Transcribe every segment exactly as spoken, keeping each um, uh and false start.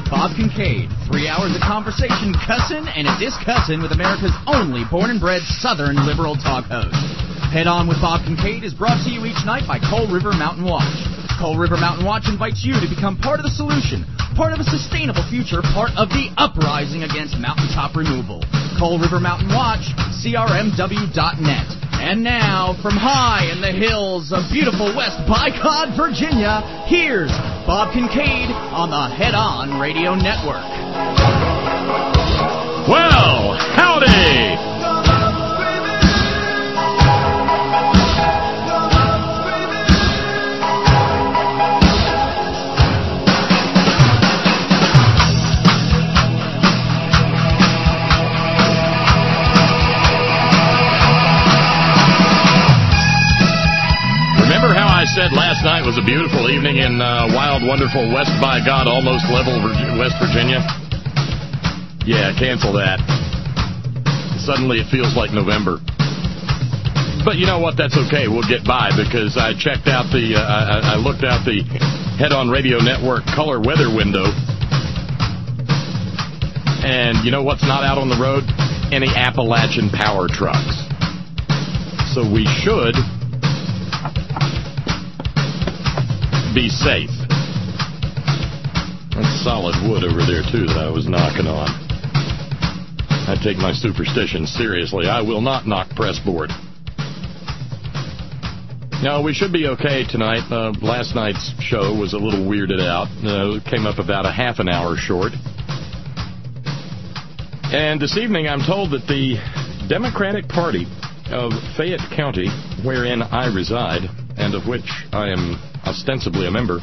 Bob Kincaid. Three hours of conversation, cussin' and a discussin' with America's only born and bred Southern liberal talk host. Head On with Bob Kincaid is brought to you each night by Coal River Mountain Watch. Coal River Mountain Watch invites you to become part of the solution, part of a sustainable future, part of the uprising against mountaintop removal. Coal River Mountain Watch, C R M W dot net. And now, from high in the hills of beautiful West Bycod, Virginia, here's Bob Kincaid on the Head On Radio Network. Well, howdy! I said last night was a beautiful evening in uh, wild, wonderful West by God, almost level Virginia, West Virginia. Yeah, cancel that. Suddenly it feels like November. But you know what? That's okay. We'll get by because I checked out the, uh, I, I looked out the Head On Radio Network color weather window. And you know what's not out on the road? Any Appalachian power trucks. So we should be safe. That's solid wood over there, too, that I was knocking on. I take my superstition seriously. I will not knock press board. No, we should be okay tonight. Uh, last night's show was a little weirded out. Uh, it came up about a half an hour short. And this evening I'm told that the Democratic Party of Fayette County, wherein I reside, and of which I am ostensibly a member,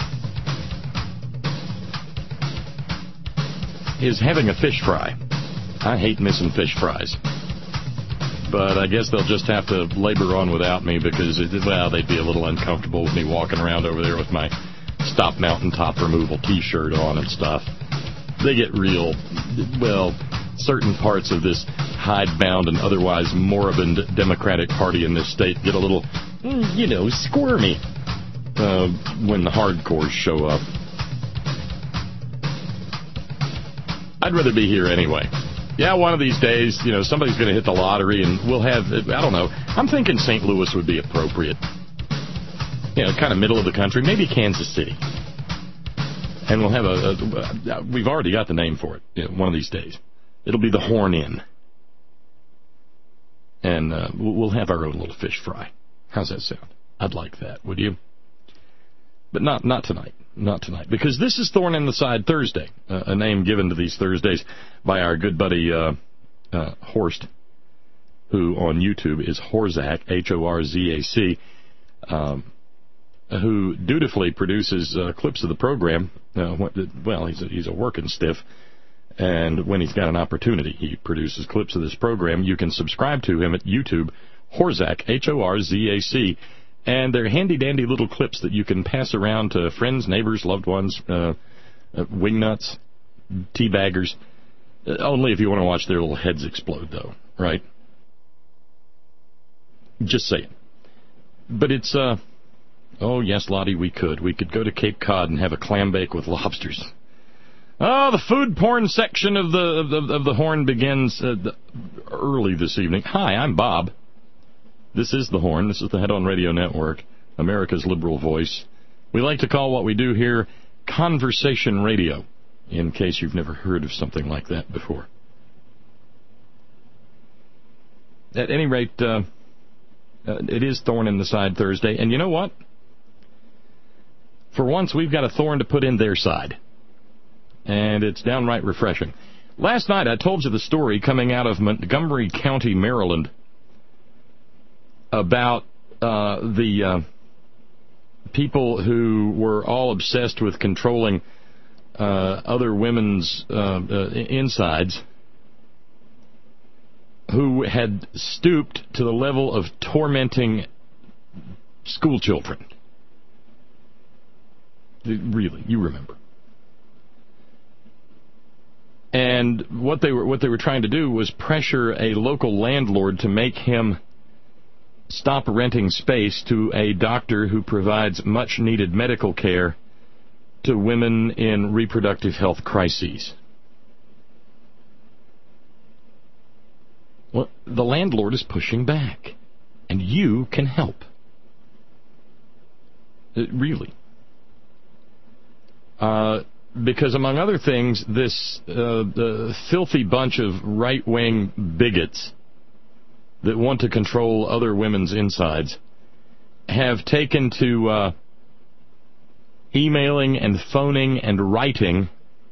is having a fish fry. I hate missing fish fries. But I guess they'll just have to labor on without me because, it, well, they'd be a little uncomfortable with me walking around over there with my Stop Mountaintop Removal t-shirt on and stuff. They get real, well, certain parts of this hidebound and otherwise moribund Democratic Party in this state get a little, you know, squirmy. Uh, when the hardcores show up. I'd rather be here anyway. Yeah, one of these days, you know, somebody's going to hit the lottery and we'll have, I don't know, I'm thinking Saint Louis would be appropriate. You know, kind of middle of the country, maybe Kansas City. And we'll have a, a we've already got the name for it, you know, one of these days. It'll be the Horn Inn. And uh, we'll have our own little fish fry. How's that sound? I'd like that, would you? But not not tonight, not tonight, because this is Thorn in the Side Thursday, uh, a name given to these Thursdays by our good buddy uh, uh, Horst, who on YouTube is Horzac, H O R Z A C, um, who dutifully produces uh, clips of the program. Uh, well, he's a, he's a working stiff, and when he's got an opportunity, he produces clips of this program. You can subscribe to him at YouTube, Horzac, H O R Z A C. And they're handy-dandy little clips that you can pass around to friends, neighbors, loved ones, uh, uh, wingnuts, teabaggers. Uh, only if you want to watch their little heads explode, though, right? Just saying. But it's, uh, oh, yes, Lottie, we could. We could go to Cape Cod and have a clam bake with lobsters. Oh, the food porn section of the of the, of the Horn begins uh, the, early this evening. Hi, I'm Bob. This is the Horn. This is the Head On Radio Network, America's liberal voice. We like to call what we do here conversation radio, in case you've never heard of something like that before. At any rate, uh, uh, it is Thorn in the Side Thursday. And you know what? For once, we've got a thorn to put in their side. And it's downright refreshing. Last night, I told you the story coming out of Montgomery County, Maryland, about uh, the uh, people who were all obsessed with controlling uh, other women's uh, uh, insides, who had stooped to the level of tormenting school children. Really, you remember. And what they were what they were trying to do was pressure a local landlord to make him stop renting space to a doctor who provides much-needed medical care to women in reproductive health crises. Well, the landlord is pushing back, and you can help. It, really. Uh, because, among other things, this uh, the filthy bunch of right-wing bigots that want to control other women's insides have taken to uh, emailing and phoning and writing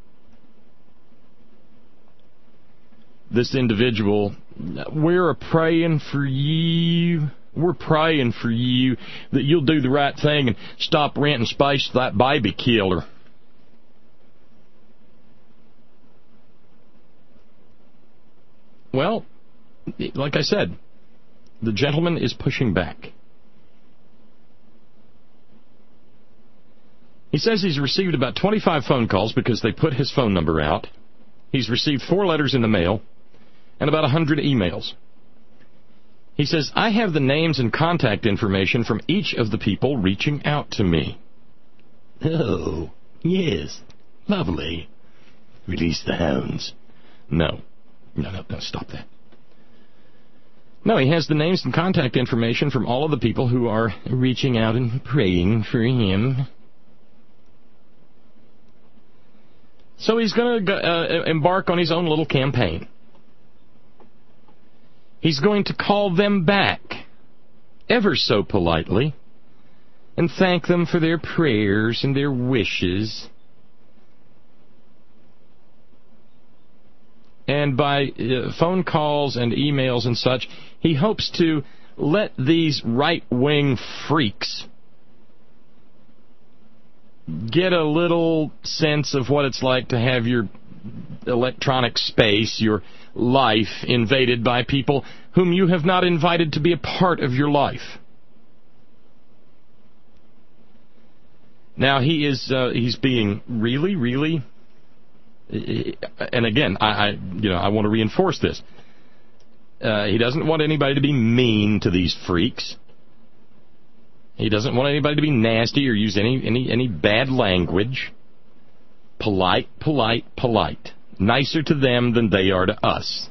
this individual. We're praying for you. We're praying for you that you'll do the right thing and stop renting space to that baby killer. Well, like I said, the gentleman is pushing back. He says he's received about twenty-five phone calls because they put his phone number out. He's received four letters in the mail and about one hundred emails. He says, I have the names and contact information from each of the people reaching out to me. Oh, yes. Lovely. Release the hounds. No. No, no, no, stop that. No, he has the names and contact information from all of the people who are reaching out and praying for him. So he's going to uh, embark on his own little campaign. He's going to call them back, ever so politely, and thank them for their prayers and their wishes. And by uh, phone calls and emails and such, he hopes to let these right-wing freaks get a little sense of what it's like to have your electronic space, your life, invaded by people whom you have not invited to be a part of your life. Now, he is uh, he's being really, really... And again, I, I you know I want to reinforce this. Uh, he doesn't want anybody to be mean to these freaks. He doesn't want anybody to be nasty or use any any any bad language. Polite, polite, polite. Nicer to them than they are to us.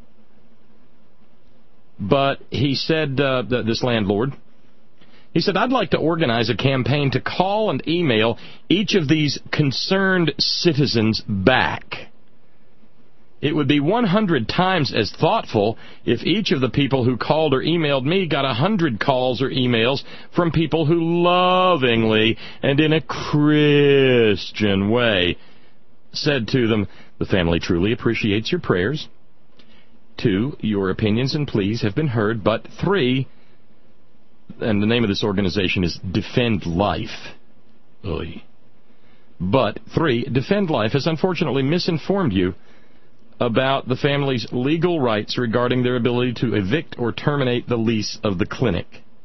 But he said, uh, this landlord, he said, I'd like to organize a campaign to call and email each of these concerned citizens back. It would be one hundred times as thoughtful if each of the people who called or emailed me got one hundred calls or emails from people who lovingly and in a Christian way said to them, the family truly appreciates your prayers. Two, your opinions and pleas have been heard. But three, and the name of this organization is Defend Life. Oy. But three, Defend Life has unfortunately misinformed you about the family's legal rights regarding their ability to evict or terminate the lease of the clinic.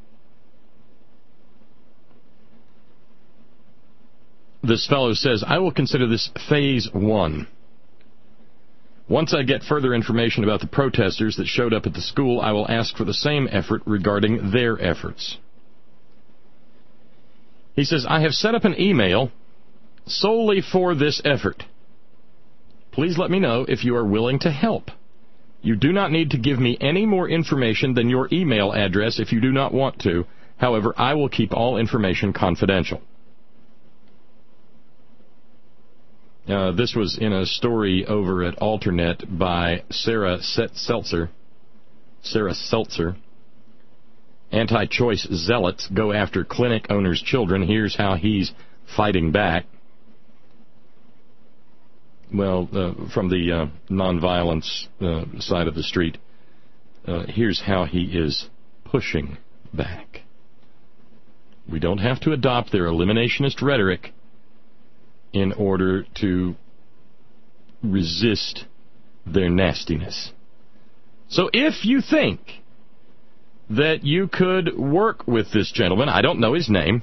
This fellow says, I will consider this phase one. Once I get further information about the protesters that showed up at the school, I will ask for the same effort regarding their efforts. He says, I have set up an email solely for this effort. Please let me know if you are willing to help. You do not need to give me any more information than your email address if you do not want to. However, I will keep all information confidential. Uh, this was in a story over at Alternet by Sarah Seltzer. Sarah Seltzer. Anti-choice zealots go after clinic owners' children. Here's how he's fighting back. Well, uh, from the uh, nonviolence uh, side of the street, uh, here's how he is pushing back. We don't have to adopt their eliminationist rhetoric in order to resist their nastiness. So if you think that you could work with this gentleman, I don't know his name,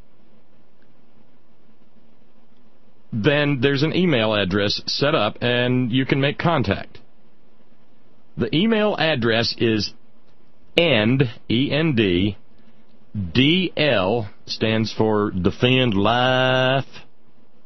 then there's an email address set up and you can make contact. The email address is END, E N D, D L, stands for Defend Life,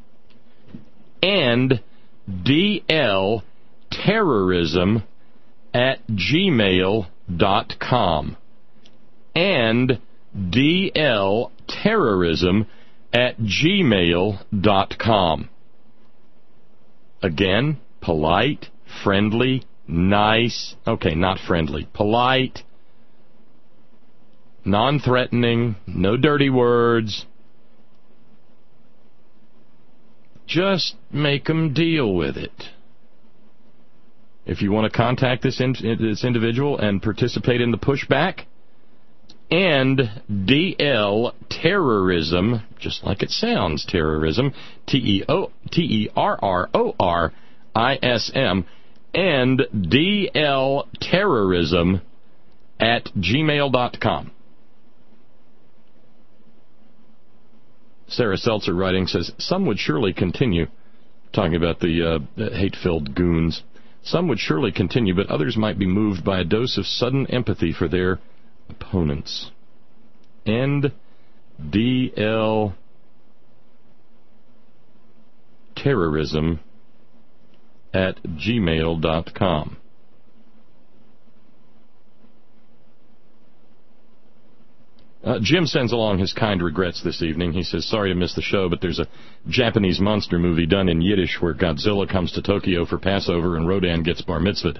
and D L terrorism at gmail dot com. And D L terrorism at gmail dot com. Again, polite, friendly, nice. Okay, not friendly. Polite, non-threatening, no dirty words. Just make them deal with it. If you want to contact this in, this individual and participate in the pushback, and D L terrorism, just like it sounds, terrorism, T E O T E R R O R I S M, and D L terrorism at gmail dot com. Sarah Seltzer writing says, some would surely continue, talking about the uh, hate-filled goons, some would surely continue, but others might be moved by a dose of sudden empathy for their opponents. And D L terrorism at gmail dot com. Uh, Jim sends along his kind regrets this evening. He says, sorry to miss the show, but there's a Japanese monster movie done in Yiddish where Godzilla comes to Tokyo for Passover and Rodan gets bar mitzvahed.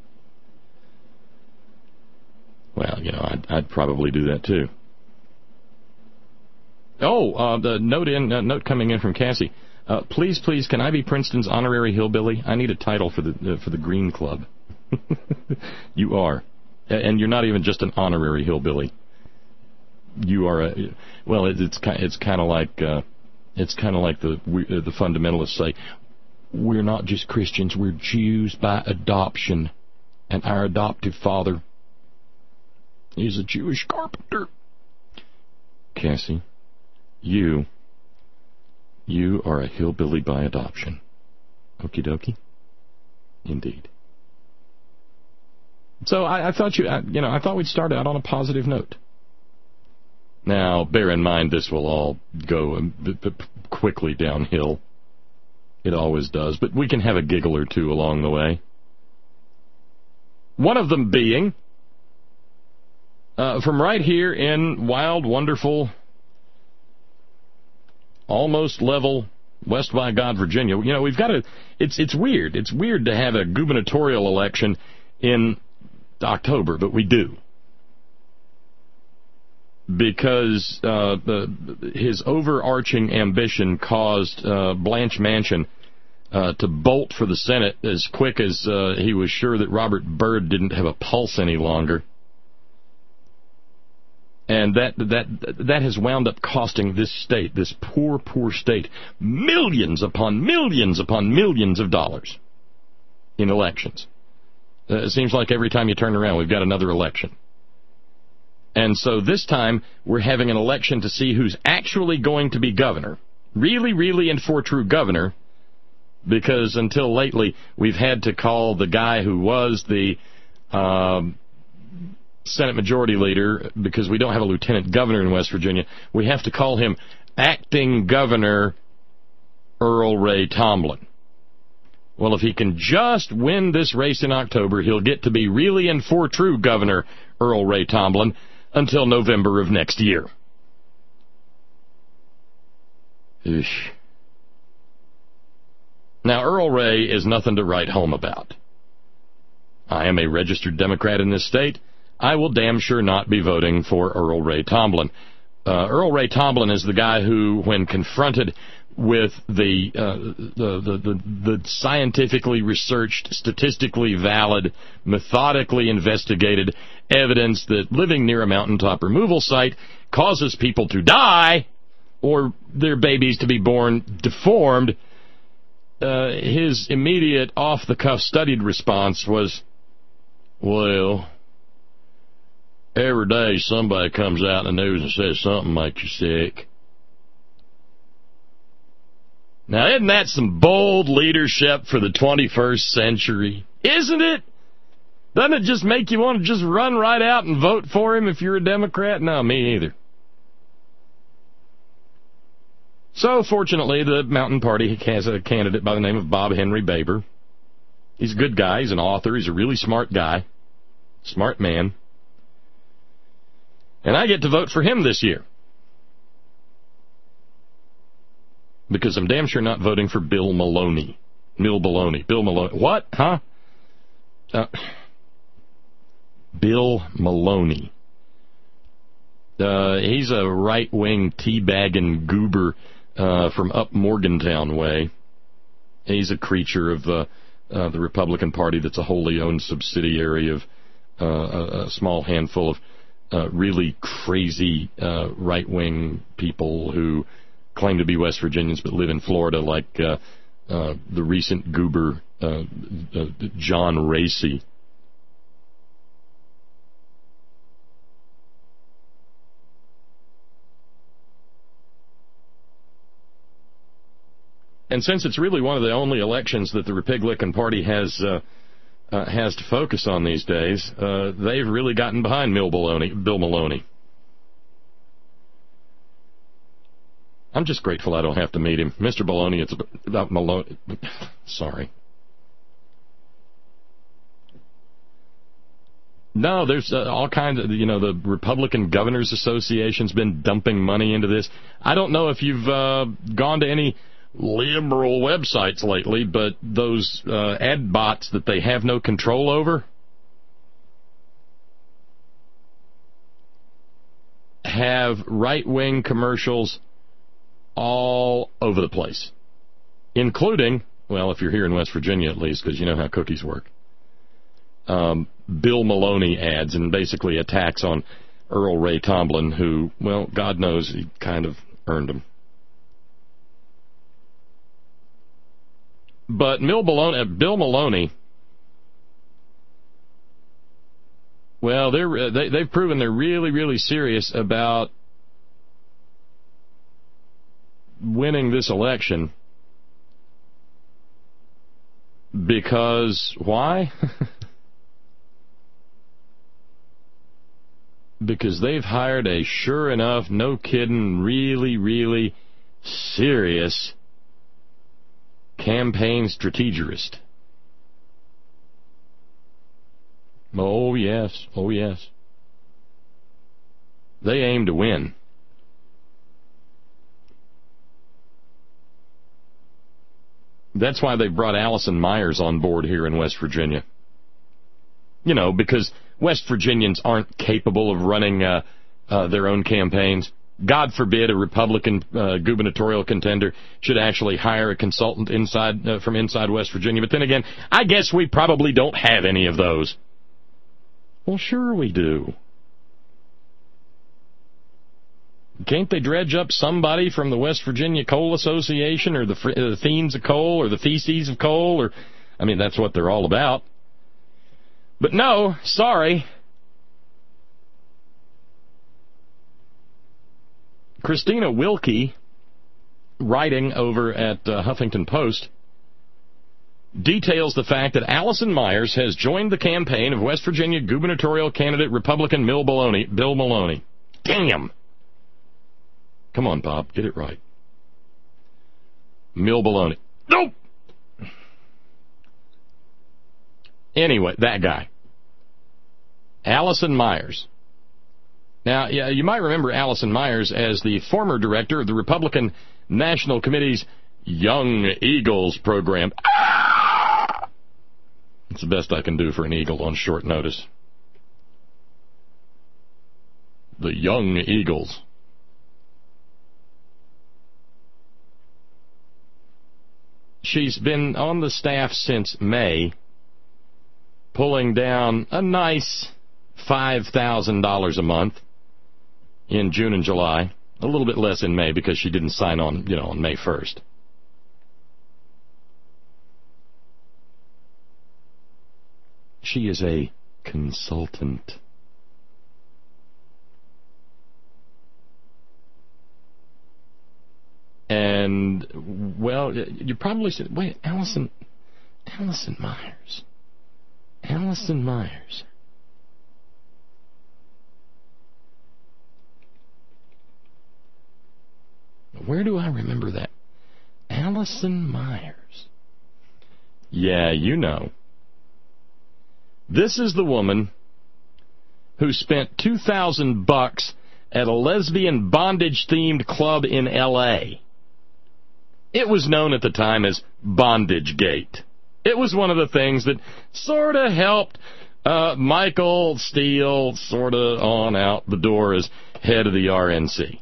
Well, you know, I'd, I'd probably do that too. Oh, uh, the note in uh, note coming in from Cassie. Uh, please, please, can I be Princeton's honorary hillbilly? I need a title for the uh, for the Green Club. You are, and you're not even just an honorary hillbilly. You are a well. It, it's it's kind of like uh, it's kind of like the we, uh, the fundamentalists say. We're not just Christians. We're Jews by adoption, and our adoptive father is a Jewish carpenter. Cassie, you you are a hillbilly by adoption. Okie dokie. Indeed. So I, I thought you I, you know I thought we'd start out on a positive note. Now, bear in mind, this will all go quickly downhill. It always does, but we can have a giggle or two along the way. One of them being, uh, from right here in wild, wonderful, almost level West by God, Virginia. You know, we've got to, it's, it's weird. It's weird to have a gubernatorial election in October, but we do. Because uh, the, his overarching ambition caused uh, Blanche Manchin uh, to bolt for the Senate as quick as uh, he was sure that Robert Byrd didn't have a pulse any longer. And that that that has wound up costing this state, this poor, poor state, millions upon millions upon millions of dollars in elections. Uh, it seems like every time you turn around, we've got another election. And so this time, we're having an election to see who's actually going to be governor. Really, really, and for true governor, because until lately, we've had to call the guy who was the um, Senate Majority Leader, because we don't have a lieutenant governor in West Virginia, we have to call him Acting Governor Earl Ray Tomblin. Well, if he can just win this race in October, he'll get to be really and for true Governor Earl Ray Tomblin until November of next year. Eesh. Now, Earl Ray is nothing to write home about. I am a registered Democrat in this state. I will damn sure not be voting for Earl Ray Tomblin. Uh, Earl Ray Tomblin is the guy who, when confronted with the, uh, the, the, the, the scientifically researched, statistically valid, methodically investigated evidence that living near a mountaintop removal site causes people to die or their babies to be born deformed, uh, his immediate off-the-cuff studied response was, well, every day somebody comes out in the news and says something makes you sick. Now, isn't that some bold leadership for the twenty-first century? Isn't it? Doesn't it just make you want to just run right out and vote for him if you're a Democrat? No, me either. So, fortunately, the Mountain Party has a candidate by the name of Bob Henry Baber. He's a good guy. He's an author. He's a really smart guy. Smart man. And I get to vote for him this year. Because I'm damn sure not voting for Bill Maloney. Bill Maloney. Bill Maloney. What? Huh? Uh, Bill Maloney. Uh, he's a right-wing teabagging goober uh, from up Morgantown way. He's a creature of uh, uh, the Republican Party that's a wholly owned subsidiary of uh, a, a small handful of uh, really crazy uh, right-wing people who claim to be West Virginians but live in Florida, like uh, uh, the recent goober uh, uh, John Racy. And since it's really one of the only elections that the Republican Party has uh, uh, has to focus on these days, uh, they've really gotten behind Bill Maloney. Bill Maloney. I'm just grateful I don't have to meet him. Mister Maloney, it's about Maloney. Sorry. No, there's uh, all kinds of, you know, the Republican Governors Association's been dumping money into this. I don't know if you've uh, gone to any liberal websites lately, but those uh, ad bots that they have no control over have right-wing commercials all over the place, including, well, if you're here in West Virginia at least, because you know how cookies work, um, Bill Maloney ads and basically attacks on Earl Ray Tomblin, who, well, God knows he kind of earned them. But Bill Maloney, Bill Maloney well, they're, they, they've proven they're really, really serious about winning this election. Because, why? Because they've hired a sure enough, no kidding, really, really serious campaign strategist. Oh, yes. Oh, yes. They aim to win. That's why they brought Allison Myers on board here in West Virginia. You know, because West Virginians aren't capable of running uh, uh, their own campaigns. God forbid a Republican uh, gubernatorial contender should actually hire a consultant inside uh, from inside West Virginia. But then again, I guess we probably don't have any of those. Well, sure we do. Can't they dredge up somebody from the West Virginia Coal Association or the, uh, the Fiends of Coal or the Feces of Coal? Or, I mean, that's what they're all about. But no, sorry. Christina Wilkie, writing over at uh, Huffington Post, details the fact that Allison Myers has joined the campaign of West Virginia gubernatorial candidate Republican Bill Maloney. Bill Maloney. Damn. Come on, Bob, get it right. Bill Maloney. Nope. Anyway, that guy. Allison Myers. Now, yeah, you might remember Allison Myers as the former director of the Republican National Committee's Young Eagles program. Ah! It's the best I can do for an eagle on short notice. The Young Eagles. She's been on the staff since May, pulling down a nice five thousand dollars a month in June and July. A little bit less in May because she didn't sign on, you know, on May first. She is a consultant. And, well, you probably said, wait, Allison, Allison Myers. Allison Myers. Where do I remember that? Allison Myers. Yeah, you know. This is the woman who spent two thousand bucks at a lesbian bondage-themed club in L A. It was known at the time as Bondage Gate. It was one of the things that sort of helped uh, Michael Steele sort of on out the door as head of the R N C.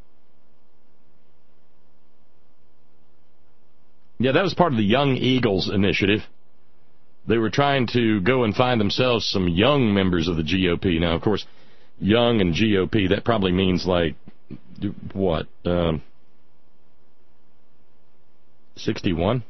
Yeah, that was part of the Young Eagles initiative. They were trying to go and find themselves some young members of the G O P. Now, of course, young and G O P, that probably means like, what, um, sixty-one?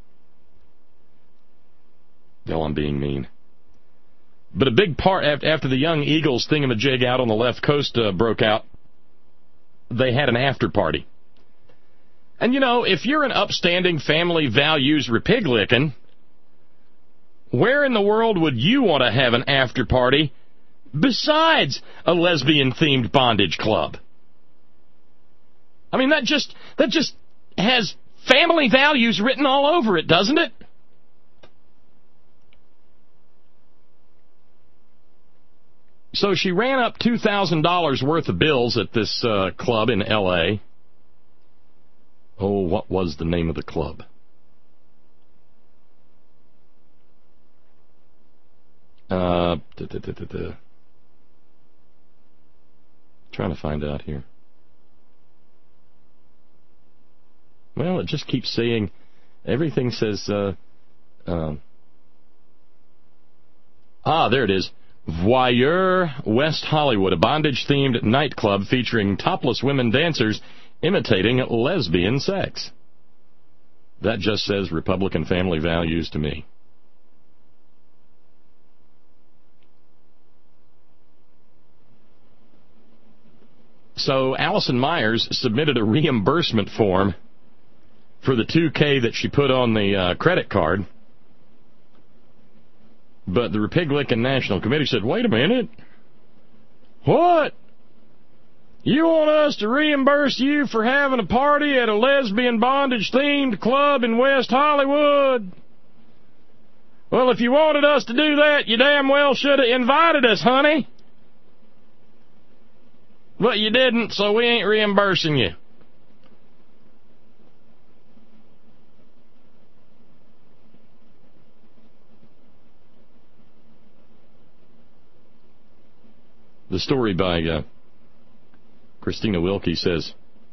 No, I'm being mean. But a big part, after the Young Eagles thingamajig out on the left coast uh, broke out, they had an after party. And, you know, if you're an upstanding family values repiglickin', where in the world would you want to have an after party besides a lesbian-themed bondage club? I mean, that just that just has family values written all over it, doesn't it? So she ran up two thousand dollars worth of bills at this uh, club in L A. Oh, what was the name of the club? Uh, da, da, da, da, da. Trying to find out here. Well, it just keeps saying, everything says, uh, um, ah, there it is. Voyeur West Hollywood, a bondage-themed nightclub featuring topless women dancers imitating lesbian sex. That just says Republican family values to me. So Allison Myers submitted a reimbursement form for the two K that she put on the uh, credit card. But the Republican National Committee said, wait a minute. What? You want us to reimburse you for having a party at a lesbian bondage-themed club in West Hollywood? Well, if you wanted us to do that, you damn well should have invited us, honey. But you didn't, so we ain't reimbursing you. The story by uh, Christina Wilkie says,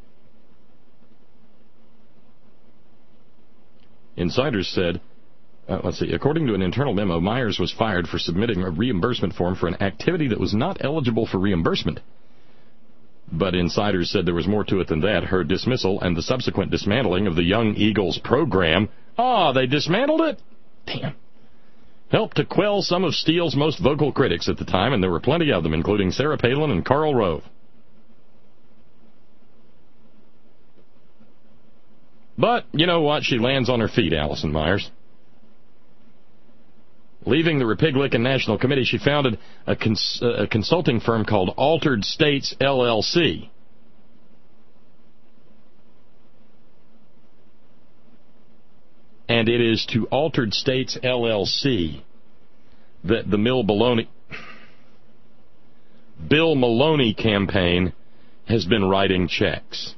insiders said, uh, let's see, according to an internal memo, Myers was fired for submitting a reimbursement form for an activity that was not eligible for reimbursement. But insiders said there was more to it than that. Her dismissal and the subsequent dismantling of the Young Eagles program. Ah, they dismantled it? Damn. Helped to quell some of Steele's most vocal critics at the time, and there were plenty of them, including Sarah Palin and Karl Rove. But, you know what? She lands on her feet, Allison Myers. Leaving the Republican National Committee, she founded a, cons- a consulting firm called Altered States, L L C. And it is to Altered States, L L C that the Bill Maloney, Bill Maloney campaign has been writing checks.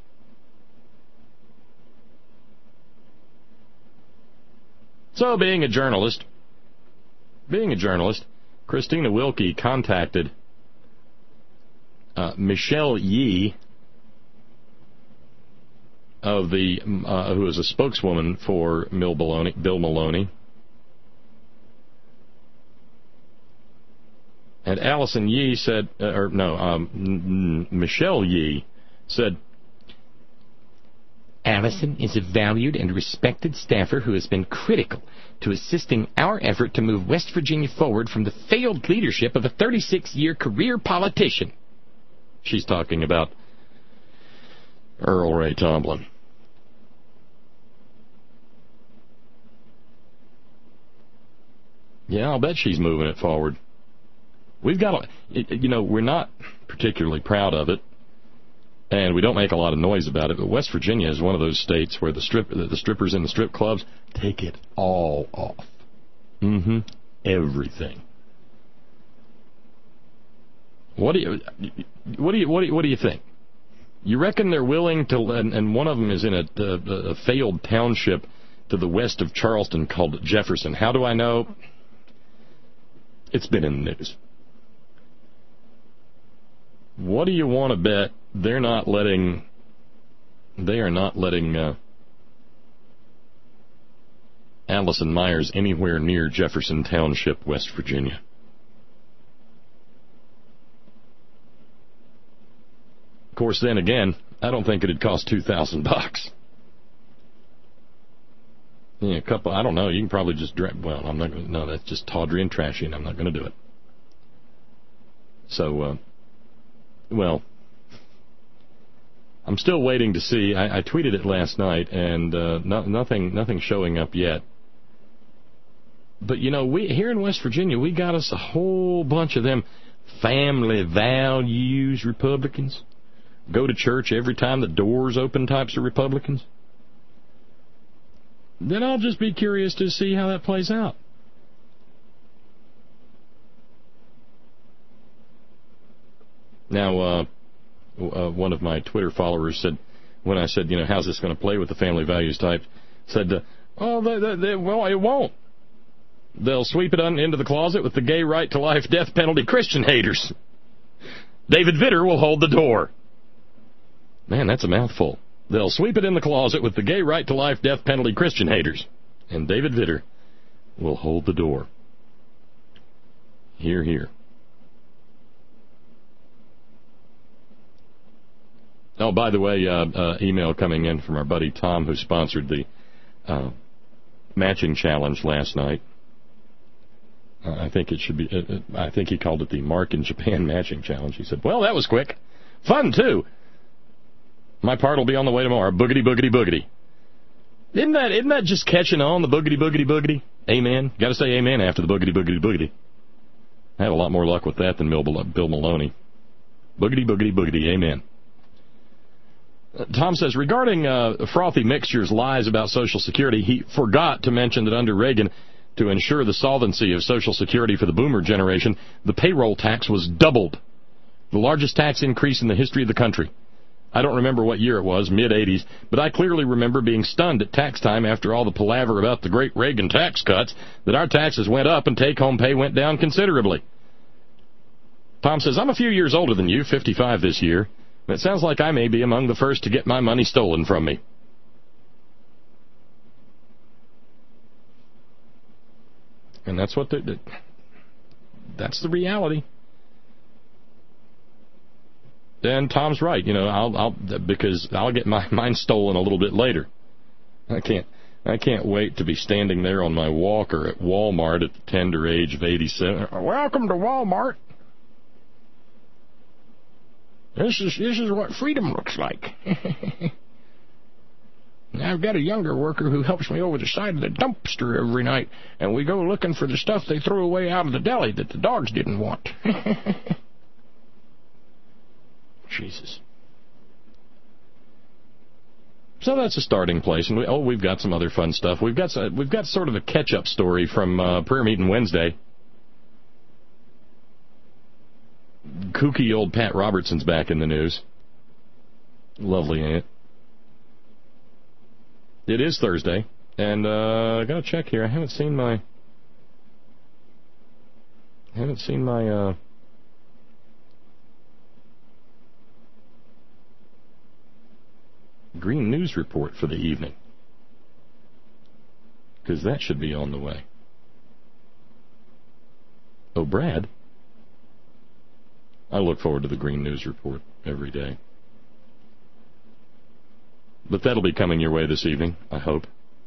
So, being a journalist, being a journalist, Christina Wilkie contacted uh, Michelle Yee, of the uh, who is a spokeswoman for Bill Maloney, Bill Maloney, and Allison Yee said, uh, or no, um, Michelle Yee said, Allison is a valued and respected staffer who has been critical to assisting our effort to move West Virginia forward from the failed leadership of a thirty-six year career politician. She's talking about Earl Ray Tomblin. Yeah, I'll bet she's moving it forward. We've got, a, you know, we're not particularly proud of it And we don't make a lot of noise about it, but West Virginia is one of those states where the strip the strippers in the strip clubs take it all off. Mm-hmm. Everything. What do you what do you what do you, what do you think? You reckon they're willing to? And, and one of them is in a, a, a failed township to the west of Charleston called Jefferson. How do I know? It's been in the news. What do you want to bet they're not letting? They are not letting uh, Allison Myers anywhere near Jefferson Township, West Virginia. Of course, then again, I don't think it'd cost two thousand bucks. Yeah, a couple. I don't know. You can probably just drag. Well, I'm not going to. No, that's just tawdry and trashy, and I'm not going to do it. So, uh, well, I'm still waiting to see. I, I tweeted it last night, and uh, no, nothing, nothing showing up yet. But you know, we here in West Virginia, we got us a whole bunch of them family values Republicans. Go to church every time the doors open types of Republicans. Then I'll just be curious to see how that plays out. Now, uh, uh, one of my Twitter followers said, when I said, you know, how's this going to play with the family values type, said, uh, oh, they, they, they, well, it won't. They'll sweep it on into the closet with the gay right to life death penalty Christian haters. David Vitter will hold the door. Man, that's a mouthful. They'll sweep it in the closet with the gay right to life death penalty Christian haters. And David Vitter will hold the door. Hear, hear. Oh, by the way, uh, uh, email coming in from our buddy Tom, who sponsored the uh, matching challenge last night. Uh, I think it should be. Uh, I think he called it the Mark in Japan matching challenge. He said, "Well, that was quick, fun too. My part will be on the way tomorrow. Boogity, boogity, boogity." Isn't that isn't that just catching on, the boogity, boogity, boogity? Amen. Got to say amen after the boogity, boogity, boogity. I had a lot more luck with that than Bill Maloney. Boogity, boogity, boogity. Amen. Tom says, regarding uh, Frothy Mixture's lies about Social Security, he forgot to mention that under Reagan, to ensure the solvency of Social Security for the boomer generation, the payroll tax was doubled, the largest tax increase in the history of the country. I don't remember what year it was, mid eighties, but I clearly remember being stunned at tax time after all the palaver about the great Reagan tax cuts, that our taxes went up and take-home pay went down considerably. Tom says, I'm a few years older than you, fifty-five this year. It sounds like I may be among the first to get my money stolen from me. And that's what the, that's the reality. And Tom's right. You know, I'll, I'll because I'll get my mine stolen a little bit later. I can't I can't wait to be standing there on my walker at Walmart at the tender age of eighty-seven. Welcome to Walmart. This is this is what freedom looks like. Now I've got a younger worker who helps me over the side of the dumpster every night, and we go looking for the stuff they threw away out of the deli that the dogs didn't want. Jesus. So that's a starting place, and we, oh, we've got some other fun stuff. We've got we've got sort of a catch-up story from uh, prayer meeting Wednesday. Kooky old Pat Robertson's back in the news. Lovely, ain't it? It is Thursday, and uh, I gotta check here. I haven't seen my, I haven't seen my uh, Green News report for the evening, because that should be on the way. Oh, Brad. I look forward to the Green News report every day. But that'll be coming your way this evening, I hope.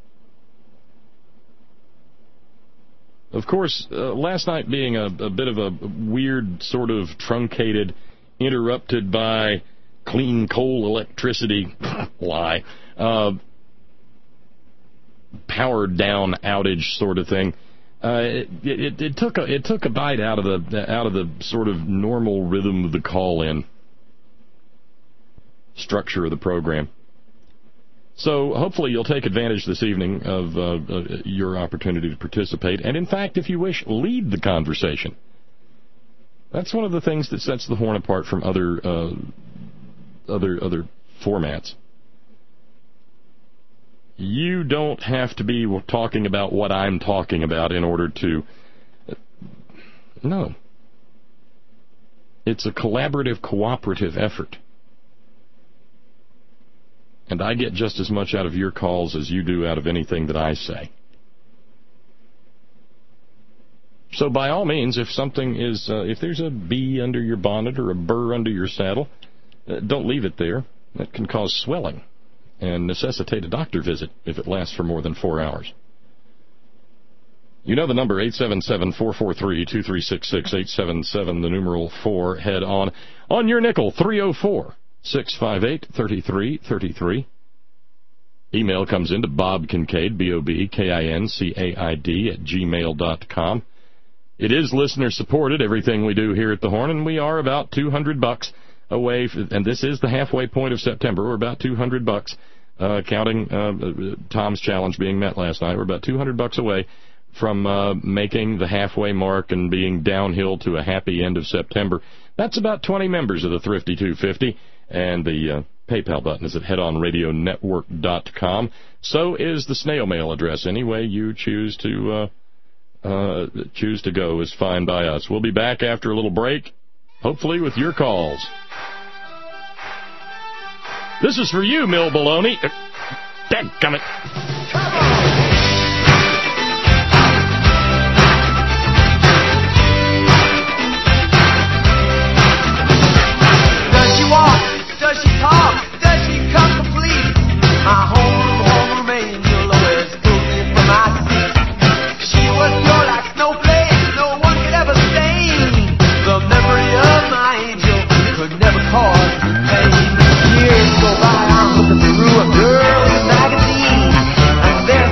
Of course, uh, last night being a, a bit of a weird, sort of truncated, interrupted by clean coal electricity lie, uh, powered down outage sort of thing. Uh, it, it, it took a it took a bite out of the out of the sort of normal rhythm of the call in. structure of the program. So hopefully you'll take advantage this evening of uh, uh, your opportunity to participate, and in fact, if you wish, lead the conversation. That's one of the things that sets the Horn apart from other uh, other other formats. You don't have to be talking about what I'm talking about in order to... No. It's a collaborative, cooperative effort. And I get just as much out of your calls as you do out of anything that I say. So by all means, if something is, uh, if there's a bee under your bonnet or a burr under your saddle, uh, don't leave it there. That can cause swelling and necessitate a doctor visit if it lasts for more than four hours. You know the number, eight seven seven, four four three, two three six six, eight seven seven, the numeral four, head on. On your nickel, three oh four, six five eight, three three three three. Email comes into Bob Kincaid, B O B K I N C A I D, at gmail dot com. It is listener-supported, everything we do here at the Horn, and we are about two hundred bucks away, and this is the halfway point of September. We're about two hundred bucks, uh, counting uh, Tom's challenge being met last night. We're about two hundred bucks away from uh, making the halfway mark and being downhill to a happy end of September. That's about twenty members of the Thrifty two fifty, and the uh, PayPal button is at head on radio network dot com. So is the snail mail address. Any way you choose to uh, uh, choose to go is fine by us. We'll be back after a little break, hopefully with your calls. This is for you, Mill Baloney. Uh, Dadgummit. Does she walk? Does she talk? Does she come complete? My home, home angel always pulls me from my seat. She was pure like snowflakes, no one could ever stain. The memory of my angel could never cause pain. Years go by, I'm looking through a girl's magazine, and there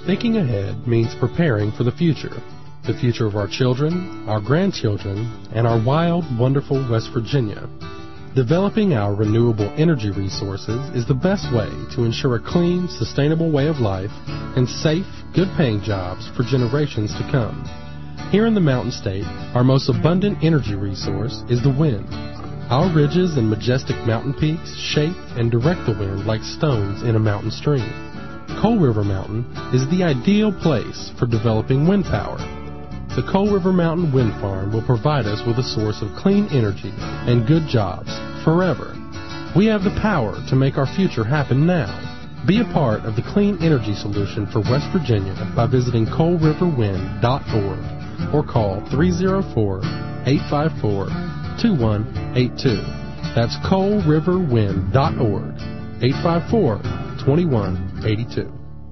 Thinking ahead means preparing for the future. The future of our children, our grandchildren, and our wild, wonderful West Virginia. Developing our renewable energy resources is the best way to ensure a clean, sustainable way of life and safe, good-paying jobs for generations to come. Here in the Mountain State, our most abundant energy resource is the wind. Our ridges and majestic mountain peaks shape and direct the wind like stones in a mountain stream. Coal River Mountain is the ideal place for developing wind power. The Coal River Mountain Wind Farm will provide us with a source of clean energy and good jobs forever. We have the power to make our future happen now. Be a part of the clean energy solution for West Virginia by visiting coal river wind dot org or call three oh four, eight five four, two one eight two. That's coal river wind dot org, eight five four, two one eight two.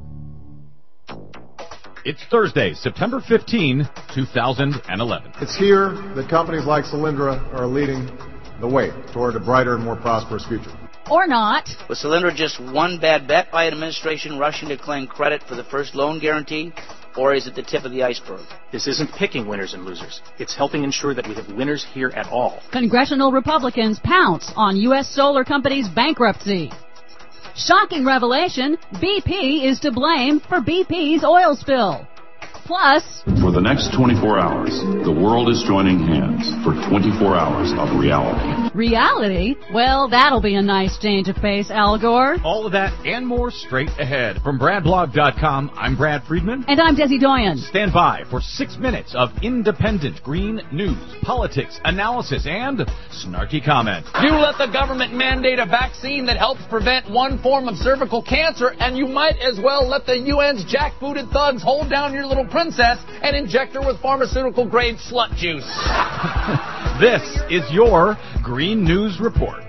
It's Thursday, September fifteenth, two thousand eleven. It's here that companies like Solyndra are leading the way toward a brighter and more prosperous future. Or not. Was Solyndra just one bad bet by an administration rushing to claim credit for the first loan guarantee? Or is it the tip of the iceberg? This isn't picking winners and losers. It's helping ensure that we have winners here at all. Congressional Republicans pounce on U S solar company's bankruptcy. Shocking revelation, B P is to blame for B P's oil spill. Plus, for the next twenty-four hours, the world is joining hands for twenty-four hours of reality. Reality? Well, that'll be a nice change of pace, Al Gore. All of that and more straight ahead. From Brad Blog dot com, I'm Brad Friedman. And I'm Desi Doyen. Stand by for six minutes of independent green news, politics, analysis, and snarky comment. You let the government mandate a vaccine that helps prevent one form of cervical cancer, and you might as well let the U N's jackbooted thugs hold down your little princess and inject her with pharmaceutical-grade slut juice. This is your Green News Report.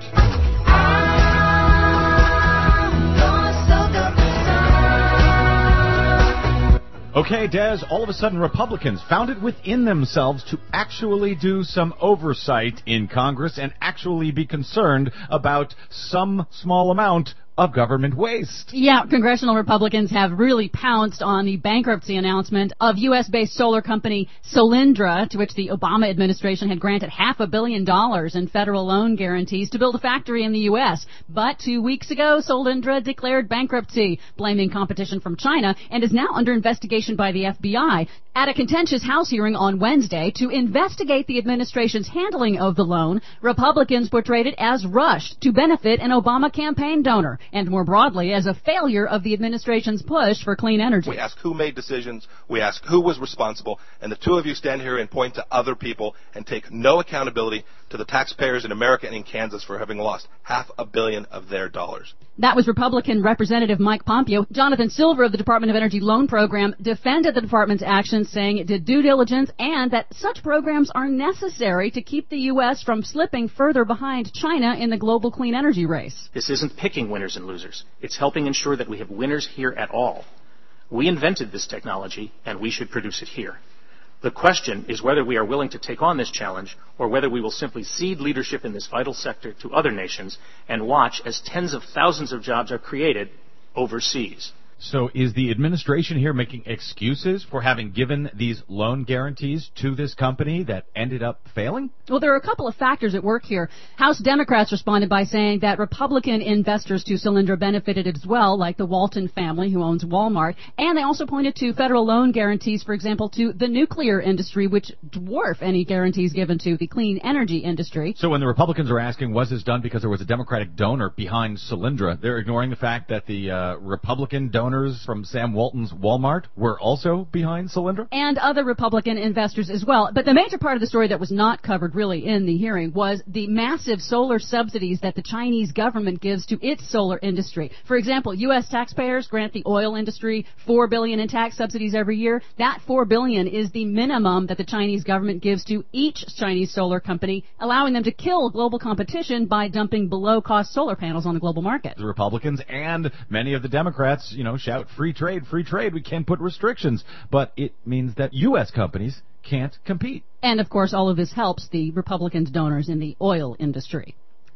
Okay, Des, all of a sudden Republicans found it within themselves to actually do some oversight in Congress and actually be concerned about some small amount of government waste. Yeah, congressional Republicans have really pounced on the bankruptcy announcement of U S-based solar company Solyndra, to which the Obama administration had granted half a billion dollars in federal loan guarantees to build a factory in the U S. But two weeks ago, Solyndra declared bankruptcy, blaming competition from China, and is now under investigation by the F B I. At a contentious House hearing on Wednesday to investigate the administration's handling of the loan, Republicans portrayed it as rushed to benefit an Obama campaign donor, and more broadly as a failure of the administration's push for clean energy. We ask who made decisions, we ask who was responsible, and the two of you stand here and point to other people and take no accountability to the taxpayers in America and in Kansas for having lost half a billion of their dollars. That was Republican Representative Mike Pompeo. Jonathan Silver of the Department of Energy Loan Program defended the department's actions, saying it did due diligence and that such programs are necessary to keep the U S from slipping further behind China in the global clean energy race. This isn't picking winners and losers. It's helping ensure that we have winners here at all. We invented this technology, and we should produce it here. The question is whether we are willing to take on this challenge or whether we will simply cede leadership in this vital sector to other nations and watch as tens of thousands of jobs are created overseas. So is the administration here making excuses for having given these loan guarantees to this company that ended up failing? Well, there are a couple of factors at work here. House Democrats responded by saying that Republican investors to Solyndra benefited as well, like the Walton family who owns Walmart. And they also pointed to federal loan guarantees, for example, to the nuclear industry, which dwarf any guarantees given to the clean energy industry. So when the Republicans are asking, was this done because there was a Democratic donor behind Solyndra, they're ignoring the fact that the uh, Republican donor from Sam Walton's Walmart were also behind Solyndra? And other Republican investors as well. But the major part of the story that was not covered really in the hearing was the massive solar subsidies that the Chinese government gives to its solar industry. For example, U S taxpayers grant the oil industry four billion dollars in tax subsidies every year. That four billion dollars is the minimum that the Chinese government gives to each Chinese solar company, allowing them to kill global competition by dumping below-cost solar panels on the global market. The Republicans and many of the Democrats, you know, shout free trade, free trade, we can't put restrictions. But it means that U S companies can't compete. And, of course, all of this helps the Republicans' donors in the oil industry.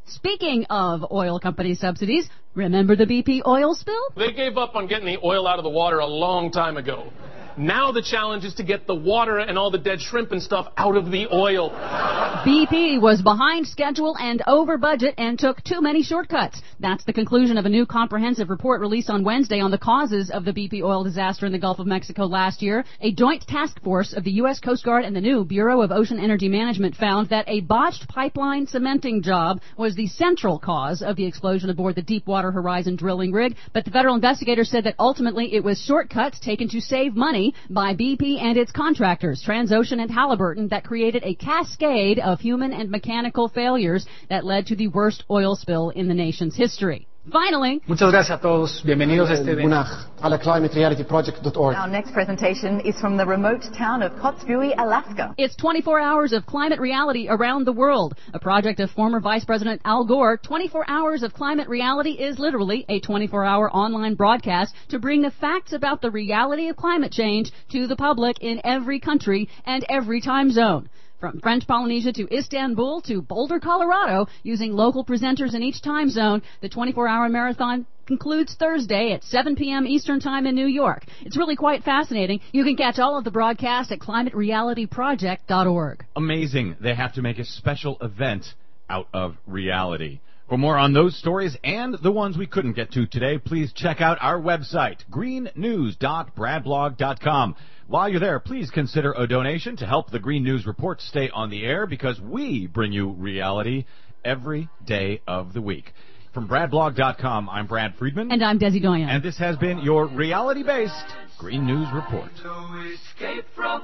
Speaking of oil company subsidies, remember the B P oil spill? They gave up on getting the oil out of the water a long time ago. Now the challenge is to get the water and all the dead shrimp and stuff out of the oil. B P was behind schedule and over budget and took too many shortcuts. That's the conclusion of a new comprehensive report released on Wednesday on the causes of the B P oil disaster in the Gulf of Mexico last year. A joint task force of the U S Coast Guard and the new Bureau of Ocean Energy Management found that a botched pipeline cementing job was the central cause of the explosion aboard the Deepwater Horizon drilling rig, but the federal investigators said that ultimately it was shortcuts taken to save money by B P and its contractors, Transocean and Halliburton, that created a cascade of human and mechanical failures that led to the worst oil spill in the nation's history. Finally, Muchas gracias a todos. Bienvenidos a este evento. Our next presentation is from the remote town of Kotzebue, Alaska. It's twenty-four hours of climate reality around the world, a project of former Vice President Al Gore. twenty-four hours of climate reality is literally a twenty-four hour online broadcast to bring the facts about the reality of climate change to the public in every country and every time zone. From French Polynesia to Istanbul to Boulder, Colorado, using local presenters in each time zone, the twenty-four hour marathon concludes Thursday at seven p.m. Eastern Time in New York. It's really quite fascinating. You can catch all of the broadcasts at climate reality project dot org. Amazing. They have to make a special event out of reality. For more on those stories and the ones we couldn't get to today, please check out our website, green news dot brad blog dot com. While you're there, please consider a donation to help the Green News Report stay on the air, because we bring you reality every day of the week. From brad blog dot com, I'm Brad Friedman. And I'm Desi Doyen. And this has been your reality-based Green News Report. To escape from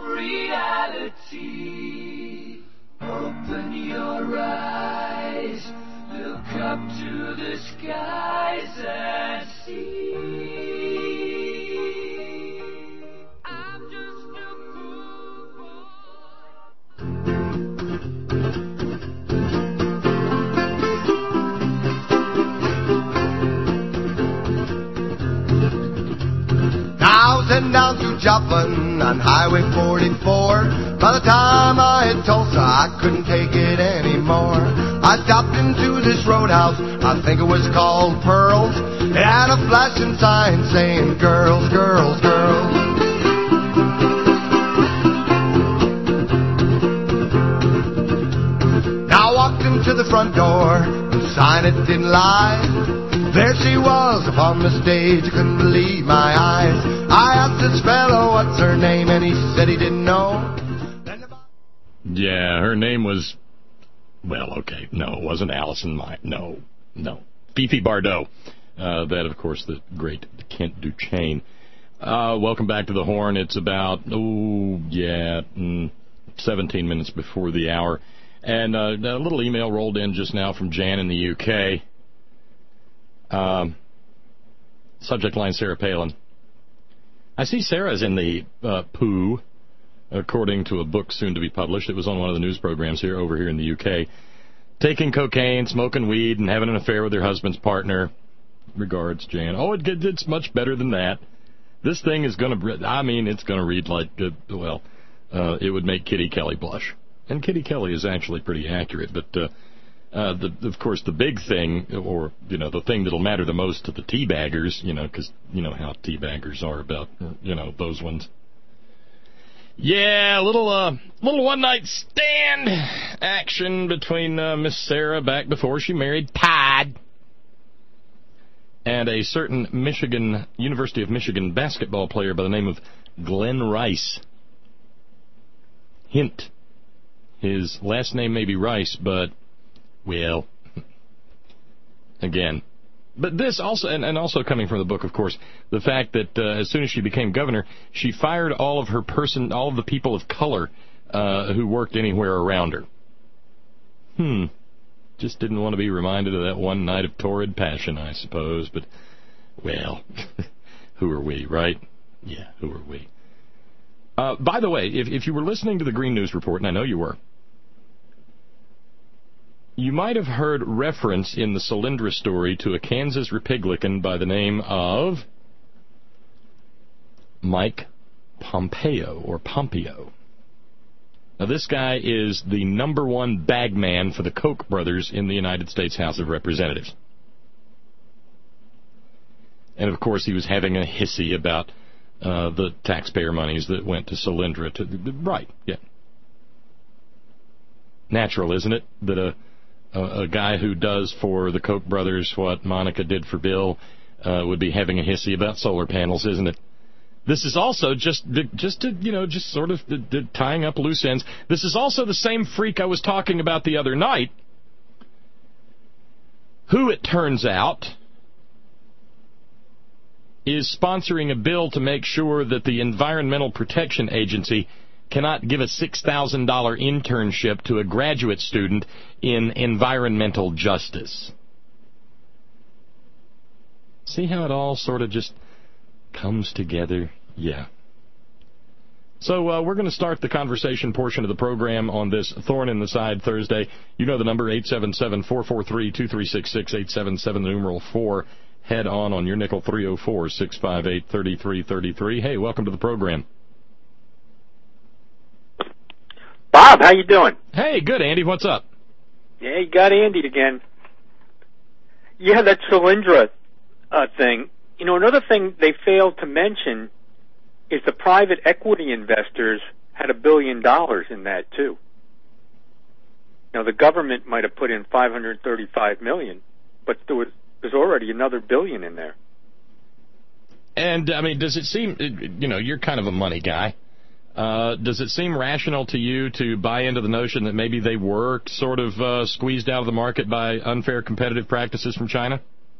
reality, open your eyes, look up to the skies and see. I was heading down through Joplin on Highway forty-four. By the time I hit Tulsa, I couldn't take it anymore. I stopped into this roadhouse, I think it was called Pearls. It had a flashing sign saying, girls, girls, girls. Now I walked into the front door, the sign it didn't lie. There she was upon the stage, I couldn't believe my eyes. I asked this fellow what's her name, and he said he didn't know. Yeah, her name was, well, okay, no, it wasn't Allison Mai. No, no. Fifi Bardot. Uh, that, of course, the great Kent Duchesne. Uh, welcome back to the Horn. It's about, oh, yeah, mm, seventeen minutes before the hour. And uh, a little email rolled in just now from Jan in the U K. Um, subject line, Sarah Palin. I see Sarah's in the uh, poo, according to a book soon to be published. It was on one of the news programs here over here in the U K. Taking cocaine, smoking weed, and having an affair with her husband's partner. Regards, Jan. Oh, it, it's much better than that. This thing is going to, I mean, it's going to read like, uh, well, uh, it would make Kitty Kelly blush. And Kitty Kelly is actually pretty accurate, but... Uh, Uh, the, of course, the big thing, or, you know, the thing that'll matter the most to the teabaggers, you know, because you know how teabaggers are about, you know, those ones. Yeah, a little, uh, little one-night stand action between uh, Miss Sarah back before she married Todd and a certain Michigan, University of Michigan basketball player by the name of Glenn Rice. Hint, his last name may be Rice, but... Well, again, but this also, and, and also coming from the book, of course, the fact that uh, as soon as she became governor, she fired all of her person, all of the people of color uh, who worked anywhere around her. Hmm. Just didn't want to be reminded of that one night of torrid passion, I suppose. But, well, who are we, right? Yeah, who are we? Uh, by the way, if, if you were listening to the Green News Report, and I know you were, you might have heard reference in the Solyndra story to a Kansas Republican by the name of Mike Pompeo, or Pompeo. Now, this guy is the number one bag man for the Koch brothers in the United States House of Representatives. And, of course, he was having a hissy about uh, the taxpayer monies that went to Solyndra. To, right, yeah. Natural, isn't it, that a, a, a guy who does for the Koch brothers what Monica did for Bill uh, would be having a hissy about solar panels, isn't it? This is also just, just to, you know, just sort of the, the tying up loose ends. This is also the same freak I was talking about the other night, who, it turns out, is sponsoring a bill to make sure that the Environmental Protection Agency cannot give a six thousand dollars internship to a graduate student in environmental justice. See how it all sort of just comes together? Yeah. So uh, we're going to start the conversation portion of the program on this Thorn in the Side Thursday. You know the number, eight seven seven, four four three, two three six six, eight seven seven, the numeral four. Head on on your nickel, three oh four, six five eight, three three three three. Hey, welcome to the program. Bob, how you doing? Hey, good, Andy. What's up? Yeah, you got Andy again. Yeah, that Solyndra uh, thing. You know, another thing they failed to mention is the private equity investors had a billion dollars in that, too. Now, the government might have put in five hundred thirty-five million dollars, but there was, there's already another billion in there. And, I mean, does it seem, you know, you're kind of a money guy. Uh, does it seem rational to you to buy into the notion that maybe they were sort of uh, squeezed out of the market by unfair competitive practices from China?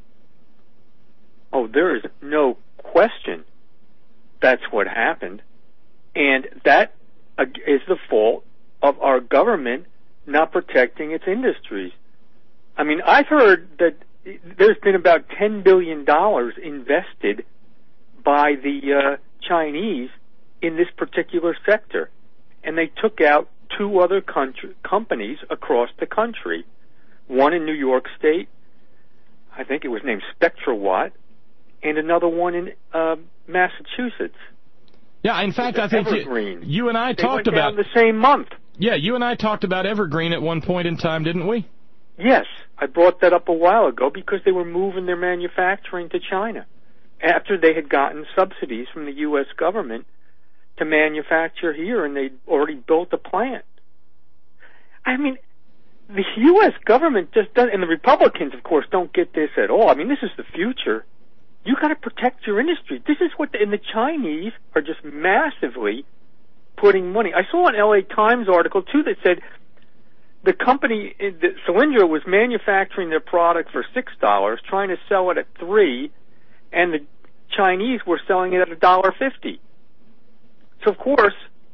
Oh, there is no question that's what happened. And that uh, is the fault of our government not protecting its industries. I mean, I've heard that there's been about ten billion dollars invested by the uh, Chinese in this particular sector. And they took out two other country, companies across the country. One in New York State, I think it was named SpectraWatt, and another one in uh, Massachusetts. Yeah, in fact, I think you, you and I they talked went about down the same month. Yeah, you and I talked about Evergreen at one point in time, didn't we? Yes, I brought that up a while ago because they were moving their manufacturing to China after they had gotten subsidies from the U S government to manufacture here, and they'd already built a plant. I mean, the U S government just doesn't, and the Republicans, of course, don't get this at all. I mean, this is the future. You got to protect your industry. This is what, the, and the Chinese are just massively putting money. I saw an L A Times article, too, that said the company, the Solyndra, was manufacturing their product for six dollars, trying to sell it at three, and the Chinese were selling it at a dollar fifty. So, of course,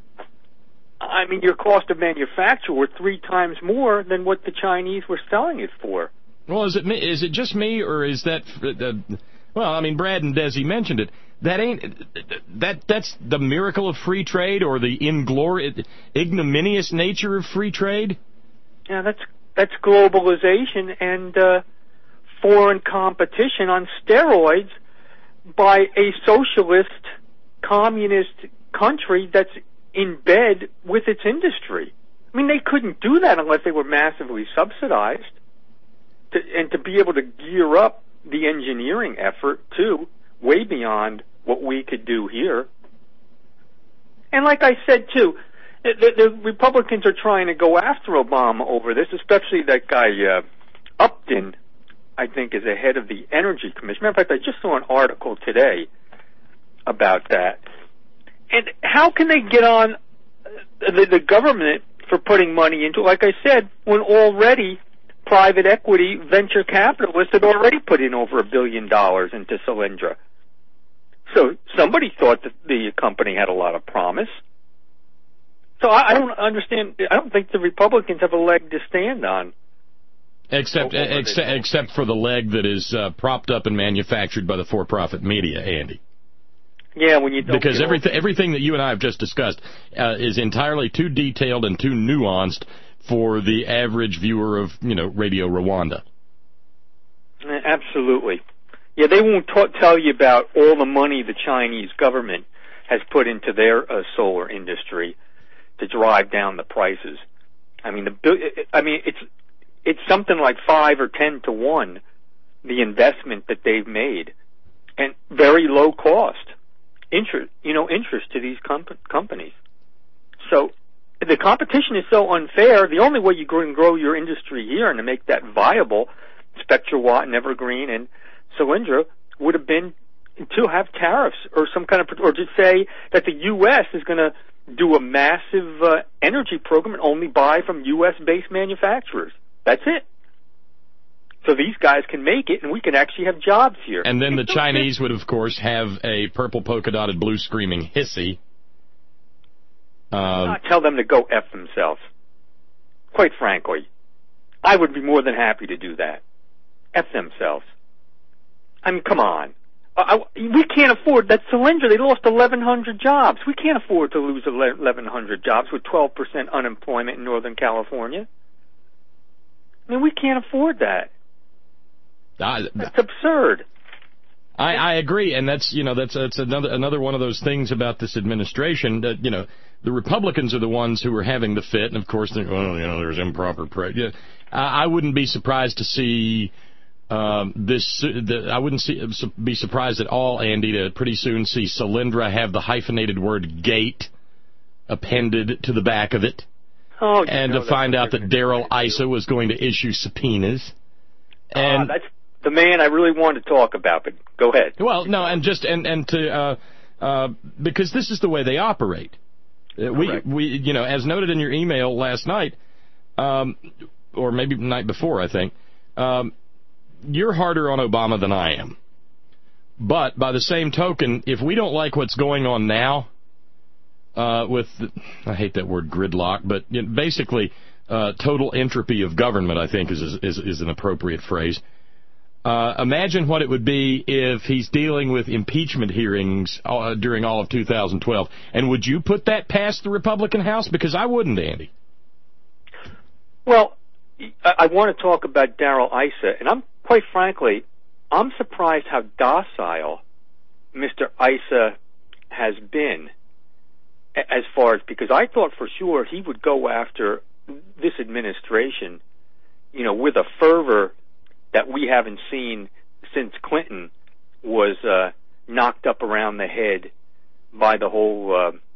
I mean, your cost of manufacture were three times more than what the Chinese were selling it for. Well, is it me, is it just me, or is that... Uh, well, I mean, Brad and Desi mentioned it. That ain't that. That's the miracle of free trade, or the inglor- ignominious nature of free trade. Yeah, that's that's globalization and uh, foreign competition on steroids by a socialist, communist country that's in bed with its industry. I mean, they couldn't do that unless they were massively subsidized, to, and to be able to gear up the engineering effort, too, way beyond what we could do here. And like I said, too, the, the Republicans are trying to go after Obama over this, especially that guy uh, Upton, I think, is the head of the Energy Commission. Matter of fact, I just saw an article today about that. And how can they get on the, the government for putting money into it, like I said, when already private equity venture capitalists had already put in over a billion dollars into Solyndra? So somebody thought that the company had a lot of promise. So I, I don't understand. I don't think the Republicans have a leg to stand on. Except, except, except for the leg that is uh, propped up and manufactured by the for-profit media, Andy. Yeah, when you don't because everything everything that you and I have just discussed uh, is entirely too detailed and too nuanced for the average viewer of, you know, Radio Rwanda. Absolutely. Yeah, they won't t- tell you about all the money the Chinese government has put into their uh, solar industry to drive down the prices. I mean, the I mean, it's it's something like five or ten to one, the investment that they've made, and very low cost interest, you know, interest to these comp- companies. So the competition is so unfair. The only way you can grow your industry here and to make that viable, SpectraWatt and Evergreen and Solyndra, would have been to have tariffs or some kind of, or to say that the U S is going to do a massive uh, energy program and only buy from U S-based manufacturers. That's it. So these guys can make it, and we can actually have jobs here. And then the Chinese would, of course, have a purple polka-dotted, blue screaming hissy. Uh, tell them to go F themselves. Quite frankly, I would be more than happy to do that. F themselves. I mean, come on. I, we can't afford that. Solyndra, they lost eleven hundred jobs. We can't afford to lose eleven hundred jobs with twelve percent unemployment in Northern California. I mean, we can't afford that. I, that's absurd. I, I agree, and that's you know that's that's another another one of those things about this administration that you know the Republicans are the ones who are having the fit, and of course, well, you know, there's improper praise. Yeah, I, I wouldn't be surprised to see. Um, this the, I wouldn't see, be surprised at all, Andy, to pretty soon see Solyndra have the hyphenated word "gate" appended to the back of it, oh, and to find out that Darrell Issa was going to issue subpoenas. And uh, that's the man I really wanted to talk about. But go ahead. Well, no, and just and and to uh, uh, because this is the way they operate. Uh, we Correct. we you know as noted in your email last night, um, or maybe the night before, I think. Um, You're harder on Obama than I am. But by the same token, if we don't like what's going on now uh, with, the, I hate that word gridlock, but you know, basically uh, total entropy of government, I think is is, is an appropriate phrase. Uh, imagine what it would be if he's dealing with impeachment hearings uh, during all of two thousand twelve. And would you put that past the Republican House? Because I wouldn't, Andy. Well, I, I want to talk about Darrell Issa, and I'm quite frankly, I'm surprised how docile Mister Issa has been as far as, because I thought for sure he would go after this administration, you know, with a fervor that we haven't seen since Clinton was uh, knocked up around the head by the whole,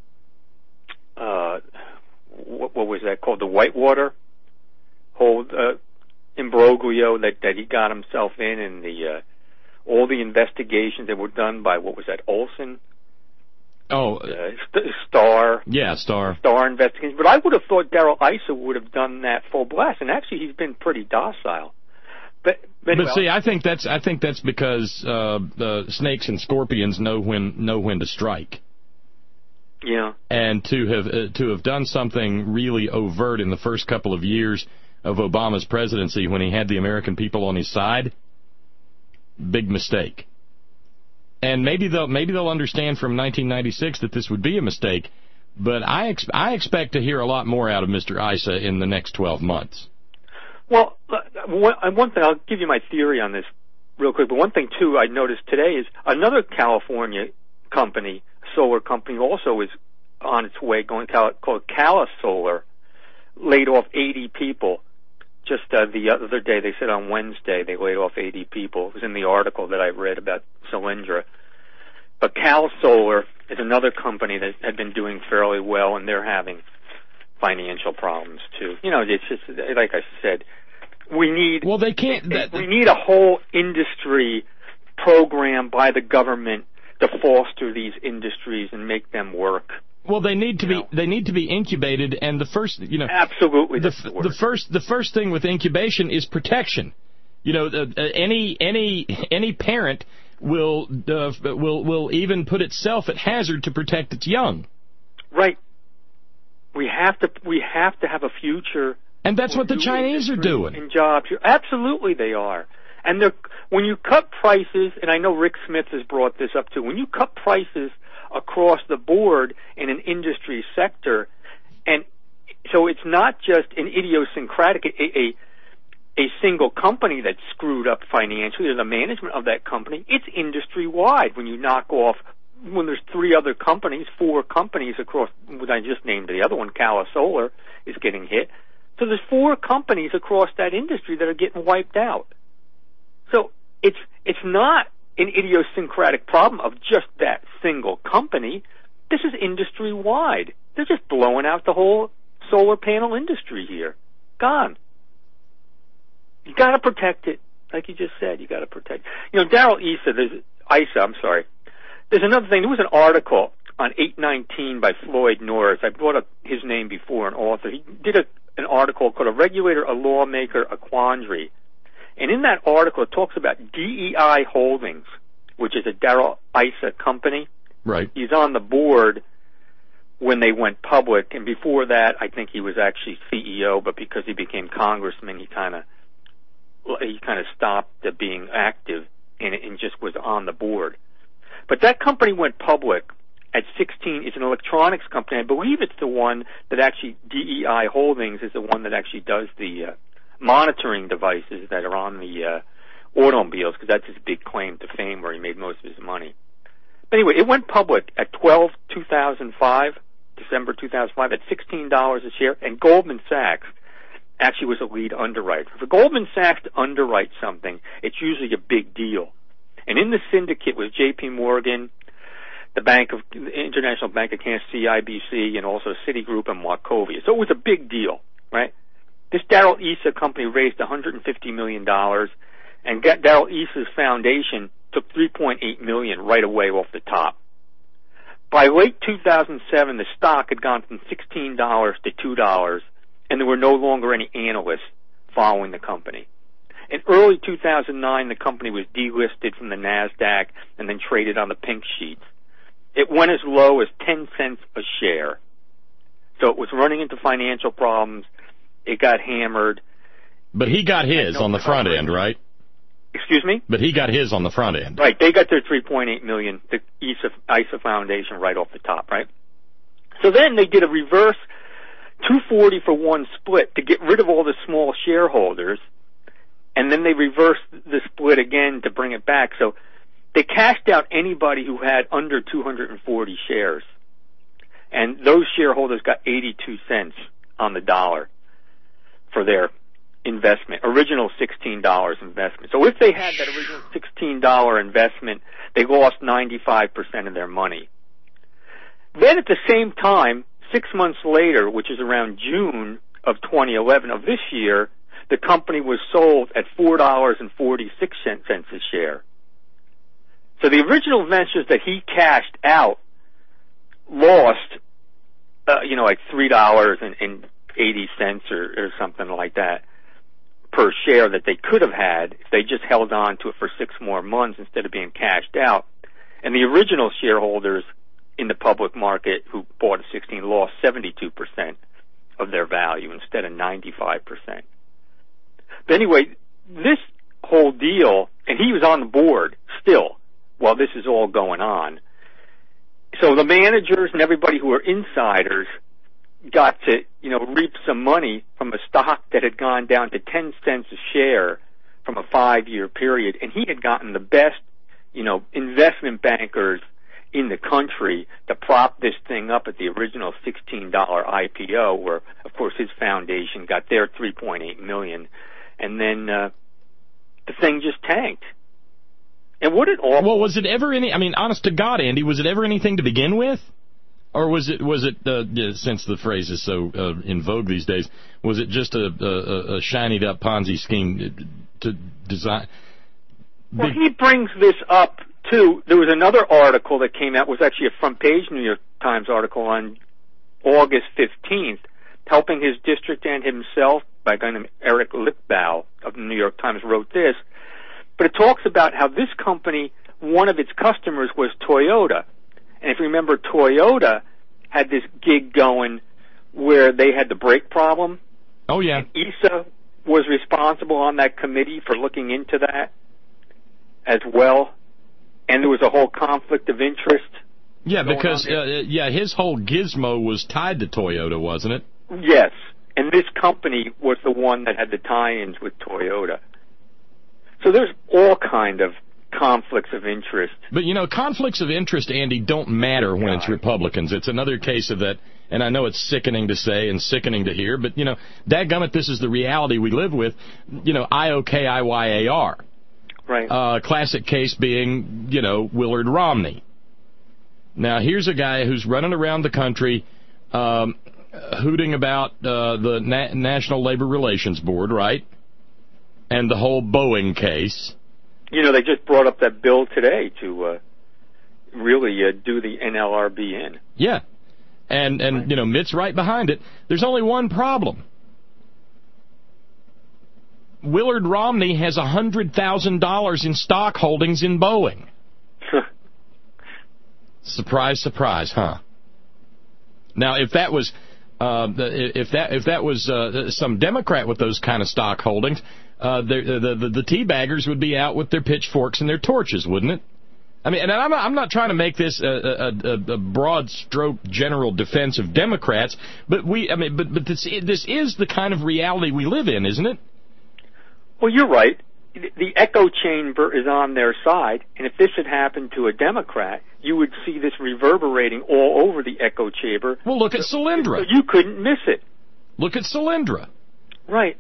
uh, uh, what, what was that called, the Whitewater whole uh, imbroglio that, that he got himself in, and the uh, all the investigations that were done by, what was that, Olson? Oh, uh, St- Starr. Yeah, Starr. Starr investigations. But I would have thought Darrell Issa would have done that full blast, and actually he's been pretty docile. But but, but well, see, I think that's I think that's because uh, the snakes and scorpions know when know when to strike. Yeah. And to have uh, to have done something really overt in the first couple of years of Obama's presidency when he had the American people on his side, big mistake. And maybe they'll maybe they'll understand from nineteen ninety-six that this would be a mistake, but I ex- I expect to hear a lot more out of Mister Issa in the next twelve months. Well, one, one thing, I'll give you my theory on this real quick, but one thing, too, I noticed today is another California company, solar company, also is on its way, going to, called Cala Solar, laid off eighty people. Just uh, the other day, they said on Wednesday, they laid off eighty people. It was in the article that I read about Solyndra. But Cal Solar is another company that had been doing fairly well, and they're having financial problems too. You know, it's just like I said, we need well, they can't. That, we need a whole industry program by the government to foster these industries and make them work. Well, they need to you be know. they need to be incubated, and the first you know absolutely the, the, the first the first thing with incubation is protection. You know, uh, any any any parent will uh, will will even put itself at hazard to protect its young. Right. We have to we have to have a future, and that's what the Chinese are doing. In jobs, absolutely they are. And they're, when you cut prices, and I know Rick Smith has brought this up too. When you cut prices across the board in an industry sector, and so it's not just an idiosyncratic a, a a single company that's screwed up financially or the management of that company. It's industry wide when you knock off when there's three other companies, four companies across, I just named the other one, Cala Solar, is getting hit. So there's four companies across that industry that are getting wiped out. So it's it's not an idiosyncratic problem of just that single company. This is industry-wide. They're just blowing out the whole solar panel industry here. Gone. You got to protect it, like you just said. You got to protect. You know, Darrell Issa, there's Issa. I'm sorry. There's another thing. There was an article on eight nineteen by Floyd Norris. I brought up his name before, an author. He did a, an article called "A Regulator, a Lawmaker, a Quandary," and in that article, it talks about D E I Holdings, which is a Darrell Issa company. Right. He's on the board when they went public, and before that, I think he was actually C E O, but because he became congressman, he kind of he kind of stopped being active and, and just was on the board. But that company went public at sixteen. It's an electronics company. I believe it's the one that actually, D E I Holdings is the one that actually does the uh, monitoring devices that are on the uh, automobiles, because that's his big claim to fame where he made most of his money. But anyway, it went public at twelve two thousand five, December two thousand five, at sixteen dollars a share, and Goldman Sachs actually was a lead underwriter. For Goldman Sachs to underwrite something, it's usually a big deal. And in the syndicate was J P Morgan, the Bank of the International Bank of Canada, C I B C, and also Citigroup and Wachovia. So it was a big deal, right? This Darrell Issa company raised one hundred fifty million dollars, and Darrell Issa's foundation took three point eight million dollars right away off the top. By late two thousand seven, the stock had gone from sixteen dollars to two dollars, and there were no longer any analysts following the company. In early two thousand nine, the company was delisted from the NASDAQ and then traded on the pink sheets. It went as low as ten cents a share. So it was running into financial problems. It got hammered. But he got his no on the front end, right? Excuse me? But he got his on the front end. Right. They got their three point eight million dollars, the Issa, Issa Foundation, right off the top, right? So then they did a reverse two forty for one split to get rid of all the small shareholders, and then they reversed the split again to bring it back. So they cashed out anybody who had under two hundred forty shares, and those shareholders got eighty-two cents on the dollar for their investment, original sixteen dollars investment. So if they had that original sixteen dollars investment, they lost ninety-five percent of their money. Then at the same time, six months later, which is around June of twenty eleven of this year, the company was sold at four dollars and forty-six cents a share. So the original investors that he cashed out lost, uh, you know, like three dollars and eighty cents or, or something like that per share that they could have had if they just held on to it for six more months instead of being cashed out. And the original shareholders in the public market who bought at sixteen lost seventy-two percent of their value instead of ninety-five percent. But anyway, this whole deal, and he was on the board still while this is all going on. So the managers and everybody who were insiders got to, you know, reap some money from a stock that had gone down to ten cents a share from a five-year period, and he had gotten the best, you know, investment bankers in the country to prop this thing up at the original sixteen dollars I P O, where, of course, his foundation got their three point eight million dollars, and then uh, the thing just tanked. And what it all well, was it ever any? I mean, honest to God, Andy, was it ever anything to begin with? Or was it, was it uh, since the phrase is so uh, in vogue these days, was it just a, a, a shinied-up Ponzi scheme to design? Well, he brings this up, too. There was another article that came out, was actually a front-page New York Times article on August fifteenth, helping his district and himself, by a guy named Eric Lichtbau of the New York Times, wrote this. But it talks about how this company, one of its customers was Toyota. And if you remember, Toyota had this gig going where they had the brake problem. Oh, yeah. And Issa was responsible on that committee for looking into that as well. And there was a whole conflict of interest. Yeah, because, uh, yeah, his whole gizmo was tied to Toyota, wasn't it? Yes. And this company was the one that had the tie-ins with Toyota. So there's all kind of conflicts of interest. But, you know, conflicts of interest, Andy, don't matter when it's Republicans. It's another case of that, and I know it's sickening to say and sickening to hear, but, you know, dadgummit, this is the reality we live with. You know, I O K I Y A R. Right. Uh, classic case being, you know, Willard Romney. Now, here's a guy who's running around the country um, hooting about uh, the Na- National Labor Relations Board, right? And the whole Boeing case. You know, they just brought up that bill today to uh, really uh, do the N L R B in. Yeah. And, and right. you know, Mitt's right behind it. There's only one problem. Willard Romney has one hundred thousand dollars in stock holdings in Boeing. Surprise, surprise, huh? Now, if that was uh, if that if that was uh, some Democrat with those kind of stock holdings, uh, the, the the the teabaggers would be out with their pitchforks and their torches, wouldn't it? I mean, and I'm not, I'm not trying to make this a, a, a broad stroke general defense of Democrats, but we I mean, but but this this is the kind of reality we live in, isn't it? Well, you're right. The echo chamber is on their side, and if this had happened to a Democrat, you would see this reverberating all over the echo chamber. Well, look at Solyndra. So you couldn't miss it. Look at Solyndra. Right.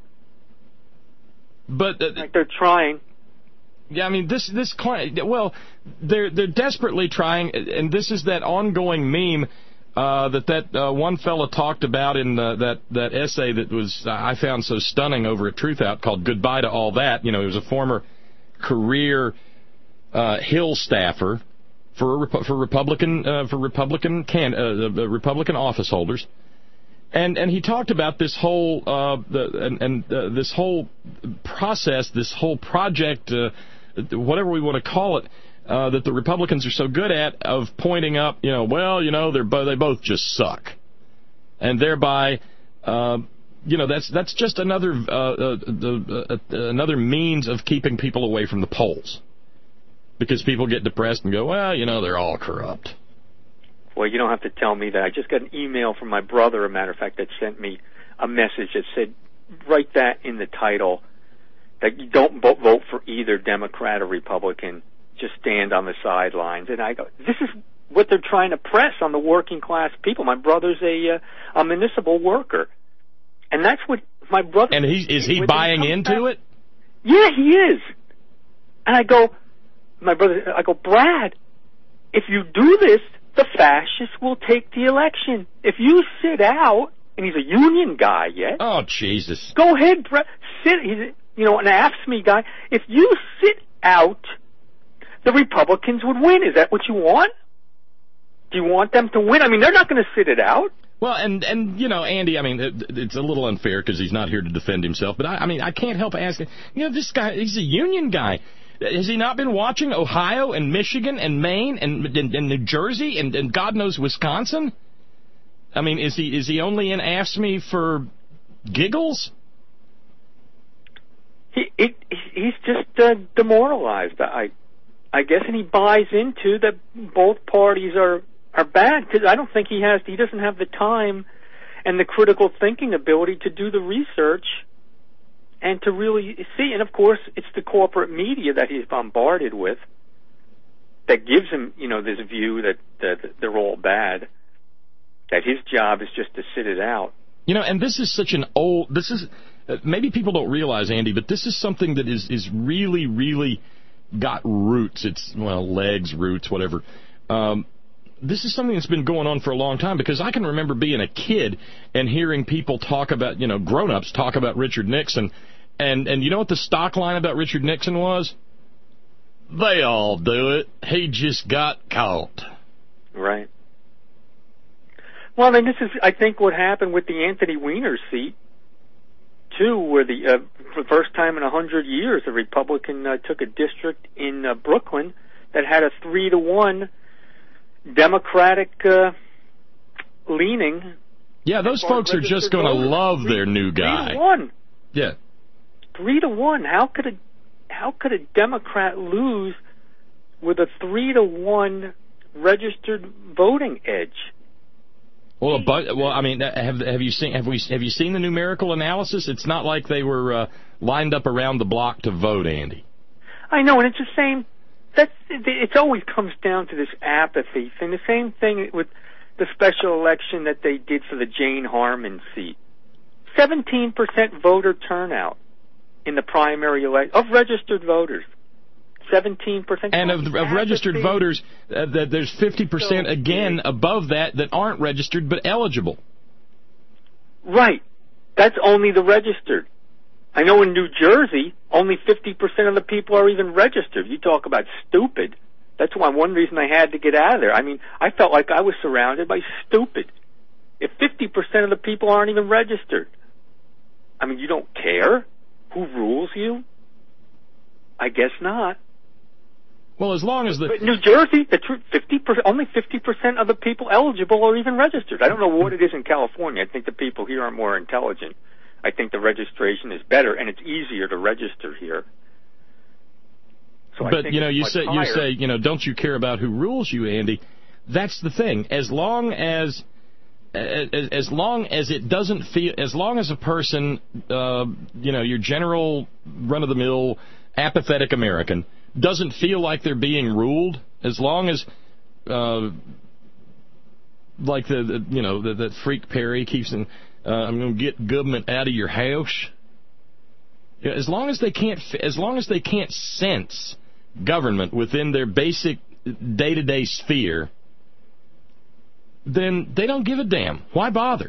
But uh, like they're trying. Yeah, I mean this this client. Well, they're they're desperately trying, and this is that ongoing meme uh, that that uh, one fella talked about in uh, that that essay that was uh, I found so stunning over at Truth Out called "Goodbye to All That." You know, he was a former career uh, Hill staffer for for Republican uh, for Republican can uh, Republican office holders, and and he talked about this whole uh, the and, and uh, this whole process, this whole project, uh, whatever we want to call it. Uh, that the Republicans are so good at of pointing up, you know, well, you know, they're bo- they both just suck, and thereby, uh, you know, that's that's just another uh, uh, uh, uh, another means of keeping people away from the polls, because people get depressed and go, well, you know, they're all corrupt. Well, you don't have to tell me that. I just got an email from my brother, a matter of fact, that sent me a message that said, write that in the title, that you don't vote for either Democrat or Republican. Just stand on the sidelines. And I go, this is what they're trying to press on the working class people. My brother's a uh, a municipal worker, and that's what my brother. And he is he buying into it? Yeah, he is. And I go, my brother, I go, Brad, if you do this, the fascists will take the election. If you sit out, and he's a union guy yet. Oh Jesus! Go ahead, Brad. Sit. He's you know an A F S C M E guy. If you sit out, the Republicans would win. Is that what you want? Do you want them to win? I mean, they're not going to sit it out. Well, and, and you know, Andy, I mean, it, it's a little unfair because he's not here to defend himself, but I, I mean, I can't help asking, you know, this guy, he's a union guy. Has he not been watching Ohio and Michigan and Maine and, and, and New Jersey and, and God knows Wisconsin? I mean, is he is he only in A F S C M E for giggles? He it, He's just uh, demoralized, I I guess, and he buys into that both parties are, are bad, because I don't think he has, he doesn't have the time and the critical thinking ability to do the research and to really see. And of course, it's the corporate media that he's bombarded with that gives him, you know, this view that, that they're all bad, that his job is just to sit it out. You know, and this is such an old, this is, uh, maybe people don't realize, Andy, but this is something that is, is really, really got roots. It's, well, legs, roots, whatever. Um, this is something that's been going on for a long time, because I can remember being a kid and hearing people talk about, you know, grown-ups talk about Richard Nixon, and, and you know what the stock line about Richard Nixon was? They all do it. He just got caught. Right. Well, I mean, this is, I think, what happened with the Anthony Weiner seat, too, where the uh, for the first time in a hundred years, a Republican uh, took a district in uh, Brooklyn that had a three to one Democratic uh, leaning. Yeah, those folks are just going to love three, their new guy. Three to one. Yeah. Three to one. How could a how could a Democrat lose with a three to one registered voting edge? Well, but, well, I mean, have have you seen have we have you seen the numerical analysis? It's not like they were uh, lined up around the block to vote, Andy. I know, and it's the same that's it. Always comes down to this apathy thing. The same thing with the special election that they did for the Jane Harmon seat. seventeen percent voter turnout in the primary election of registered voters. seventeen percent. And of, of registered voters, uh, that there's fifty percent again above that that aren't registered but eligible. Right. That's only the registered. I know in New Jersey, only fifty percent of the people are even registered. You talk about stupid. That's why one reason I had to get out of there. I mean, I felt like I was surrounded by stupid. If fifty percent of the people aren't even registered, I mean, you don't care who rules you? I guess not. Well, as long as the... But New Jersey, the fifty percent, only fifty percent of the people eligible are even registered. I don't know what it is in California. I think the people here are more intelligent. I think the registration is better, and it's easier to register here. So but, you know, you say, you say, you know, don't you care about who rules you, Andy? That's the thing. As long as... As, as long as it doesn't feel, as long as a person, uh, you know, your general run-of-the-mill apathetic American doesn't feel like they're being ruled, as long as, uh, like the, the you know, the, that freak Perry keeps in, uh, I'm going to get government out of your house. You know, as long as they can't, as long as they can't sense government within their basic day-to-day sphere, then they don't give a damn. Why bother?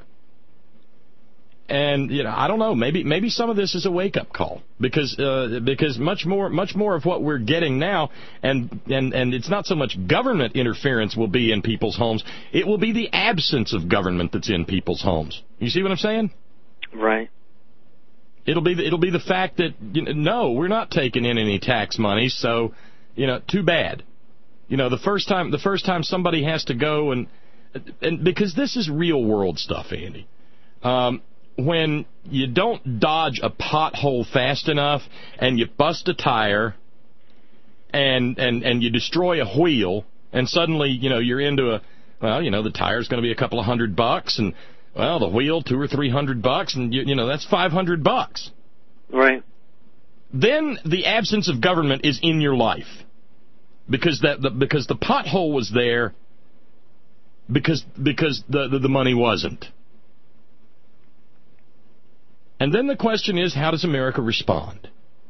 And, you know, I don't know. Maybe maybe some of this is a wake-up call because uh, because much more much more of what we're getting now, and, and and it's not so much government interference will be in people's homes. It will be the absence of government that's in people's homes. You see what I'm saying? Right. It'll be the, it'll be the fact that, you know, no, we're not taking in any tax money, so, you know, too bad. You know, the first time the first time somebody has to go and And because this is real world stuff, Andy. Um, when you don't dodge a pothole fast enough and you bust a tire and and and you destroy a wheel and suddenly, you know, you're into a, well, you know, the tire's going to be a couple of hundred bucks and, well, the wheel two or three hundred bucks and, you, you know, that's five hundred bucks. Right. Then the absence of government is in your life because that the, because the pothole was there. Because because the, the the money wasn't. And then the question is, how does America respond?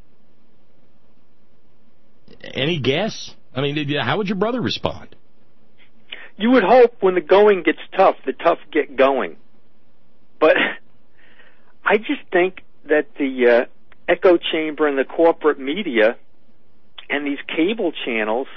Any guess? I mean, how would your brother respond? You would hope when the going gets tough, the tough get going. But I just think that the uh, echo chamber and the corporate media and these cable channels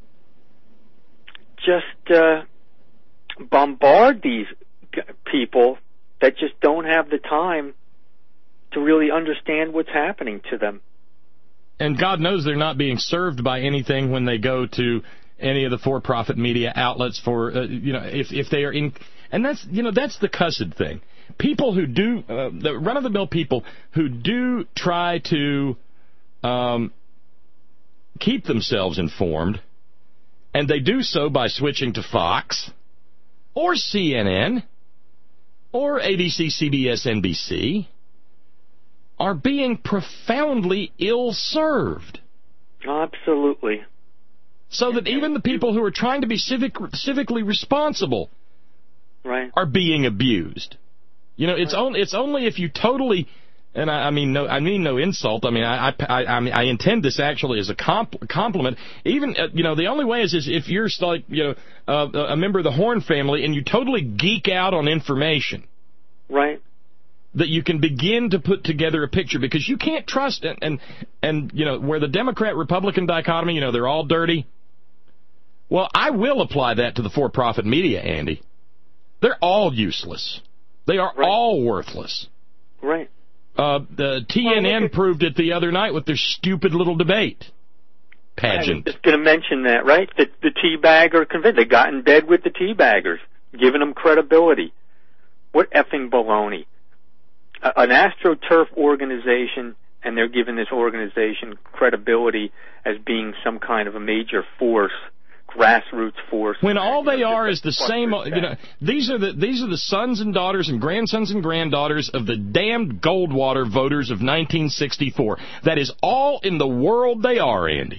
just... Uh, bombard these people that just don't have the time to really understand what's happening to them. And God knows they're not being served by anything when they go to any of the for-profit media outlets for, uh, you know, if, if they are in... And that's, you know, that's the cussed thing. People who do, uh, the run-of-the-mill people who do try to um, keep themselves informed, and they do so by switching to Fox... or C N N, or A B C, C B S, N B C, are being profoundly ill-served. Absolutely. So that even the people who are trying to be civic, civically responsible right. are being abused. You know, it's, right. on, it's only if you totally... And I, I mean, no, I mean no insult. I mean, I, I, I, mean, I intend this actually as a compl- compliment. Even, uh, you know, the only way is, is if you're like, you know, uh, a member of the Horn family and you totally geek out on information, right? That you can begin to put together a picture because you can't trust and and, and you know, where the Democrat-Republican dichotomy, you know, they're all dirty. Well, I will apply that to the for-profit media, Andy. They're all useless. They are right. all worthless. Right. Uh, the T N N well, proved it the other night with their stupid little debate pageant. I was just going to mention that, right? The, the teabagger convention. They got in bed with the teabaggers, giving them credibility. What effing baloney. Uh, an AstroTurf organization, and they're giving this organization credibility as being some kind of a major force, grassroots force. When all they are is the same, you know, these are the these are the sons and daughters and grandsons and granddaughters of the damned Goldwater voters of nineteen sixty-four. That is all in the world they are, Andy.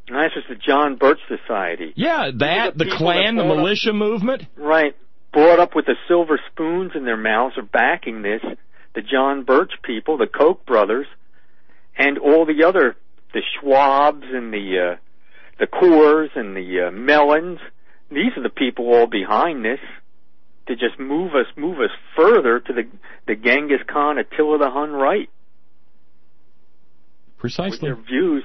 And that's just the John Birch Society. Yeah, that, the, the Klan, the militia up, movement. Right. Brought up with the silver spoons in their mouths are backing this. The John Birch people, the Koch brothers, and all the other, the Schwabs and the, uh, the Coors and the uh, Mellons. These are the people all behind this to just move us, move us further to the, the Genghis Khan, Attila the Hun right. Precisely. With their views.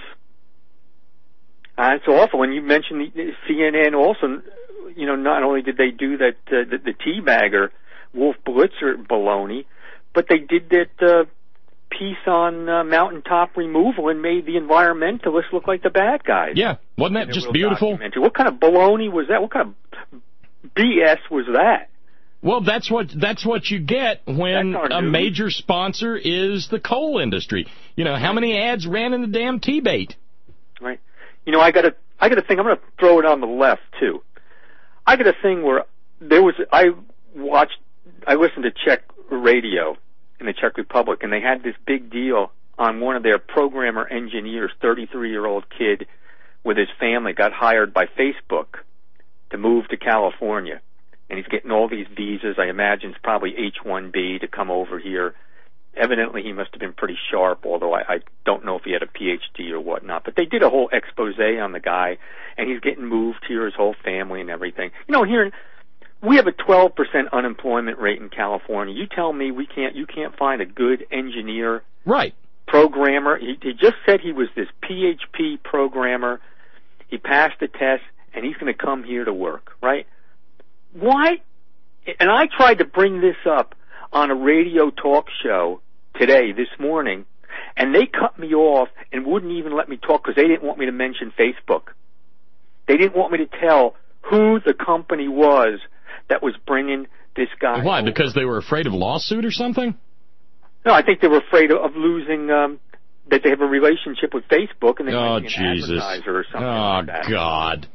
Uh, it's awful. And you mentioned the C N N also, you know, not only did they do that, uh, the, the teabagger, Wolf Blitzer baloney, but they did that uh, piece on uh, mountaintop removal and made the environmentalists look like the bad guys. Yeah. Wasn't that just beautiful? What kind of baloney was that? What kind of B S was that? Well, that's what that's what you get when a news. major sponsor is the coal industry. You know, how many ads ran in the damn T-bait? Right. You know, I got a I got a thing. I'm going to throw it on the left too. I got a thing where there was I watched I listened to Czech radio in the Czech Republic, and they had this big deal on one of their programmer engineers, thirty-three-year-old kid with his family got hired by Facebook to move to California. And he's getting all these visas. I imagine it's probably H one B to come over here. Evidently, he must have been pretty sharp, although I, I don't know if he had a P H D or whatnot. But they did a whole expose on the guy, and he's getting moved here, his whole family and everything. You know, here in, we have a twelve percent unemployment rate in California. You tell me we can't, you can't find a good engineer, right? Programmer. He, he just said he was this P H P programmer. He passed the test, and he's going to come here to work, right? Why? And I tried to bring this up on a radio talk show today, this morning, and they cut me off and wouldn't even let me talk because they didn't want me to mention Facebook. They didn't want me to tell who the company was that was bringing this guy. Why? over. Because they were afraid of lawsuit or something? No, I think they were afraid of losing, um, that they have a relationship with Facebook and they oh, might be an Jesus. advertiser or something oh, like that. Oh, God.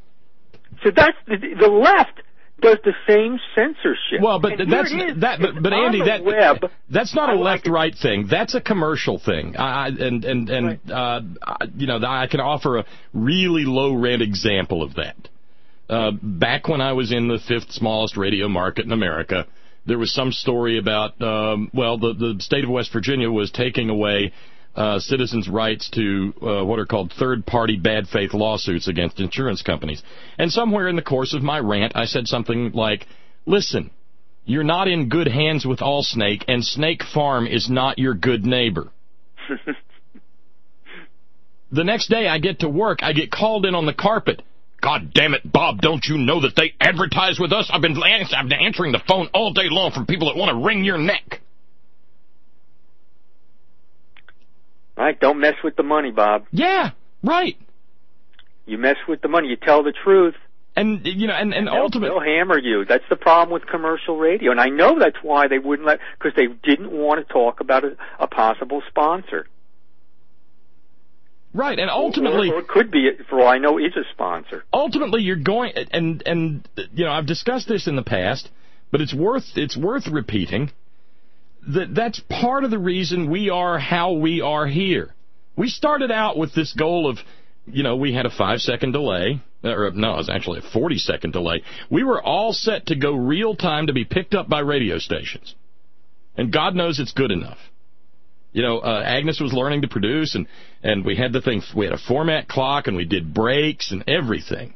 So that's the, the left does the same censorship. Well, but and that's is, that. But, but Andy, that web, that's not a like left-right thing. That's a commercial thing. I, and and and right. uh, you know, I can offer a really low-rent example of that. Uh, back when I was in the fifth smallest radio market in America, there was some story about um, well, the the state of West Virginia was taking away Uh, citizens' rights to uh, what are called third-party bad faith lawsuits against insurance companies. And somewhere in the course of my rant, I said something like, listen, you're not in good hands with Allsnake, and Snake Farm is not your good neighbor. The next day I get to work, I get called in on the carpet. God damn it, Bob, don't you know that they advertise with us? I've been, I've been answering the phone all day long from people that want to wring your neck. Right, don't mess with the money, Bob. Yeah, right. You mess with the money, you tell the truth. And, you know, and, and, and ultimately... They'll hammer you. That's the problem with commercial radio. And I know that's why they wouldn't let... Because they didn't want to talk about a, a possible sponsor. Right, and ultimately... Or, or it could be, for all I know, is a sponsor. Ultimately, you're going... And, and you know, I've discussed this in the past, but it's worth it's worth repeating... That that's part of the reason we are how we are here. We started out with this goal of, you know, we had a five-second delay. Or, no, it was actually a forty-second delay. We were all set to go real time to be picked up by radio stations. And God knows it's good enough. You know, uh, Agnes was learning to produce, and, and we had the thing, we had a format clock, and we did breaks and everything.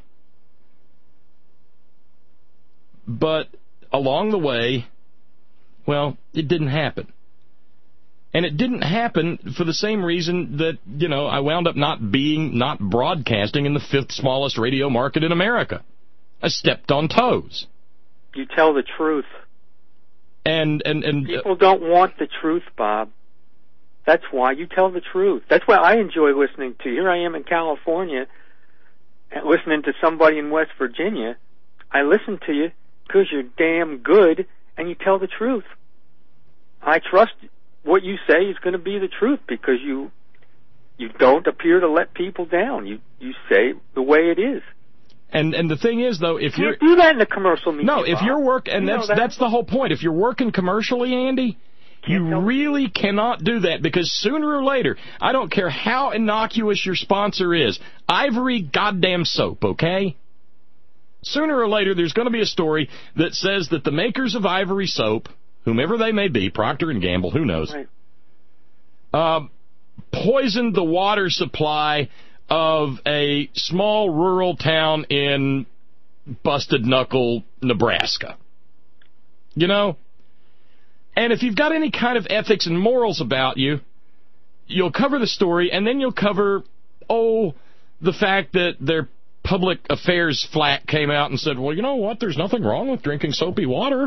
But along the way... Well, it didn't happen. And it didn't happen for the same reason that, you know, I wound up not being, not broadcasting in the fifth smallest radio market in America. I stepped on toes. You tell the truth. And, and, and... People don't want the truth, Bob. That's why you tell the truth. That's why I enjoy listening to you. Here I am in California, listening to somebody in West Virginia. I listen to you because you're damn good, and you tell the truth. I trust what you say is going to be the truth because you you don't appear to let people down. You you say the way it is. And and the thing is, though, if you you're... do that in the commercial media, No, if Bob. you're work, and you that's that? that's the whole point. If you're working commercially, Andy, You really cannot do that, because sooner or later, I don't care how innocuous your sponsor is, Ivory goddamn soap, okay? Sooner or later, there's going to be a story that says that the makers of Ivory soap, whomever they may be, Procter and Gamble, who knows, right. uh, poisoned the water supply of a small rural town in Busted Knuckle, Nebraska. You know? And if you've got any kind of ethics and morals about you, you'll cover the story, and then you'll cover, oh, the fact that their public affairs flat came out and said, well, you know what, there's nothing wrong with drinking soapy water.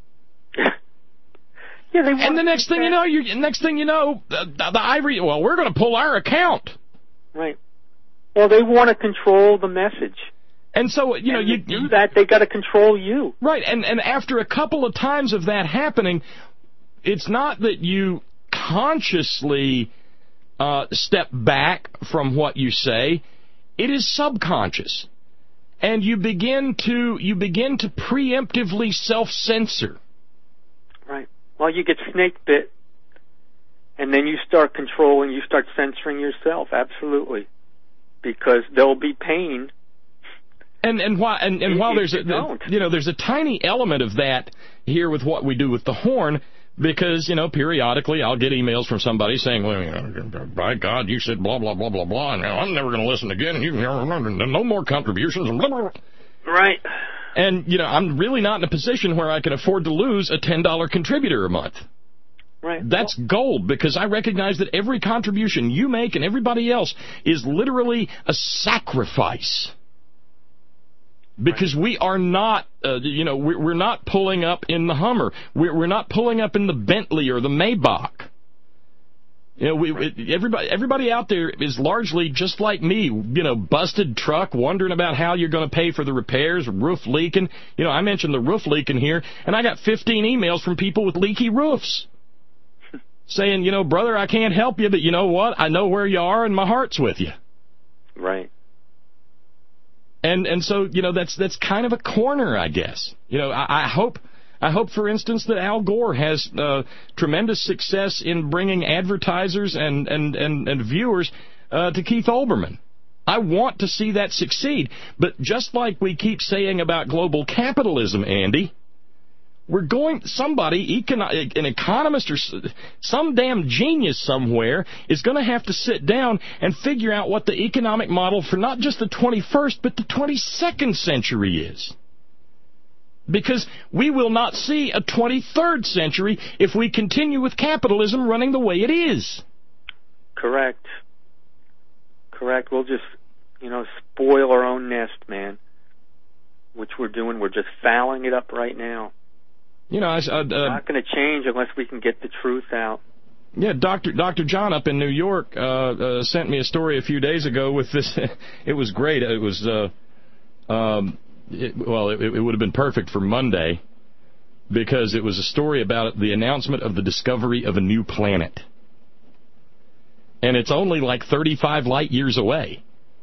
Yeah, they and the next thing you know, you next thing you know, the, the Ivory, well, we're going to pull our account. Right. Well, they want to control the message. And so, you know, and you to do that, they got to control you. Right, and and after a couple of times of that happening, it's not that you consciously uh, step back from what you say. It is subconscious, and you begin to you begin to preemptively self-censor. Right. Well, you get snake bit, and then you start controlling. You start censoring yourself. Absolutely, because there'll be pain. And and while and, and while there's a you know there's a tiny element of that here with what we do with the Horn. Because, you know, periodically I'll get emails from somebody saying, well, you know, by God, you said blah, blah, blah, blah, blah, and I'm never going to listen again, and you no more contributions, and blah, blah, blah. Right. And, you know, I'm really not in a position where I can afford to lose a ten dollar contributor a month. Right. That's gold, because I recognize that every contribution you make and everybody else is literally a sacrifice. Because we are not, uh, you know, we're, we're not pulling up in the Hummer. We're, we're not pulling up in the Bentley or the Maybach. You know, we, it, everybody, everybody out there is largely just like me. You know, busted truck, wondering about how you're going to pay for the repairs, roof leaking. You know, I mentioned the roof leaking here, and I got fifteen emails from people with leaky roofs saying, you know, brother, I can't help you, but you know what? I know where you are, and my heart's with you. Right. And and so, you know, that's that's kind of a corner, I guess. You know, I, I hope, I hope, for instance, that Al Gore has uh, tremendous success in bringing advertisers and, and, and, and viewers uh, to Keith Olbermann. I want to see that succeed. But just like we keep saying about global capitalism, Andy, we're going, somebody, econo- an economist or some damn genius somewhere is going to have to sit down and figure out what the economic model for not just the twenty-first but the twenty-second century is. Because we will not see a twenty-third century if we continue with capitalism running the way it is. Correct. Correct. We'll just, you know, spoil our own nest, man. Which we're doing. We're just fouling it up right now. You know, I, uh, uh, it's not going to change unless we can get the truth out. Yeah, Doctor Doctor John up in New York uh, uh, sent me a story a few days ago with this. It was great. It was, uh, um, it, well, it, it would have been perfect for Monday because it was a story about the announcement of the discovery of a new planet. And it's only like thirty-five light years away.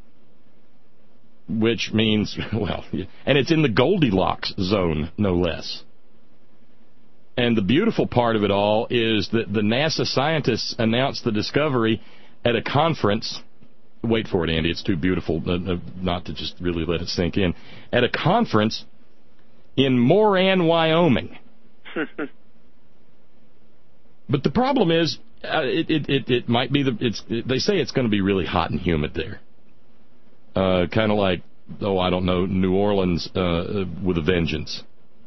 Which means, well, and it's in the Goldilocks zone, no less. And the beautiful part of it all is that the NASA scientists announced the discovery at a conference. Wait for it, Andy. It's too beautiful uh, not to just really let it sink in. At a conference in Moran, Wyoming. But the problem is, uh, it, it, it, it might be the. It's. It, they say it's going to be really hot and humid there. Uh, kind of like, oh, I don't know, New Orleans uh, with a vengeance.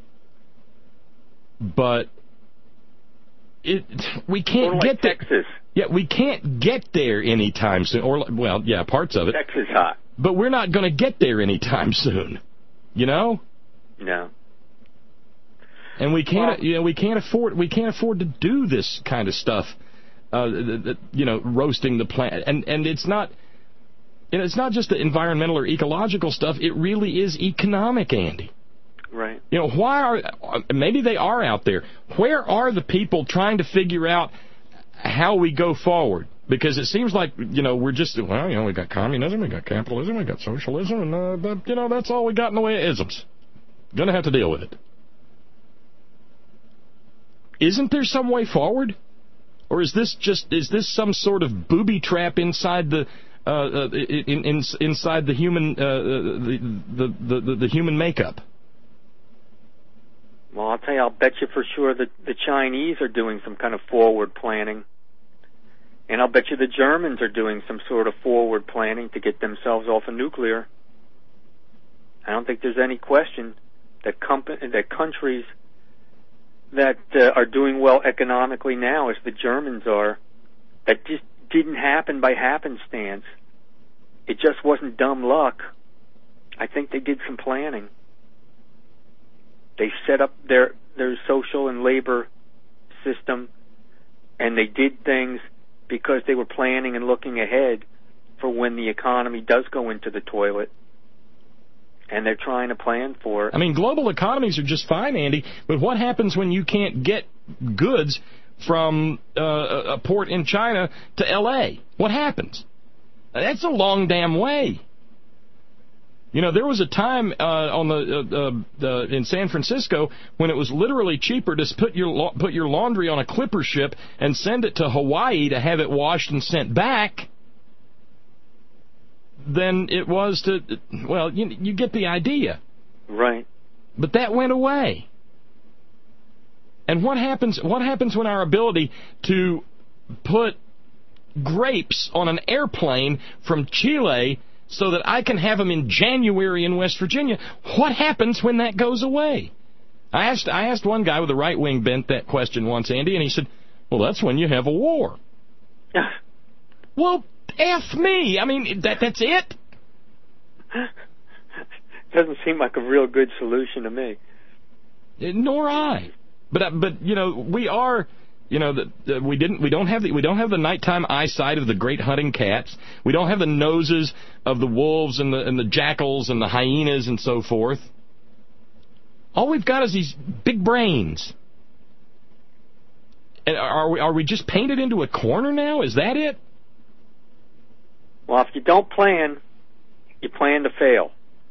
But it, we can't or like get there. Texas. Yeah, we can't get there anytime soon. Or, well, yeah, parts of it. Texas hot. But we're not going to get there anytime soon. You know? No. And we can't, well, you know, we can't afford, we can't afford to do this kind of stuff. Uh, the, the, you know, roasting the planet, and and it's not, you know, it's not just the environmental or ecological stuff. It really is economic, Andy. Right. You know, why are, maybe they are out there. Where are the people trying to figure out how we go forward? Because it seems like, you know, we're just, well, you know, we got communism, we got capitalism, we got socialism, and, uh, that, you know, that's all we got in the way of isms. Gonna have to deal with it. Isn't there some way forward? Or is this just is this some sort of booby trap inside the uh, uh, in, in, inside the human uh, the, the, the the human makeup? Well, I'll tell you, I'll bet you for sure that the Chinese are doing some kind of forward planning, and I'll bet you the Germans are doing some sort of forward planning to get themselves off of nuclear. I don't think there's any question that comp- that countries that uh, are doing well economically now, as the Germans are, that just didn't happen by happenstance. It just wasn't dumb luck. I think they did some planning. They set up their their social and labor system, and they did things because they were planning and looking ahead for when the economy does go into the toilet. And they're trying to plan for it. I mean, global economies are just fine, Andy, but what happens when you can't get goods from uh, a port in China to L A? What happens? That's a long damn way. You know, there was a time uh, on the uh, uh, in San Francisco when it was literally cheaper to put your put your laundry on a clipper ship and send it to Hawaii to have it washed and sent back than it was to, well, you, you get the idea. Right. But that went away. And what happens, what happens when our ability to put grapes on an airplane from Chile so that I can have them in January in West Virginia, what happens when that goes away? I asked, I asked one guy with a right-wing bent that question once, Andy, and he said, well, that's when you have a war. Well, F me. I mean, that that's it. Doesn't seem like a real good solution to me. Nor I. But uh, but you know, we are. You know, the, the, we didn't. We don't have the. We don't have the nighttime eyesight of the great hunting cats. We don't have the noses of the wolves and the and the jackals and the hyenas and so forth. All we've got is these big brains. And are we are we just painted into a corner now? Is that it? Well, if you don't plan, you plan to fail.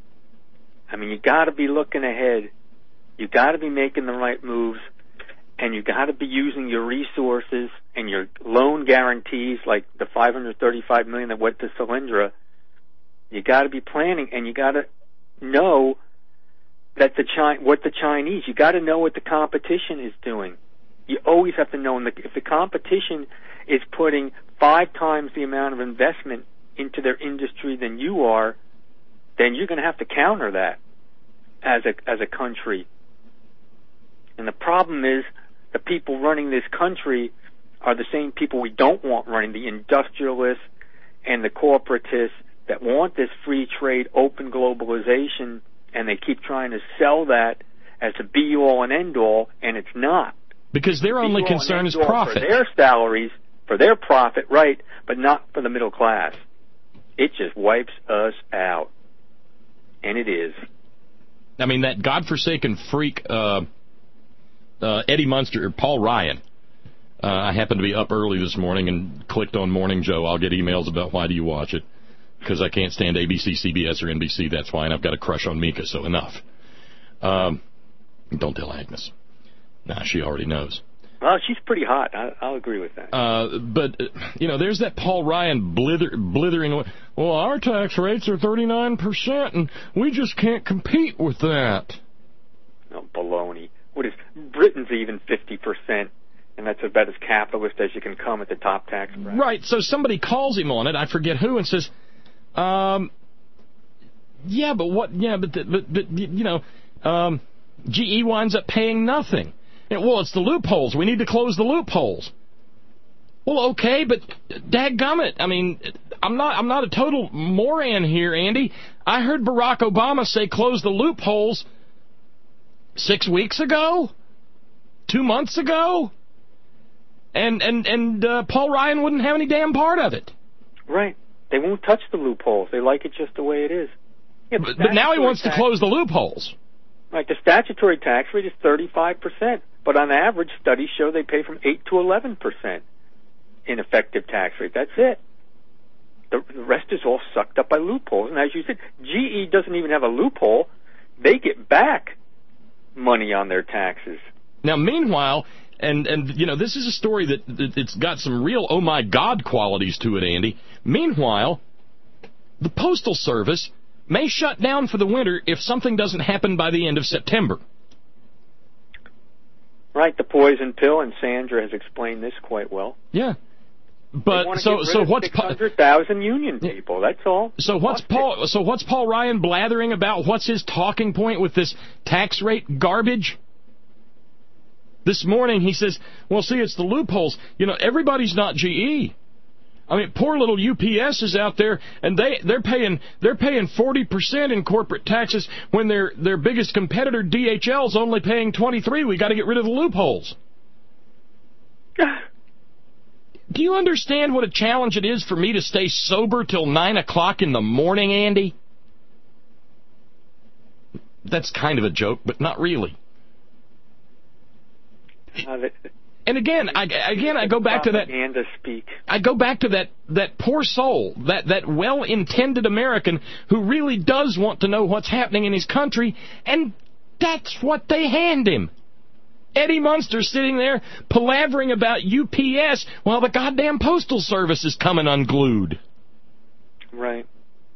I mean, you got to be looking ahead. You got to be making the right moves, and you got to be using your resources and your loan guarantees, like the five hundred thirty-five million dollars that went to Solyndra. You got to be planning, and you got to know that the Chi- what the Chinese. You got to know what the competition is doing. You always have to know, and if the competition is putting five times the amount of investment into their industry than you are, then you're going to have to counter that as a as a country. And the problem is the people running this country are the same people we don't want running, the industrialists and the corporatists that want this free trade, open globalization, and they keep trying to sell that as a be-all and end-all, and it's not. Because their only concern is profit. For their salaries, for their profit, right, but not for the middle class. It just wipes us out. And it is. I mean, that godforsaken freak, uh, uh, Eddie Munster, or Paul Ryan. Uh, I happened to be up early this morning and clicked on Morning Joe. I'll get emails about why do you watch it. Because I can't stand A B C, C B S, or N B C. That's why, and I've got a crush on Mika, so enough. Um, don't tell Agnes. Nah, she already knows. Well, she's pretty hot. I, I'll agree with that. Uh, but, uh, you know, there's that Paul Ryan blither, blithering away. Well, our tax rates are thirty-nine percent, and we just can't compete with that. No, baloney. What is, Britain's even fifty percent, and that's about as capitalist as you can come at the top tax bracket. Right, so somebody calls him on it, I forget who, and says, um, yeah, but what, yeah, but, the, but, but you know, um, G E winds up paying nothing. Well, it's the loopholes. We need to close the loopholes. Well, okay, but dadgummit, I mean, I'm not I'm not a total moron here, Andy. I heard Barack Obama say close the loopholes six weeks ago, two months ago, and and and uh, Paul Ryan wouldn't have any damn part of it. Right. They won't touch the loopholes. They like it just the way it is. Yeah, but, but now he wants tax, to close the loopholes. Right. The statutory tax rate is thirty-five percent. But on average, studies show they pay from eight to eleven percent in effective tax rate. That's it. The, the rest is all sucked up by loopholes. And as you said, G E doesn't even have a loophole. They get back money on their taxes. Now, meanwhile, And, and you know, this is a story that, that it's got some real oh my God qualities to it, Andy. Meanwhile, the Postal Service may shut down for the winter if something doesn't happen by the end of September. Right, the poison pill, and Sandra has explained this quite well. Yeah. But so get rid so of what's six hundred thousand union people? That's all. So what's Paul? So what's Paul Ryan blathering about? What's his talking point with this tax rate garbage? This morning he says, "Well, see, it's the loopholes. You know, everybody's not G E. I mean, poor little U P S is out there, and they they're paying they're paying forty percent in corporate taxes when their their biggest competitor D H L is only paying twenty-three. We got to get rid of the loopholes." Do you understand what a challenge it is for me to stay sober till nine o'clock in the morning, Andy? That's kind of a joke, but not really. Uh, the, and again, I, again, I go back to that. Speak. I go back to that that poor soul, that that well-intended American who really does want to know what's happening in his country, and that's what they hand him. Eddie Munster sitting there palavering about U P S while the goddamn Postal Service is coming unglued. Right.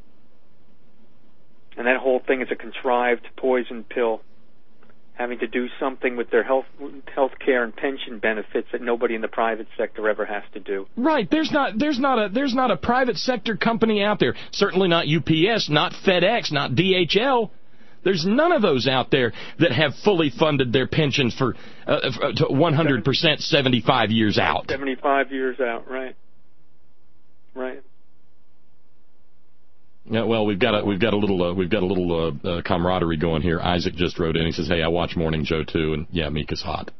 And that whole thing is a contrived poison pill, having to do something with their health health care and pension benefits that nobody in the private sector ever has to do. Right. There's not there's not a there's not a private sector company out there. Certainly not U P S, not FedEx, not D H L. There's none of those out there that have fully funded their pensions for uh, to one hundred percent seventy-five years out. seventy-five years out, right. Right. Yeah, well, we've got a we've got a little uh, we've got a little uh, uh, camaraderie going here. Isaac just wrote in. He says, "Hey, I watch Morning Joe too, and yeah, Mika's hot."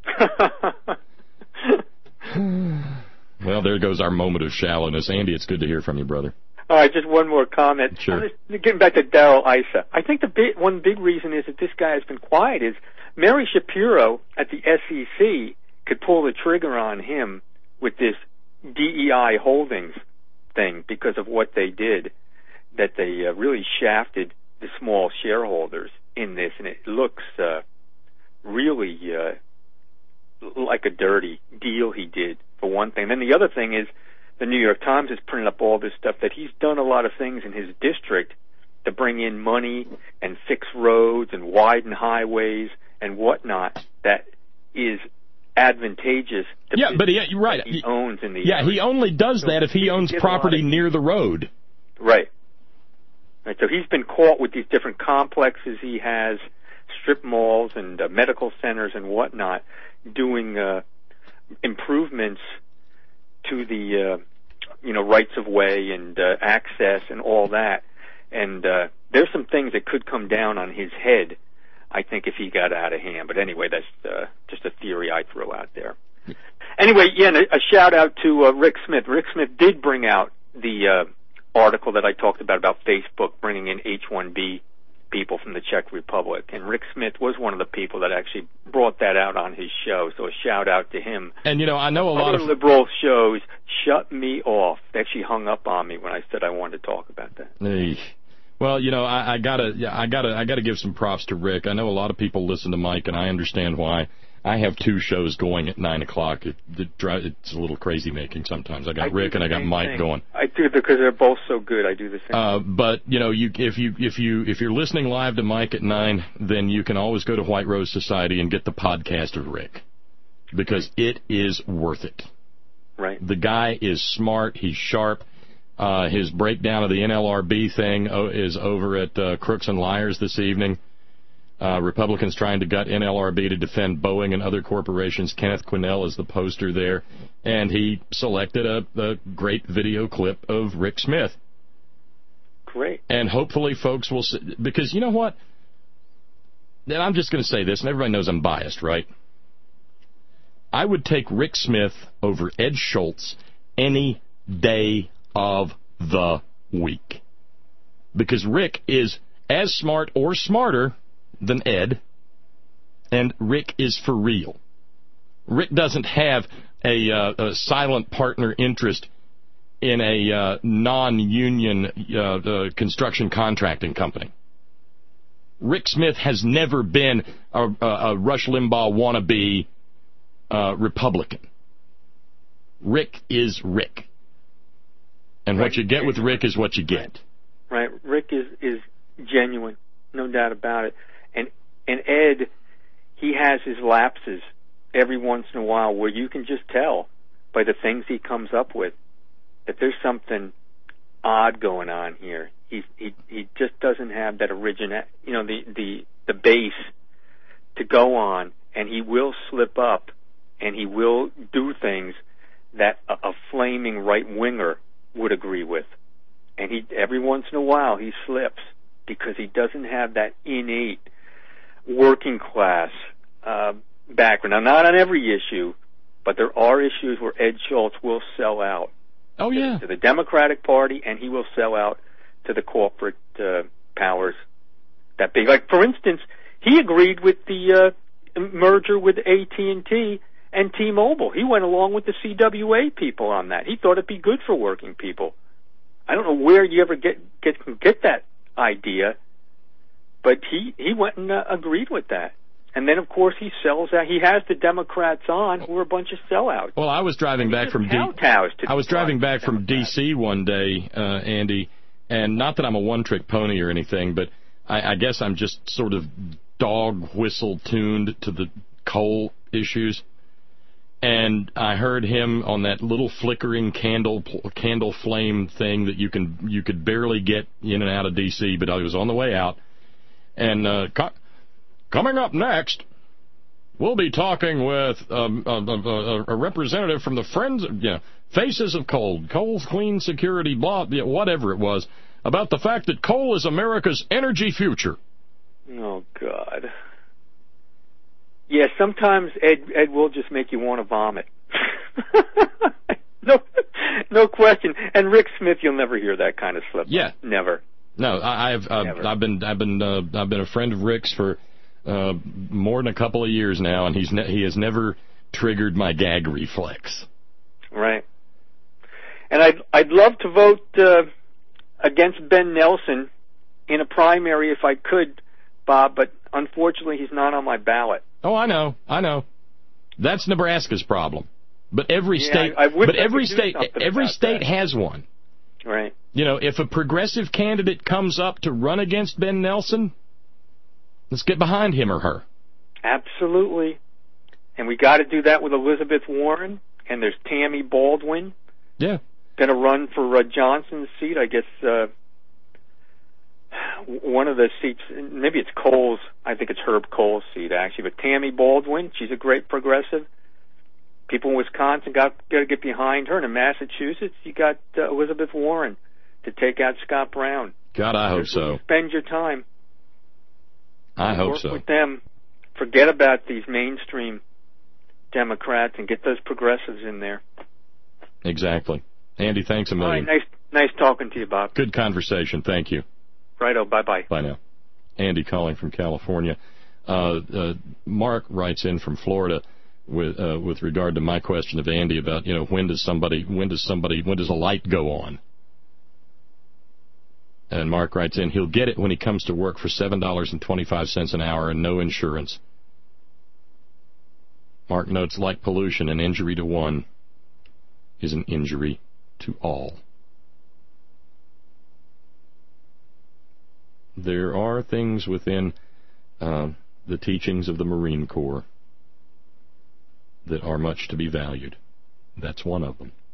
Well, there goes our moment of shallowness. Andy, it's good to hear from you, brother. All right, just one more comment. Sure. Getting back to Darrell Issa, I think the big, one big reason is that this guy has been quiet is Mary Shapiro at the S E C could pull the trigger on him with this D E I Holdings thing because of what they did, that they uh, really shafted the small shareholders in this, and it looks uh, really uh, like a dirty deal he did, for one thing. Then the other thing is, the New York Times has printed up all this stuff that he's done a lot of things in his district to bring in money and fix roads and widen highways and whatnot that is advantageous to yeah, but he, you're right. he owns in the Yeah, area. he only does so that if he owns property of, near the road. Right. Right. So he's been caught with these different complexes he has, strip malls and uh, medical centers and whatnot, doing uh, improvements to the uh, you know rights of way and uh, access and all that, and uh, there's some things that could come down on his head, I think, if he got out of hand. But anyway, that's uh, just a theory I throw out there. Anyway, yeah, and a, a shout out to uh, Rick Smith. Rick Smith did bring out the uh, article that I talked about about Facebook bringing in H one B people from the Czech Republic, and Rick Smith was one of the people that actually brought that out on his show, so a shout out to him. And you know, I know a lot Other of liberal shows shut me off. They actually hung up on me when I said I wanted to talk about that. Hey. Well, you know, I, I gotta, yeah, I gotta, I gotta give some props to Rick. I know a lot of people listen to Mike, and I understand why. I have two shows going at nine o'clock. It, it, it's a little crazy making sometimes. I got I Rick and I got Mike thing. going. I do because they're both so good. I do the same. Uh, but you know, you if you if you if you're listening live to Mike at nine, then you can always go to White Rose Society and get the podcast of Rick, because it is worth it. Right. The guy is smart. He's sharp. Uh, his breakdown of the N L R B thing is over at uh, Crooks and Liars this evening. Uh, Republicans trying to gut N L R B to defend Boeing and other corporations. Kenneth Quinnell is the poster there. And he selected a, a great video clip of Rick Smith. Great. And hopefully folks will see, because you know what? And I'm just going to say this, and everybody knows I'm biased, right? I would take Rick Smith over Ed Schultz any day of the week. Because Rick is as smart or smarter than Ed, and Rick is for real. Rick doesn't have a, uh, a silent partner interest in a uh, non-union uh, uh, construction contracting company. Rick Smith has never been a, a, a Rush Limbaugh wannabe uh, Republican. Rick is Rick. And Right. what you get with Rick is what you get. Right. Rick is, is genuine, no doubt about it. And and Ed, he has his lapses every once in a while where you can just tell by the things he comes up with that there's something odd going on here. He he he just doesn't have that origin, you know, the the the base to go on, and he will slip up, and he will do things that a, a flaming right winger would agree with. And he every once in a while he slips because he doesn't have that innate working class uh, background. Now, not on every issue, but there are issues where Ed Schultz will sell out. Oh yeah, to the Democratic Party, and he will sell out to the corporate uh, powers that big. Like, for instance, he agreed with the uh, merger with A T and T and T-Mobile. He went along with the C W A people on that. He thought it'd be good for working people. I don't know where you ever get get get that idea, but he he went and uh, agreed with that. And then, of course, he sells out. He has the Democrats on, who are a bunch of sellouts. Well, I was driving back from D- I was driving back from D C one day, uh, Andy, and not that I'm a one-trick pony or anything, but I, I guess I'm just sort of dog whistle tuned to the coal issues. And I heard him on that little flickering candle candle flame thing that you can you could barely get in and out of D C, but I was on the way out, and. Uh, co- Coming up next, we'll be talking with um, a, a, a representative from the Friends, you know, Faces of Coal, Coal's Clean Security, blah, whatever it was, about the fact that coal is America's energy future. Oh, God. Yeah, sometimes Ed Ed will just make you want to vomit. no, no question. And Rick Smith, you'll never hear that kind of slip. Yeah, never. No, I, I've uh, I've been I've been uh, I've been a friend of Rick's for. Uh, more than a couple of years now, and he's ne- he has never triggered my gag reflex. Right. And I'd I'd love to vote uh, against Ben Nelson in a primary if I could, Bob, but unfortunately he's not on my ballot. Oh, I know, I know. That's Nebraska's problem. But every yeah, state, I, I but every state, every state that. has one. Right. You know, if a progressive candidate comes up to run against Ben Nelson, let's get behind him or her. Absolutely. And we got to do that with Elizabeth Warren, and there's Tammy Baldwin. Yeah. Going to run for uh, Johnson's seat, I guess. Uh, one of the seats, maybe it's Cole's. I think it's Herb Cole's seat, actually. But Tammy Baldwin, she's a great progressive. People in Wisconsin got, got to get behind her. And in Massachusetts, you got uh, Elizabeth Warren to take out Scott Brown. God, I hope so. Spend your time. I hope Work so. with them. Forget about these mainstream Democrats and get those progressives in there. Exactly. Andy, thanks a million. All right, nice, nice talking to you, Bob. Good conversation. Thank you. Righto, bye-bye. Bye now. Andy calling from California. Uh, uh, Mark writes in from Florida with uh, with regard to my question of Andy about, you know, when does somebody, when does somebody, when does a light go on? And Mark writes in, he'll get it when he comes to work for seven dollars and twenty-five cents an hour and no insurance. Mark notes, like pollution, an injury to one is an injury to all. There are things within uh, the teachings of the Marine Corps that are much to be valued. That's one of them.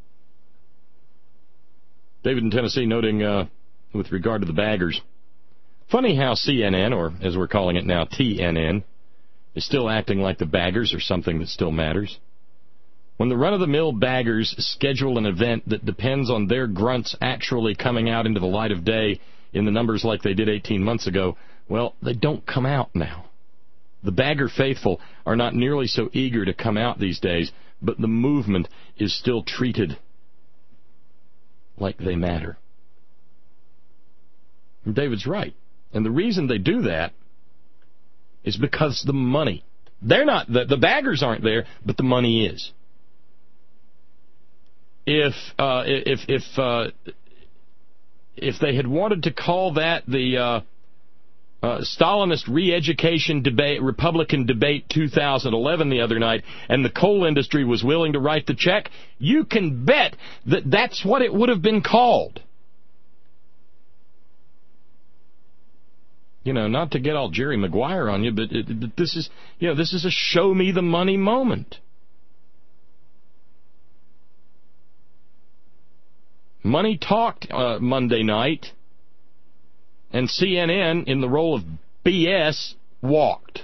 David in Tennessee noting... Uh, with regard to the baggers. Funny how C N N, or as we're calling it now, T N N, is still acting like the baggers are something that still matters. When the run-of-the-mill baggers schedule an event that depends on their grunts actually coming out into the light of day in the numbers like they did eighteen months ago, well, they don't come out now. The bagger faithful are not nearly so eager to come out these days, but the movement is still treated like they matter. David's right. And the reason they do that is because the money. They're not, the, the baggers aren't there, but the money is. If, uh, if, if, uh, if they had wanted to call that the, uh, Uh, Stalinist re-education debate, Republican debate two thousand eleven the other night, and the coal industry was willing to write the check, you can bet that that's what it would have been called. You know, not to get all Jerry Maguire on you, but, it, but this is, you know, this is a show me the money moment. Money talked uh, Monday night. And C N N, in the role of B S, walked.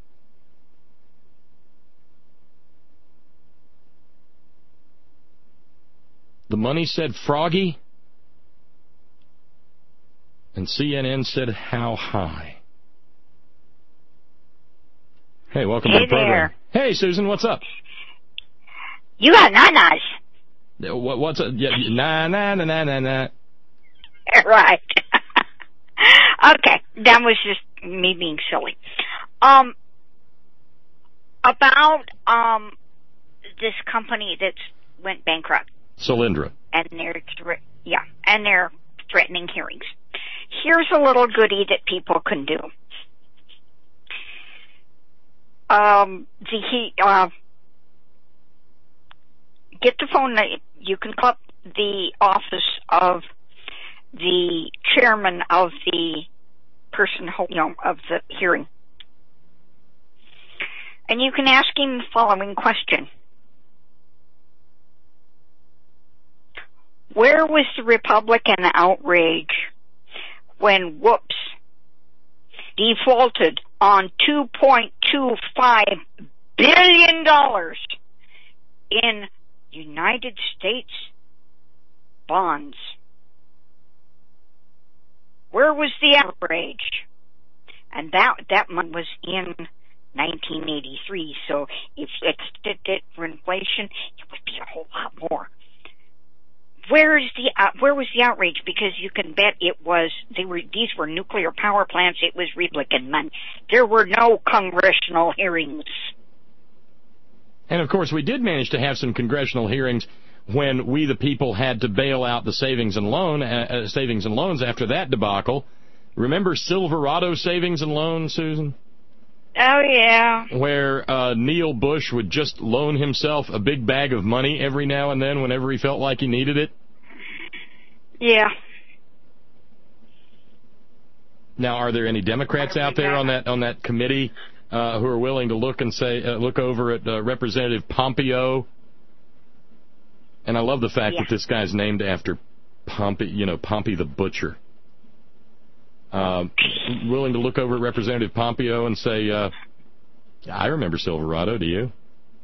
The money said Froggy, and C N N said how high. Hey, welcome hey to the program. There. Hey, Susan, what's up? You got nanas. What, what's up? Yeah, na na na na na na. Right. Okay, that was just me being silly. Um, about um this company that went bankrupt. Solyndra. And they're thre- yeah, and they're threatening hearings. Here's a little goodie that people can do. Um, the he uh, get the phone. You can call up the office of the chairman of the person, you know, of the hearing. And you can ask him the following question. Where was the Republican outrage when Whoops defaulted on two point two five billion dollars in United States bonds? Where was the outrage? And that that money was in nineteen eighty-three. So if it's did it for inflation, it would be a whole lot more. Where is the uh, where was the outrage? Because you can bet it was they were these were nuclear power plants. It was Republican money. There were no congressional hearings. And of course, we did manage to have some congressional hearings when we, the people, had to bail out the savings and loan uh, savings and loans after that debacle. Remember Silverado savings and loans, Susan? Oh, yeah. Where uh, Neil Bush would just loan himself a big bag of money every now and then whenever he felt like he needed it? Yeah. Now, are there any Democrats out there on that on that committee uh, who are willing to look and say uh, look over at uh, Representative Pompeo? And I love the fact yeah. that this guy's named after Pompey, you know, Pompey the Butcher. Uh, willing to look over at Representative Pompeo and say, uh, I remember Silverado, do you?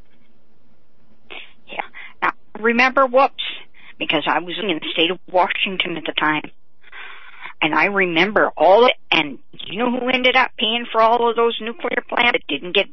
Yeah. Now, remember Whoops, because I was in the state of Washington at the time. And I remember all it, and you know who ended up paying for all of those nuclear plants that didn't get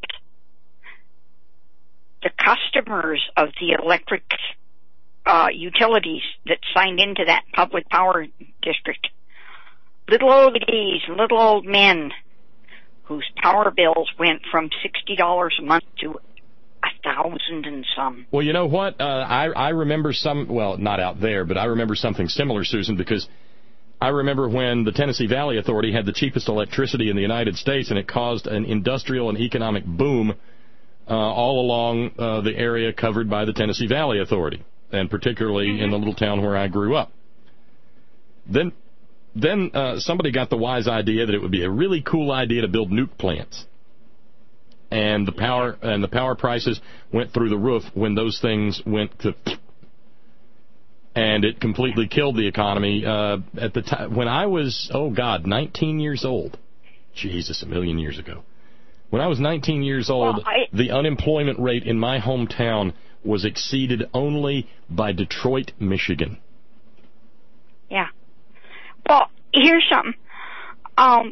the customers of the electric uh, utilities that signed into that public power district. Little old ladies, little old men whose power bills went from sixty dollars a month to a thousand and some. Well, you know what? Uh, I, I remember some, well, not out there, but I remember something similar, Susan, because I remember when the Tennessee Valley Authority had the cheapest electricity in the United States, and it caused an industrial and economic boom uh, all along uh, the area covered by the Tennessee Valley Authority, and particularly mm-hmm. in the little town where I grew up. Then then uh, somebody got the wise idea that it would be a really cool idea to build nuke plants. And the power and the power prices went through the roof when those things went to, and it completely killed the economy. Uh, at the time when I was, oh God, nineteen years old, Jesus, a million years ago. When I was nineteen years old, well, I... the unemployment rate in my hometown was exceeded only by Detroit, Michigan. Yeah. Well, here's something. Um.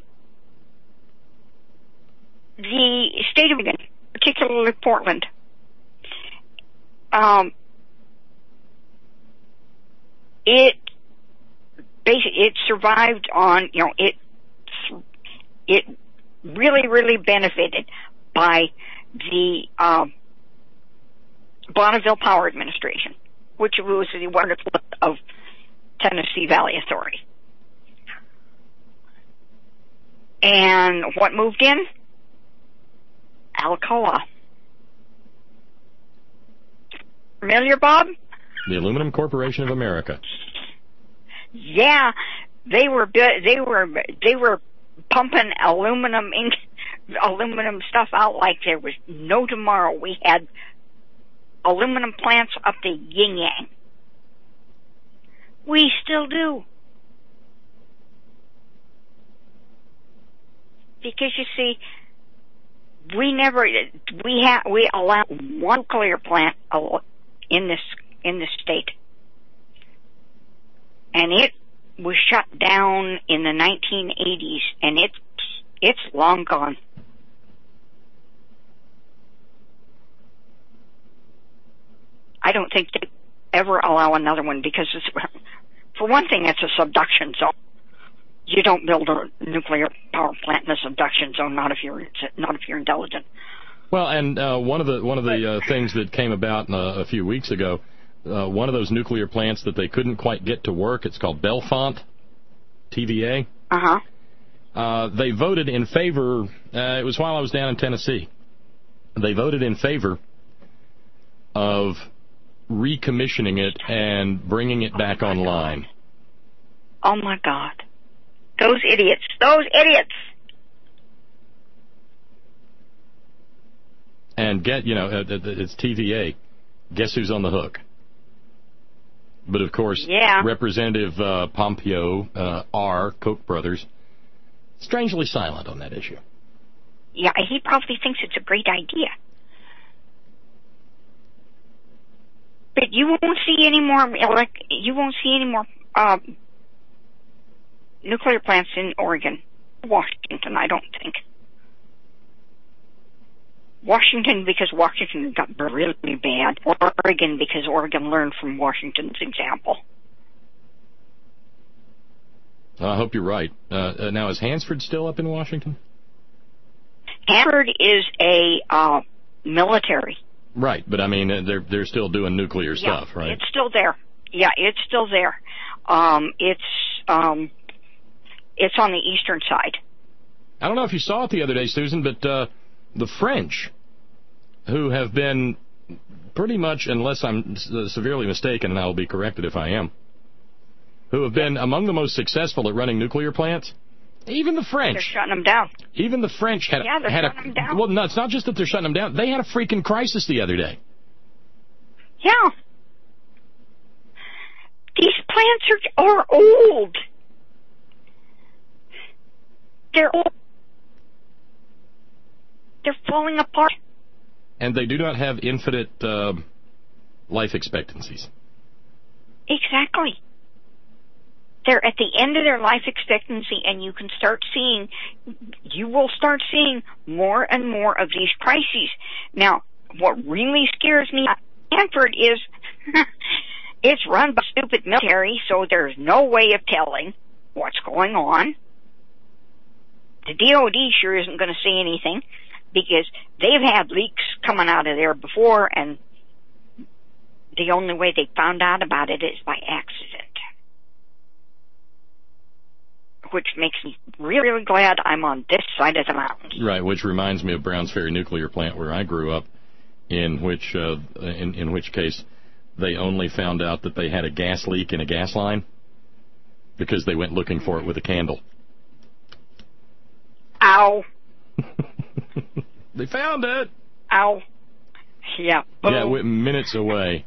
The state of Michigan, particularly Portland, um, it basically it survived on, you know, it it really really benefited by the um, Bonneville Power Administration, which was the one of Tennessee Valley Authority. And what moved in? Alcoa. Familiar, Bob? The Aluminum Corporation of America. Yeah, they were they were they were pumping aluminum ink, aluminum stuff out like there was no tomorrow. We had aluminum plants up to yin yang. We still do. Because you see, we never we have we allow one nuclear plant in this in this state, and it was shut down in the nineteen eighties, and it's it's long gone. I don't think they ever allow another one because, it's, for one thing, it's a subduction zone. You don't build a nuclear power plant in a subduction zone, not if you're not if you're intelligent. Well, and uh, one of the one of the uh, things that came about uh, a few weeks ago, uh, one of those nuclear plants that they couldn't quite get to work, it's called Bellefonte, T V A. Uh-huh. Uh, they voted in favor, uh, it was while I was down in Tennessee, they voted in favor of recommissioning it and bringing it back oh online. God. Oh, my God. Those idiots. Those idiots. And get, you know, it's T V A. Guess who's on the hook? But, of course, yeah. Representative uh, Pompeo, uh, R., Koch brothers, strangely silent on that issue. Yeah, he probably thinks it's a great idea. But you won't see any more, like, you won't see any more uh, nuclear plants in Oregon, Washington, I don't think. Washington because Washington got really bad. Oregon because Oregon learned from Washington's example. I hope you're right. Uh, uh, now, is Hansford still up in Washington? Hansford is a uh, military. Right, but I mean, they're they're still doing nuclear yeah, stuff, right? It's still there. Yeah, it's still there. Um, it's um, it's on the eastern side. I don't know if you saw it the other day, Susan, but uh, the French, who have been pretty much, unless I'm severely mistaken, and I will be corrected if I am, who have been among the most successful at running nuclear plants. Even the French. They're shutting them down. Even the French had, yeah, they're had shutting a... them down. Well, no, it's not just that they're shutting them down. They had a freaking crisis the other day. Yeah. These plants are, are old. They're old. They're falling apart. And they do not have infinite uh, life expectancies. Exactly. They're at the end of their life expectancy, and you can start seeing, you will start seeing more and more of these crises. Now, what really scares me at Stanford is it's run by stupid military, so there's no way of telling what's going on. The D O D sure isn't going to say anything because they've had leaks coming out of there before, and the only way they found out about it is by accident. Which makes me really, really glad I'm on this side of the mountains. Right, which reminds me of Browns Ferry Nuclear Plant, where I grew up, in which uh, in, in which case they only found out that they had a gas leak in a gas line because they went looking for it with a candle. Ow. They found it. Ow. Yeah. Boom. Yeah, we're minutes away.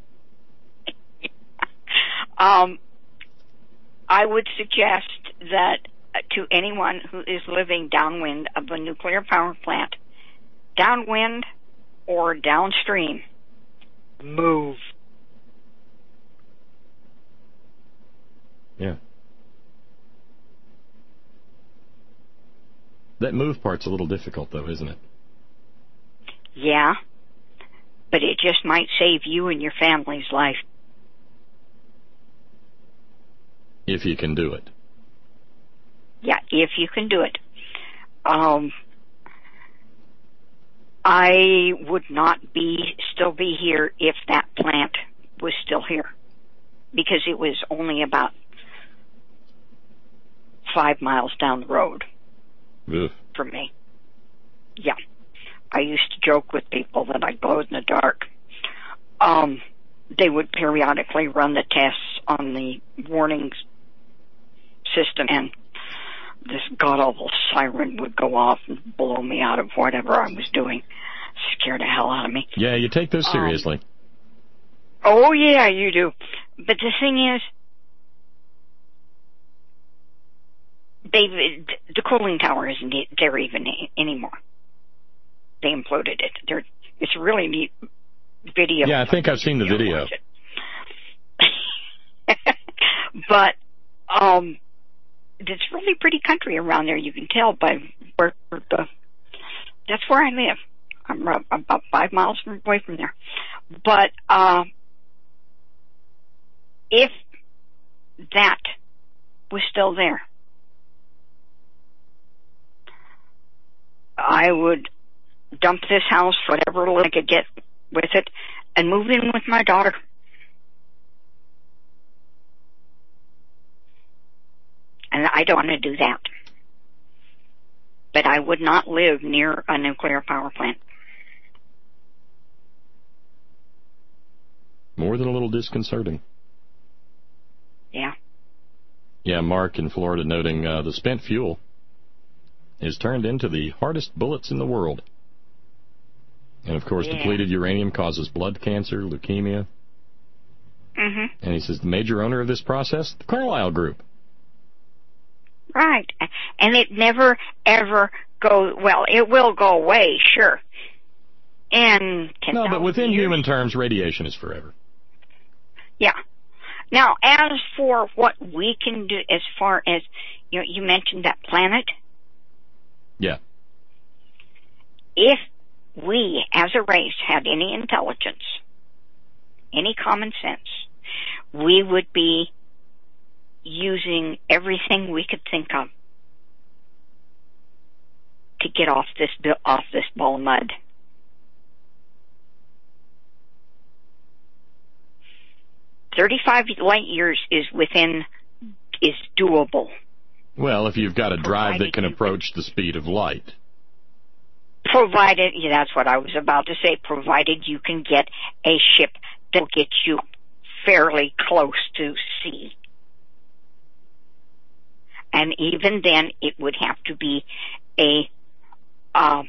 um, I would suggest that to anyone who is living downwind of a nuclear power plant, downwind or downstream, move. Yeah. That move part's a little difficult, though, isn't it? Yeah, but it just might save you and your family's life. If you can do it. Yeah, if you can do it. Um, I would not be still be here if that plant was still here, because it was only about five miles down the road. Ugh. for me. Yeah. I used to joke with people that I glowed in the dark. Um, they would periodically run the tests on the warnings system, and this god-awful siren would go off and blow me out of whatever I was doing. Scared the hell out of me. Yeah, you take those seriously. Um, oh, yeah, you do. But the thing is, they the cooling tower isn't there even anymore. They imploded it. They're, it's a really neat video. Yeah, I think I've seen the video. But um, it's really pretty country around there. You can tell by where the. That's where I live. I'm about five miles away from there. But uh, if that was still there, I would dump this house for whatever little I could get with it and move in with my daughter. And I don't want to do that. But I would not live near a nuclear power plant. More than a little disconcerting. Yeah. Yeah, Mark in Florida noting uh, the spent fuel is turned into the hardest bullets in the world. And, of course, yeah. depleted uranium causes blood cancer, leukemia. Mm-hmm. And he says the major owner of this process, the Carlyle Group. Right. And it never, ever goes, well, it will go away, sure. And No, but within years. human terms, radiation is forever. Yeah. Now, as for what we can do as far as, you know, you mentioned that planet. Yeah. If we, as a race, had any intelligence, any common sense, we would be using everything we could think of to get off this off this ball of mud. Thirty-five light years is within is doable. Well, if you've got a drive that can approach the speed of light. Provided, yeah, that's what I was about to say, provided you can get a ship that will get you fairly close to sea. And even then, it would have to be a, uh,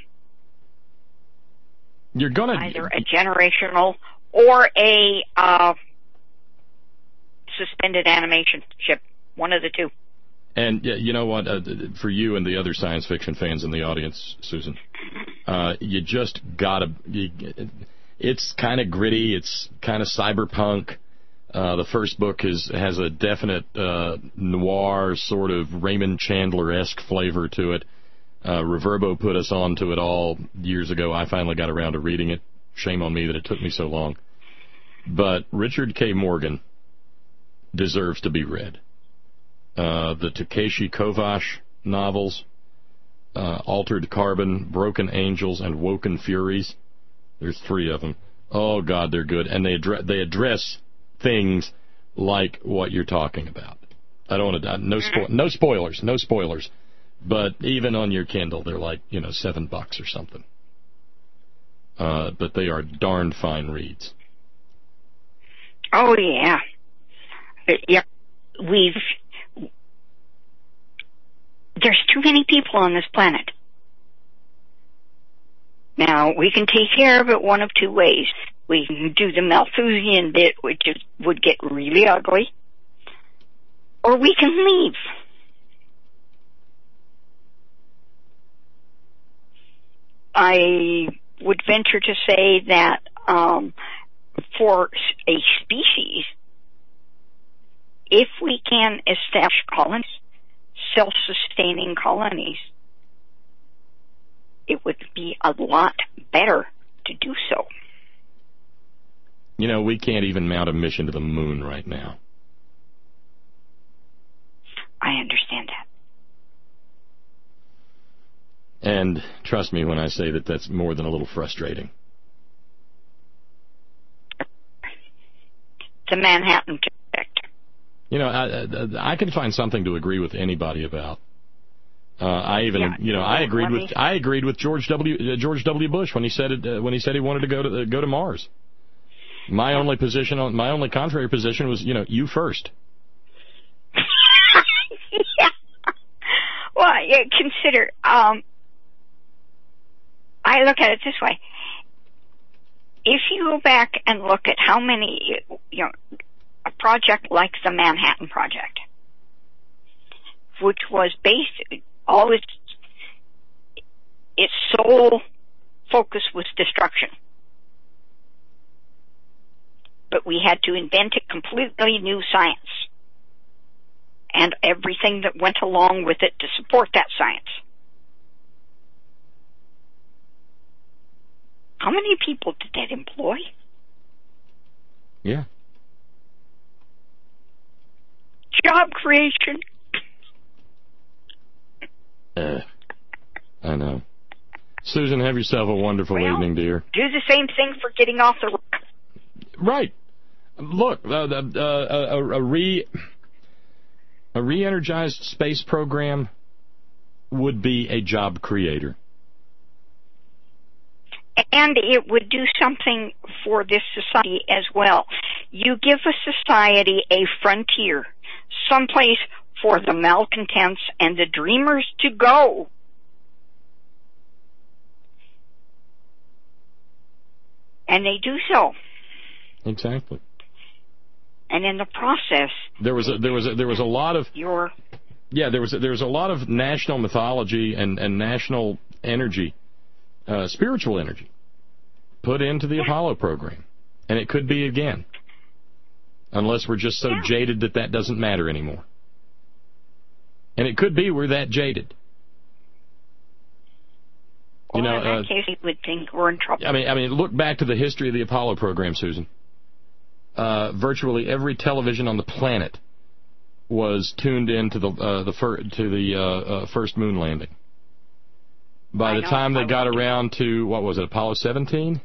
You're gonna either a generational or a uh, suspended animation ship, one of the two. And yeah, you know what? Uh, for you and the other science fiction fans in the audience, Susan, uh, you just gotta. You, it's kind of gritty. It's kind of cyberpunk. Uh, the first book is has a definite uh, noir sort of Raymond Chandler-esque flavor to it. Uh, Reverbo put us on to it all years ago. I finally got around to reading it. Shame on me that it took me so long. But Richard K. Morgan deserves to be read. Uh, the Takeshi Kovacs novels, uh, Altered Carbon, Broken Angels, and Woken Furies. There's three of them. Oh, God, they're good. And they, address, they address things like what you're talking about. I don't want to... No, spo- no spoilers, no spoilers. But even on your Kindle, they're like, you know, seven bucks or something. Uh, but they are darned fine reads. Oh, yeah. Yeah, we've... There's too many people on this planet. Now, we can take care of it one of two ways. We can do the Malthusian bit, which is, would get really ugly, or we can leave. I would venture to say that um, for a species, if we can establish colonies, self-sustaining colonies, it would be a lot better to do so. You know, we can't even mount a mission to the moon right now. I understand that. And trust me when I say that that's more than a little frustrating. The Manhattan Project. You know, I, I, I can find something to agree with anybody about. Uh, I even, Yeah, you know, you I know, agreed let with me- I agreed with George W. Uh, George W. Bush when he said it uh, when he said he wanted to go to uh, go to Mars. My only position on my only contrary position was, you know, you first. Yeah. Well, yeah, consider. Um, I look at it this way: if you go back and look at how many, you know, a project like the Manhattan Project, which was based, all its its sole focus was destruction. But we had to invent a completely new science and everything that went along with it to support that science. How many people did that employ? Yeah. Job creation. Uh, I know. Susan, have yourself a wonderful Well, evening, dear. Do the same thing for getting off the rock. Right. Look, uh, uh, uh, a, a re a re-energized space program would be a job creator. And it would do something for this society as well. You give a society a frontier, someplace for the malcontents and the dreamers to go. And they do so. Exactly. And in the process, There was a, there was a, there was a lot of your yeah there was a, there was a lot of national mythology and, and national energy, uh, spiritual energy, put into the Apollo program, and it could be again, unless we're just so Yeah. jaded that that doesn't matter anymore. And it could be we're that jaded. You well, know, in that uh, case, you would think we're in trouble. I mean, I mean, look back to the history of the Apollo program, Susan. Uh, virtually every television on the planet was tuned in to the uh, the fir- to the uh, uh, first moon landing. By I the know, time they I got watched around to what was it, Apollo seventeen,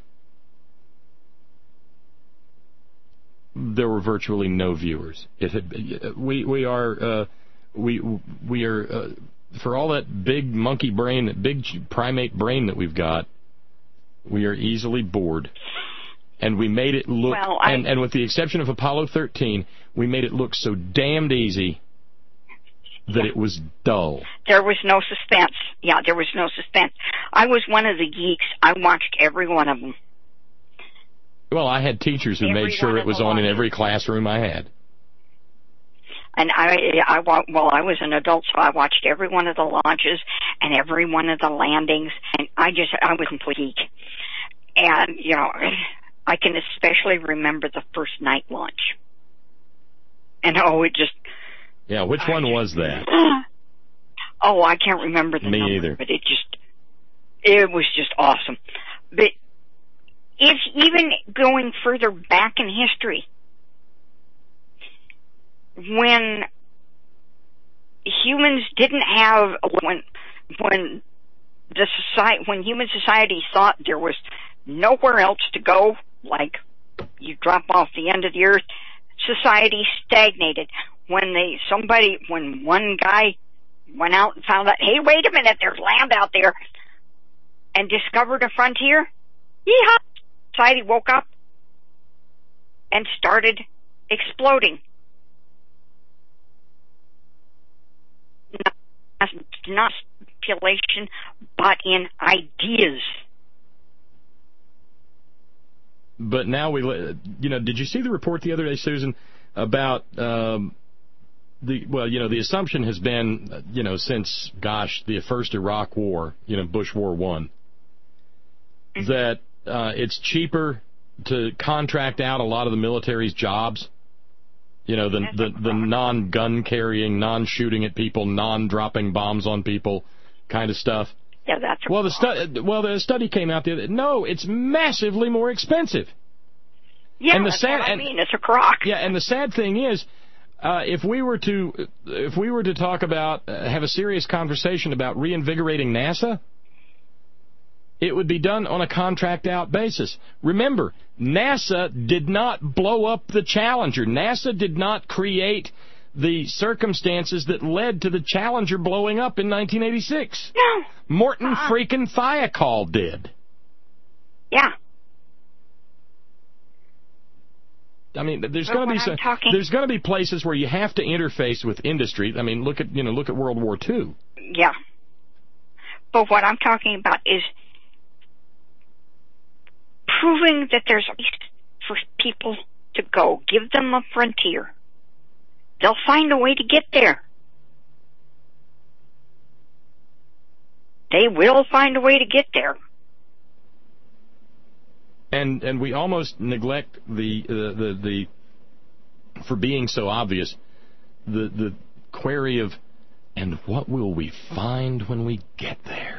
there were virtually no viewers. It had we we are uh, we we are uh, for all that big monkey brain, that big primate brain that we've got, we are easily bored. And we made it look, Well, I- and, and with the exception of Apollo thirteen, we made it look so damned easy that Yeah. it was dull. There was no suspense. Yeah, there was no suspense. I was one of the geeks. I watched every one of them. Well, I had teachers who Every made sure one it of was the on in launches. every classroom I had. And I, I, wa- well, I was an adult, so I watched every one of the launches and every one of the landings, and I just, I was a complete geek. And, you know, I can especially remember the first night launch. And oh, it just, Yeah, which one was that? oh, I can't remember the Me number, either. but it just, it was just awesome. But if even going further back in history, when humans didn't have, when, when the society, when human society thought there was nowhere else to go, like you drop off the end of the earth, society stagnated. When they, somebody, when one guy went out and found out, hey, wait a minute, there's land out there, and discovered a frontier, yeehaw, society woke up and started exploding. Not, not population, but in ideas. But now we, li- you know, did you see the report the other day, Susan, about um, the, well, you know, the assumption has been, uh, you know, since, gosh, the first Iraq War, you know, Bush War One, mm-hmm. that uh, it's cheaper to contract out a lot of the military's jobs. You know, the the, the non-gun carrying, non-shooting at people, non-dropping bombs on people kind of stuff. Yeah, that's well. The stu- well, the study came out the other. No, it's massively more expensive. Yeah, and the that's sad, what I and, mean. It's a crock. Yeah, and the sad thing is, uh, if we were to if we were to talk about uh, have a serious conversation about reinvigorating NASA, it would be done on a contract-out basis. Remember, NASA did not blow up the Challenger. NASA did not create the circumstances that led to the Challenger blowing up in nineteen eighty-six. No. Morton uh-uh. freaking Thiokol did. Yeah. I mean, there's But going to be when some, I'm talking- there's going to be places where you have to interface with industry. I mean, look at you know look at World War Two. Yeah. But what I'm talking about is proving that there's a place for people to go. Give them a frontier. They'll find a way to get there. They will find a way to get there. And and we almost neglect the uh, the the for being so obvious the the query of, and what will we find when we get there?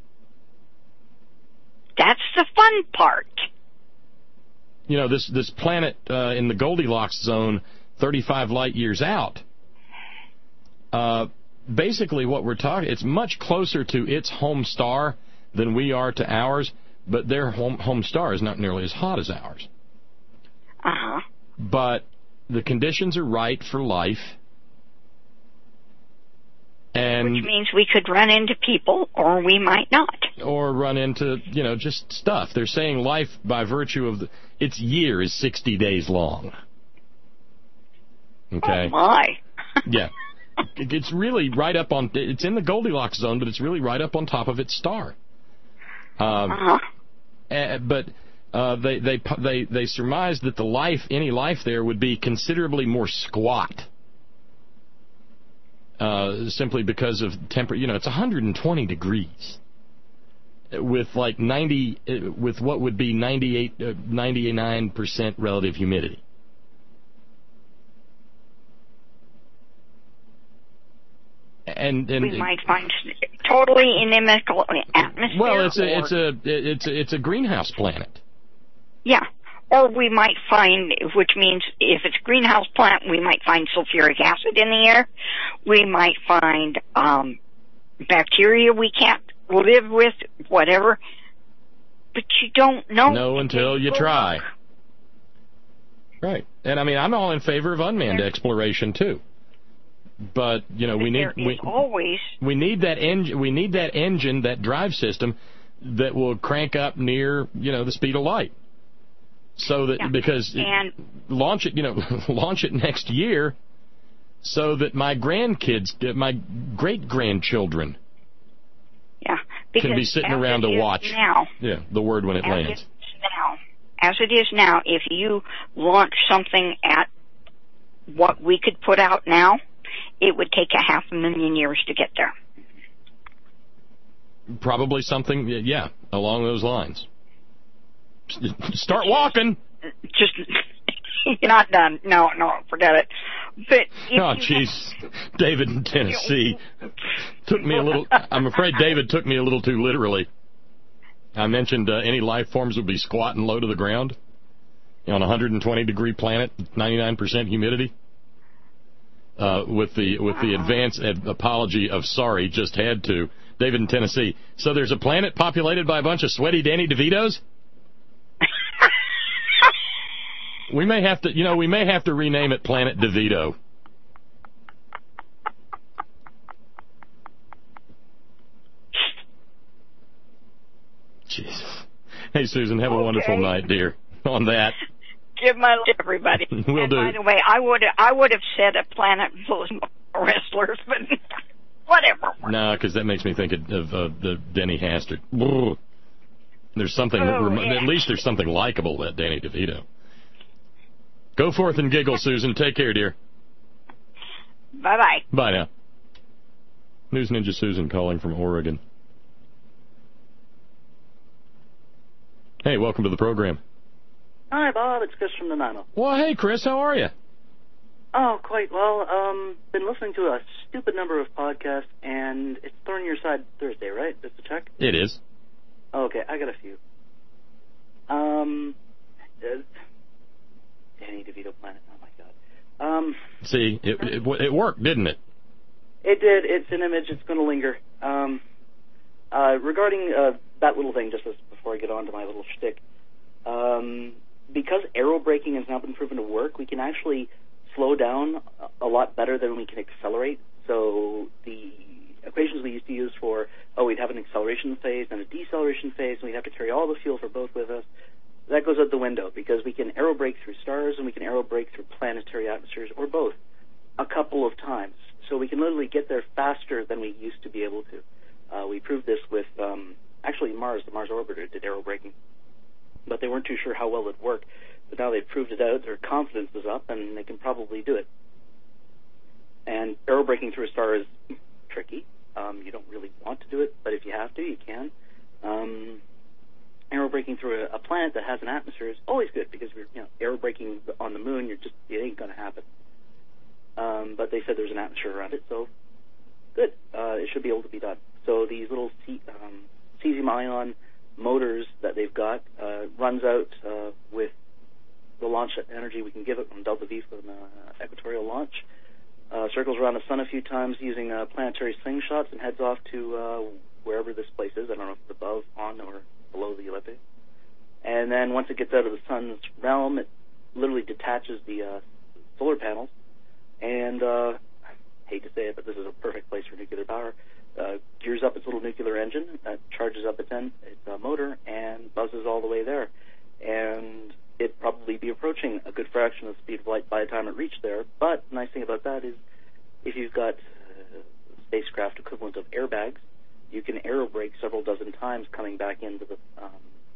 That's the fun part. You know, this this planet uh, in the Goldilocks zone, thirty-five light years out. Uh, basically, what we're talking, it's much closer to its home star than we are to ours. But their home home star is not nearly as hot as ours. Uh-huh. But the conditions are right for life. And Which means we could run into people, or we might not. Or run into, you know, just stuff. They're saying life, by virtue of the, its year, is sixty days long. Okay? Oh, my. Yeah. It's really right up on, it's in the Goldilocks zone, but it's really right up on top of its star. Um, uh-huh. Uh, but uh, they they they they surmised that the life, any life there, would be considerably more squat, uh, simply because of temper. You know, it's one hundred twenty degrees with like ninety, uh, with what would be ninety-eight, uh, ninety-nine percent relative humidity. And, and we might find totally inimical atmosphere. Well, it's a or, it's a it's a, it's a greenhouse planet. Yeah, or we might find, which means if it's a greenhouse plant, we might find sulfuric acid in the air. We might find um, bacteria we can't live with, whatever. But you don't know. No, until you try. Right, and I mean, I'm all in favor of unmanned exploration too. But you know, but we need we always we need that engine. We need that engine, that drive system, that will crank up near you know the speed of light. So that yeah. because and, it, launch it, you know, launch it next year, so that my grandkids, my great grandchildren, yeah, can be sitting around to watch. Now, yeah, the word when it as lands. It is now, as it is now, if you launch something at what we could put out now, it would take a half a million years to get there. Probably something, yeah, along those lines. Start walking. Just, you're not done. No, no, forget it. But oh, jeez, David in Tennessee took me a little. I'm afraid David took me a little too literally. I mentioned uh, any life forms would be squatting low to the ground on a one hundred twenty degree planet, ninety-nine percent humidity. Uh, with the with the advance apology of sorry, just had to. David in Tennessee. So there's a planet populated by a bunch of sweaty Danny DeVitos? We may have to, you know, we may have to rename it Planet DeVito. Jeez. Hey, Susan, have a okay. wonderful night, dear. On that. Give my love to everybody. Will and do. By the way, I would I would have said a planet full of wrestlers, but whatever. No, because that makes me think of, of uh, the Denny Hastert. Ugh. There's something, oh, rem- yeah. at least there's something likable about Danny DeVito. Go forth and giggle, Susan. Take care, dear. Bye-bye. Bye now. News Ninja Susan calling from Oregon. Hey, welcome to the program. Hi, Bob. It's Chris from the Nano. Well, hey, Chris. How are you? Oh, quite well. Um, been listening to a stupid number of podcasts, and it's Thorn Your Side Thursday, right? Just to check? It is. Okay, I got a few. Um, uh, Danny DeVito Planet. Oh my God. Um, see, it, it it worked, didn't it? It did. It's an image. It's going to linger. Um, uh, regarding uh, that little thing, just as, before I get on to my little shtick, um, because aerobraking has now been proven to work, we can actually slow down a lot better than we can accelerate. So the equations we used to use for, oh, we'd have an acceleration phase and a deceleration phase, and we'd have to carry all the fuel for both with us, that goes out the window because we can aerobrake through stars and we can aerobrake through planetary atmospheres, or both, a couple of times. So we can literally get there faster than we used to be able to. Uh, we proved this with, um, actually Mars, the Mars orbiter did aerobraking, but they weren't too sure how well it'd work. But now they've proved it out, their confidence is up, and they can probably do it. And aerobraking through a star is tricky. Um, you don't really want to do it, but if you have to, you can. Um, aerobraking through a, a planet that has an atmosphere is always good because we're, you know, aerobraking on the moon, you're just, it ain't going to happen. Um, but they said there's an atmosphere around it, so good. Uh, it should be able to be done. So these little C, um, cesium-ion motors that they've got uh, runs out uh, with the launch energy we can give it from Delta V from uh, equatorial launch. Uh, circles around the sun a few times using uh, planetary slingshots and heads off to uh, wherever this place is. I don't know if it's above, on, or below the elliptic. And then once it gets out of the sun's realm, it literally detaches the uh, solar panels. And uh, I hate to say it, but this is a perfect place for nuclear power. Uh, gears up its little nuclear engine, uh, charges up its, en- its uh, motor, and buzzes all the way there. And it'd probably be approaching a good fraction of the speed of light by the time it reached there. But the nice thing about that is if you've got uh, spacecraft equivalent of airbags, you can aerobrake several dozen times coming back into the um,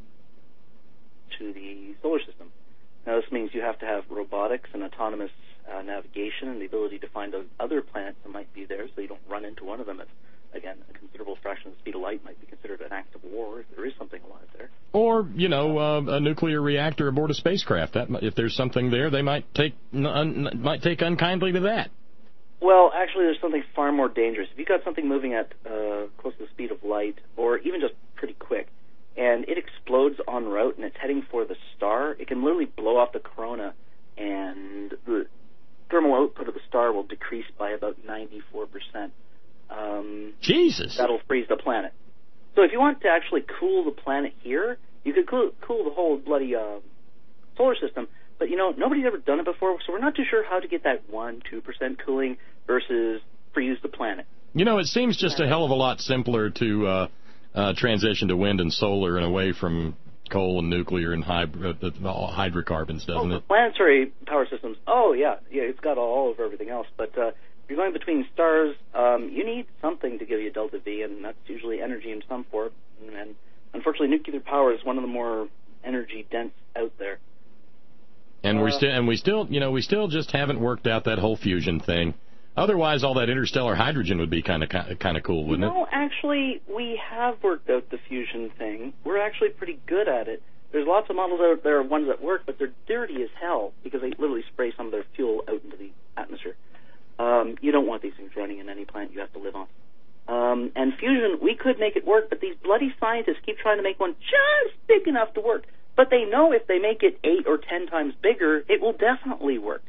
to the solar system. Now, this means you have to have robotics and autonomous uh, navigation and the ability to find those other planets that might be there so you don't run into one of them. If, again, a considerable fraction of the speed of light might be considered an act of war if there is something alive there. Or, you know, uh, a nuclear reactor aboard a spacecraft. That, if there's something there, they might take un, might take unkindly to that. Well, actually, there's something far more dangerous. If you've got something moving at uh, close to the speed of light, or even just pretty quick, and it explodes en route and it's heading for the star, it can literally blow off the corona, and the thermal output of the star will decrease by about ninety-four percent. Um, Jesus! That'll freeze the planet. So if you want to actually cool the planet here, you could cool, cool the whole bloody uh, solar system. But, you know, nobody's ever done it before, so we're not too sure how to get that one percent, two percent cooling versus freeze the planet. You know, it seems just a hell of a lot simpler to uh, uh, transition to wind and solar and away from coal and nuclear and hybrid, uh, hydrocarbons, doesn't oh, it? Planetary power systems, oh, yeah. Yeah, it's got all over everything else. But uh, if you're going between stars, um, you need something to give you delta V, and that's usually energy in some form. And unfortunately, nuclear power is one of the more energy-dense out there. And uh, we still, and we still, you know, we still just haven't worked out that whole fusion thing. Otherwise, all that interstellar hydrogen would be kind of kind of cool, wouldn't no, it? No, actually, we have worked out the fusion thing. We're actually pretty good at it. There's lots of models out there, ones that work, but they're dirty as hell because they literally spray some of their fuel out into the atmosphere. Um, you don't want these things running in any planet you have to live on. Um, and fusion, we could make it work, but these bloody scientists keep trying to make one just big enough to work. But they know if they make it eight or ten times bigger, it will definitely work.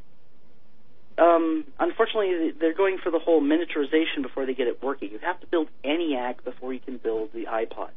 Um, unfortunately, they're going for the whole miniaturization before they get it working. You have to build ENIAC before you can build the iPod.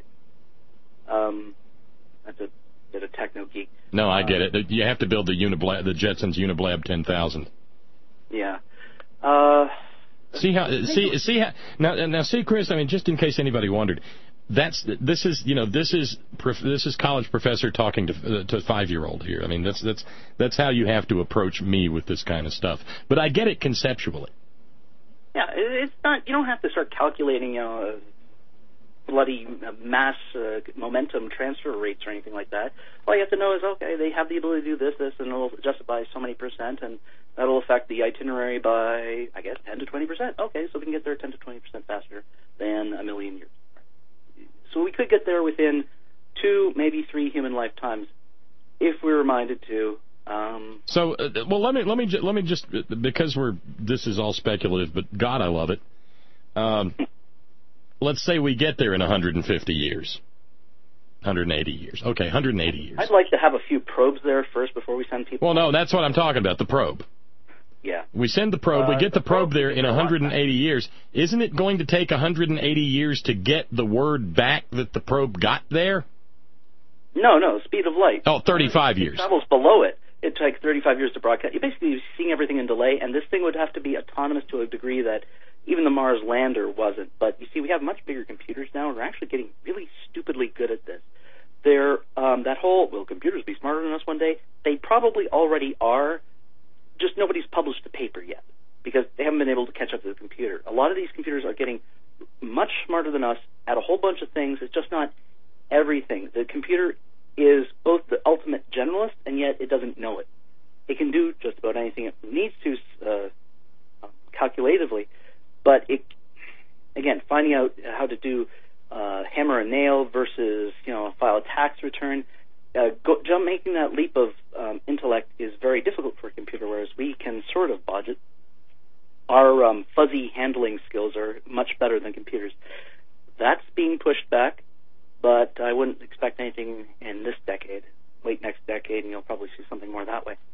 Um, that's a bit of techno geek. No, I get it. You have to build the Uniblab, the Jetsons Uniblab ten thousand. Yeah. Uh, see how? See, see how? Now, now, see, Chris. I mean, just in case anybody wondered. That's this is you know this is this is college professor talking to uh, to five year old here. I mean that's that's that's how you have to approach me with this kind of stuff. But I get it conceptually. Yeah, it's not. You don't have to start calculating you know bloody mass uh, momentum transfer rates or anything like that. All you have to know is okay, they have the ability to do this, this, and it'll adjust it by so many percent, and that'll affect the itinerary by I guess ten to twenty percent. Okay, so we can get there ten to twenty percent faster than a million years. So we could get there within two, maybe three human lifetimes, if we're reminded to. Um, so, uh, well, let me let me let me just because we're this is all speculative, but God, I love it. Um, let's say we get there in one hundred fifty years, one hundred eighty years. Okay, one hundred eighty years. I'd like to have a few probes there first before we send people. Well, no, that's what I'm talking about. The probe. Yeah. We send the probe, uh, we get the, the probe, probe there in one hundred eighty years. Isn't it going to take one hundred eighty years to get the word back that the probe got there? No, no, speed of light. Oh, thirty-five it years. It travels below it. it took thirty-five years to broadcast. You're basically seeing everything in delay, and this thing would have to be autonomous to a degree that even the Mars lander wasn't. But you see, we have much bigger computers now, and we're actually getting really stupidly good at this. They're, um, that whole, will computers be smarter than us one day? They probably already are, just nobody's published the paper yet, because they haven't been able to catch up to the computer. A lot of these computers are getting much smarter than us at a whole bunch of things. It's just not everything. The computer is both the ultimate generalist, and yet it doesn't know it. It can do just about anything it needs to uh, calculatively, but it, again, finding out how to do uh, hammer and nail versus, you know, file a tax return, uh, go, jump, making that leap of um, intellect is very difficult for a computer, whereas we can sort of budget. Our um, fuzzy handling skills are much better than computers. That's being pushed back, but I wouldn't expect anything in this decade. Wait next decade, and you'll probably see something more that way.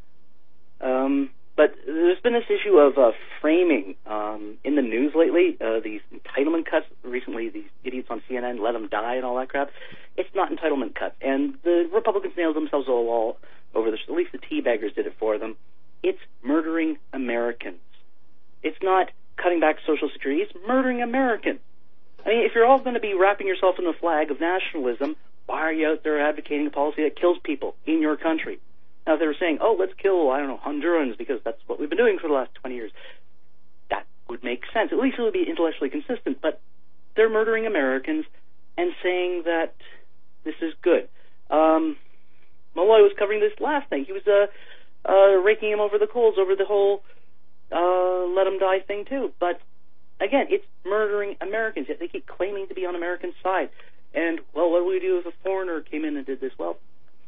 Um, but there's been this issue of uh, framing um, in the news lately, uh, these entitlement cuts. Recently, these idiots on C N N, let them die and all that crap. It's not entitlement cuts. And the Republicans nailed themselves all, all over this. At least the teabaggers did it for them. It's murdering Americans. It's not cutting back Social Security. It's murdering Americans. I mean, if you're all going to be wrapping yourself in the flag of nationalism, why are you out there advocating a policy that kills people in your country? Now, if they were saying, oh, let's kill, I don't know, Hondurans because that's what we've been doing for the last twenty years, that would make sense. At least it would be intellectually consistent. But they're murdering Americans and saying that this is good. Um, Malloy was covering this last thing. He was uh, uh, raking him over the coals over the whole uh, let him die thing, too. But, again, it's murdering Americans, yet they keep claiming to be on American side. And, well, what do we do if a foreigner came in and did this? Well,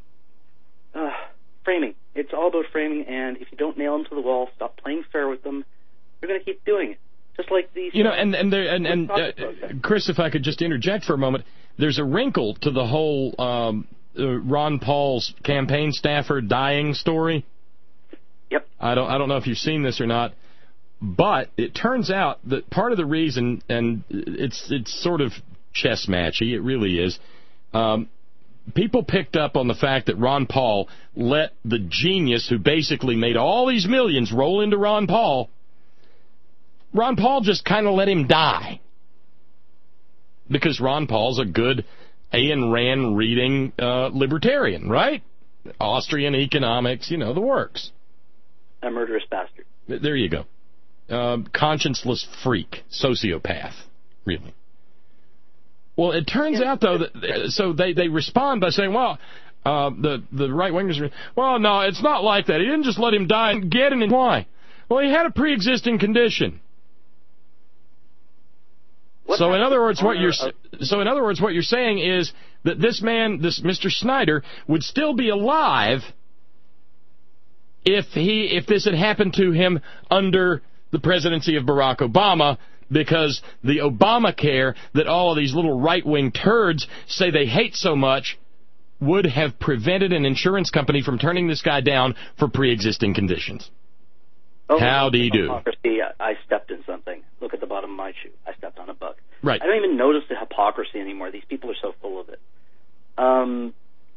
uh, framing. It's all about framing, and if you don't nail them to the wall, stop playing fair with them, you're going to keep doing it. Just like these... You know, and and, there, and, and uh, Chris, if I could just interject for a moment, there's a wrinkle to the whole um, uh, Ron Paul's campaign staffer dying story. Yep. I don't, I don't know if you've seen this or not, but it turns out that part of the reason, and it's it's sort of chess matchy, it really is, um, people picked up on the fact that Ron Paul let the genius who basically made all these millions roll into Ron Paul. Ron Paul just kind of let him die. Because Ron Paul's a good Ayn Rand reading uh, libertarian, right? Austrian economics, you know, the works. A murderous bastard. There you go. Uh, conscienceless freak, sociopath, really. Well, it turns out, though, that so they, they respond by saying, well, uh, the, the right-wingers are, well, no, it's not like that. He didn't just let him die and get it. Why? Well, he had a pre-existing condition. What so in other words, what you're so in other words, what you're saying is that this man, this Mister Snyder, would still be alive if he if this had happened to him under the presidency of Barack Obama, because the Obamacare that all of these little right-wing turds say they hate so much would have prevented an insurance company from turning this guy down for pre-existing conditions. Oh, Howdy do. Hypocrisy, I stepped in something. Look at the bottom of my shoe. I stepped on a bug. Right. I don't even notice the hypocrisy anymore. These people are so full of it. Um,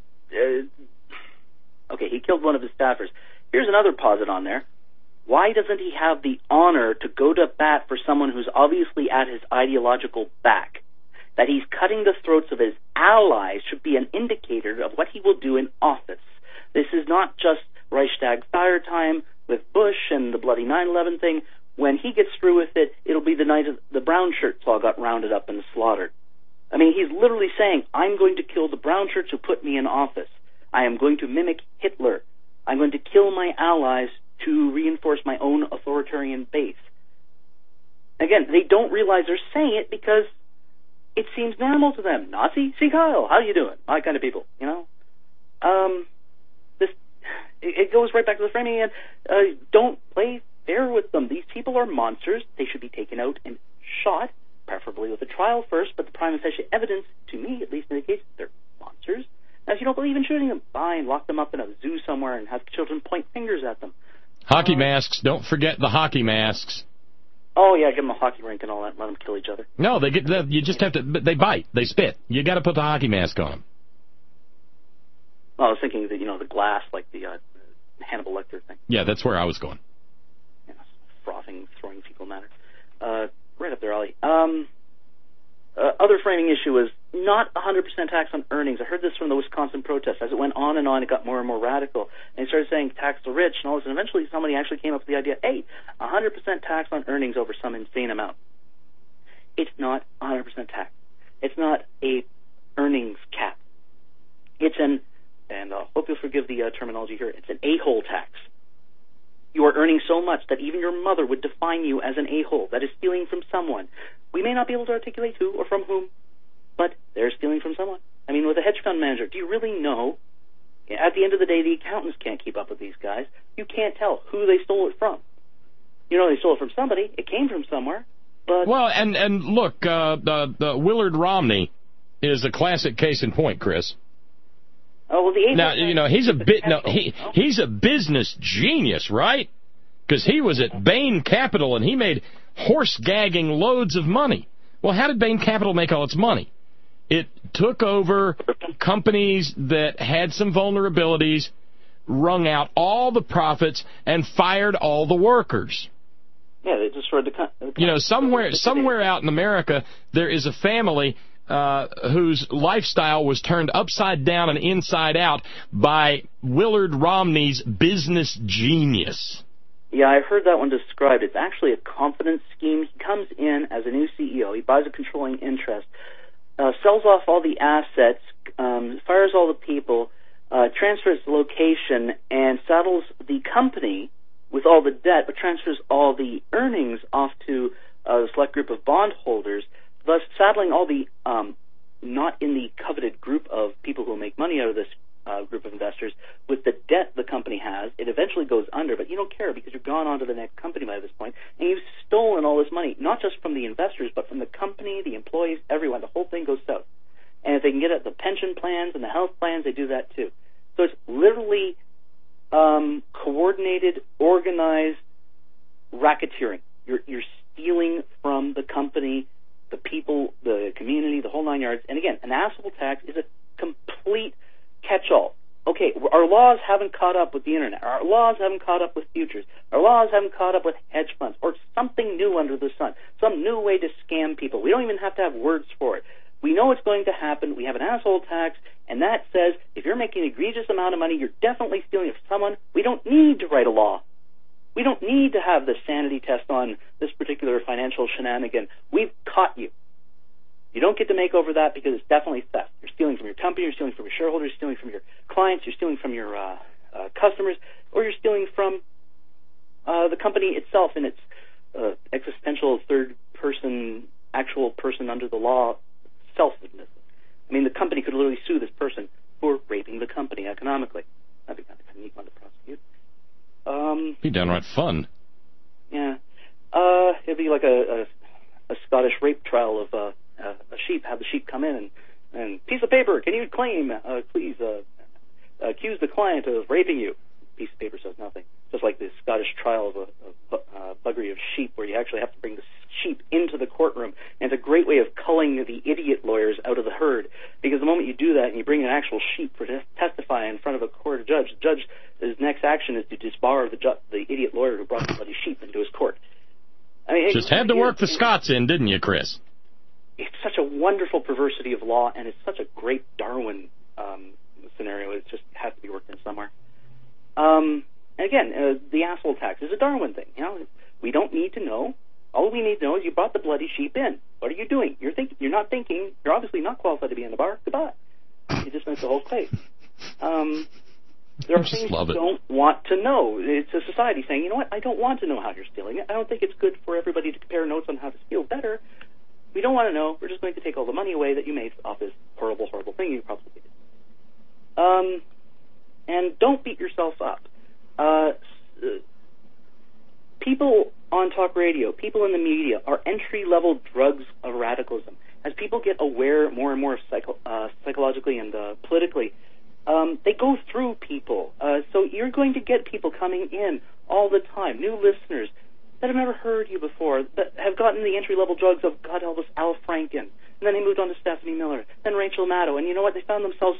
uh, okay, he killed one of his staffers. Here's another posit on there. Why doesn't he have the honor to go to bat for someone who's obviously at his ideological back? That he's cutting the throats of his allies should be an indicator of what he will do in office. This is not just Reichstag fire time with Bush and the bloody nine eleven thing. When he gets through with it, it'll be the night of the brown shirts all got rounded up and slaughtered. I mean, he's literally saying, I'm going to kill the brown shirts who put me in office. I am going to mimic Hitler. I'm going to kill my allies to reinforce my own authoritarian base. Again, they don't realize they're saying it because it seems normal to them. Nazi? See Kyle, how you doing? My kind of people, you know? Um, this, it, it goes right back to the framing again. Uh, don't play fair with them. These people are monsters. They should be taken out and shot, preferably with a trial first, but the prima facie evidence, to me at least, indicates they're monsters. Now, if you don't believe in shooting them, fine, lock them up in a zoo somewhere and have children point fingers at them. Hockey uh, masks. Don't forget the hockey masks. Oh, yeah, give them a hockey rink and all that and let them kill each other. No, they get. You just have to, they bite. They spit. You got to put the hockey mask on them. Well, I was thinking that, you know, the glass, like the uh, Hannibal Lecter thing. Yeah, that's where I was going. Yeah, frothing, throwing fecal matter. Uh, right up their alley. Um, uh, other framing issue is not one hundred percent tax on earnings. I heard this from the Wisconsin protests. As it went on and on, it got more and more radical. And they started saying tax the rich and all this. And eventually somebody actually came up with the idea, hey, one hundred percent tax on earnings over some insane amount. It's not one hundred percent tax. It's not a earnings cap. It's an, and I uh, hope you'll forgive the uh, terminology here, it's an a-hole tax. You are earning so much that even your mother would define you as an a-hole that is stealing from someone. We may not be able to articulate who or from whom, but they're stealing from someone. I mean, with a hedge fund manager, do you really know? At the end of the day, the accountants can't keep up with these guys. You can't tell who they stole it from. You know, they stole it from somebody. It came from somewhere. But well, and, and look, uh, the, the Willard Romney is a classic case in point, Chris. Oh, well, the now, you know, he's a bit, no, he, he's a business genius, right? Because he was at Bain Capital and he made horse-gagging loads of money. Well, how did Bain Capital make all its money? It took over companies that had some vulnerabilities, wrung out all the profits, and fired all the workers. Yeah, they destroyed the company. You know, somewhere, somewhere out in America, there is a family Uh, whose lifestyle was turned upside down and inside out by Willard Romney's business genius. Yeah, I've heard that one described. It's actually a confidence scheme. He comes in as a new C E O. He buys a controlling interest, uh, sells off all the assets, um, fires all the people, uh, transfers the location, and saddles the company with all the debt, but transfers all the earnings off to uh, the select group of bondholders, thus saddling all the um, not in the coveted group of people who will make money out of this uh, group of investors with the debt the company has. It eventually goes under, but you don't care because you're gone on to the next company by this point, and you've stolen all this money, not just from the investors, but from the company, the employees, everyone. The whole thing goes south. And if they can get at the pension plans and the health plans, they do that too. So it's literally um, coordinated, organized racketeering. You're, you're stealing from the company, the people, the community, the whole nine yards. And again, an asshole tax is a complete catch-all. Okay, our laws haven't caught up with the Internet. Our laws haven't caught up with futures. Our laws haven't caught up with hedge funds or something new under the sun, some new way to scam people. We don't even have to have words for it. We know it's going to happen. We have an asshole tax, and that says if you're making an egregious amount of money, you're definitely stealing it from someone. We don't need to write a law. We don't need to have the sanity test on this particular financial shenanigan. We've caught you. You don't get to make over that because it's definitely theft. You're stealing from your company, you're stealing from your shareholders, you're stealing from your clients, you're stealing from your uh, uh, customers, or you're stealing from uh, the company itself in its uh, existential third-person, actual person under the law selfishness. I mean, the company could literally sue this person for raping the company economically. That'd be kind of a neat one to prosecute. Um, be downright fun. Yeah. Uh, it'd be like a, a, a Scottish rape trial of uh, uh, a sheep. Have the sheep come in and, and piece of paper, can you claim, uh, please, uh, accuse the client of raping you? Piece of paper says nothing. Just like the Scottish trial of a, a, a buggery of sheep where you actually have to bring the sheep into the courtroom. And it's a great way of culling the idiot lawyers out of the herd. Because the moment you do that and you bring an actual sheep for to testify in front of a court of judge, the judge's next action is to disbar the, ju- the idiot lawyer who brought the bloody sheep into his court. I mean, Just it, had to it, work it, the Scots in, didn't you, Chris? It's such a wonderful perversity of law, and it's such a great Darwin um, scenario. It just has to be worked in somewhere. Um, and again, uh, the asshole tax is a Darwin thing. You know, we don't need to know. All we need to know is you brought the bloody sheep in. What are you doing? You're thinking. You're not thinking. You're obviously not qualified to be in the bar. Goodbye. You just missed the whole place. Um, there are things you don't want to know. It's a society saying, you know what? I don't want to know how you're stealing it. I don't think it's good for everybody to compare notes on how to steal better. We don't want to know. We're just going to take all the money away that you made off this horrible, horrible thing you probably did. Um, and don't beat yourself up. Uh, people on talk radio, people in the media are entry-level drugs of radicalism. As people get aware more and more psycho, uh, psychologically and uh, politically, um, they go through people. Uh, so you're going to get people coming in all the time, new listeners that have never heard you before, that have gotten the entry-level drugs of, God help us, Al Franken. And then they moved on to Stephanie Miller, then Rachel Maddow. And you know what? They found themselves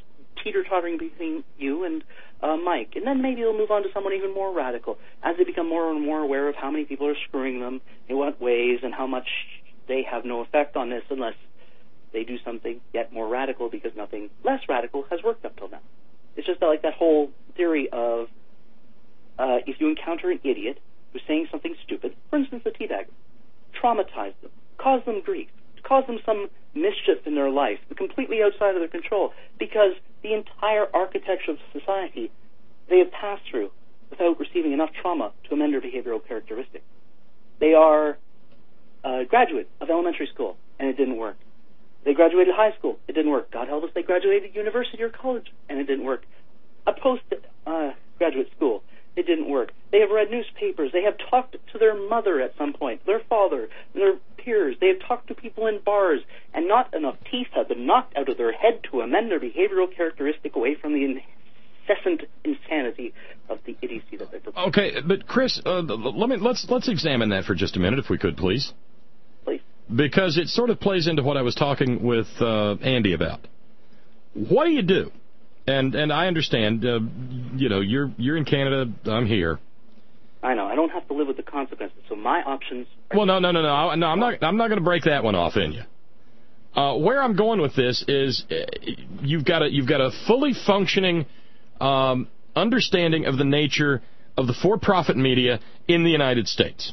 teeter-tottering between you and uh, Mike. And then maybe they'll move on to someone even more radical as they become more and more aware of how many people are screwing them, in what ways, and how much they have no effect on this unless they do something yet more radical, because nothing less radical has worked up till now. It's just like that whole theory of uh, if you encounter an idiot who's saying something stupid, for instance, a teabagger, traumatize them, cause them grief, cause them some mischief in their life, completely outside of their control, because the entire architecture of society they have passed through without receiving enough trauma to amend their behavioral characteristics. They are a graduate of elementary school, and it didn't work. They graduated high school, it didn't work. God help us, they graduated university or college, and it didn't work. A post-graduate uh, school, it didn't work. They have read newspapers. They have talked to their mother at some point, their father, their peers. They have talked to people in bars, and not enough teeth have been knocked out of their head to amend their behavioral characteristic away from the incessant insanity of the idiocy that they propose. Okay, but Chris, uh, let me let's let's examine that for just a minute, if we could, please. Please. Because it sort of plays into what I was talking with uh, Andy about. What do you do? And and I understand, uh, you know, you're you're in Canada, I'm here. I know. I don't have to live with the consequences, so my options. Are well, no, no, no, no, no. I'm not. I'm not going to break that one off in you. Uh, where I'm going with this is, uh, you've got a you've got a fully functioning um, understanding of the nature of the for-profit media in the United States.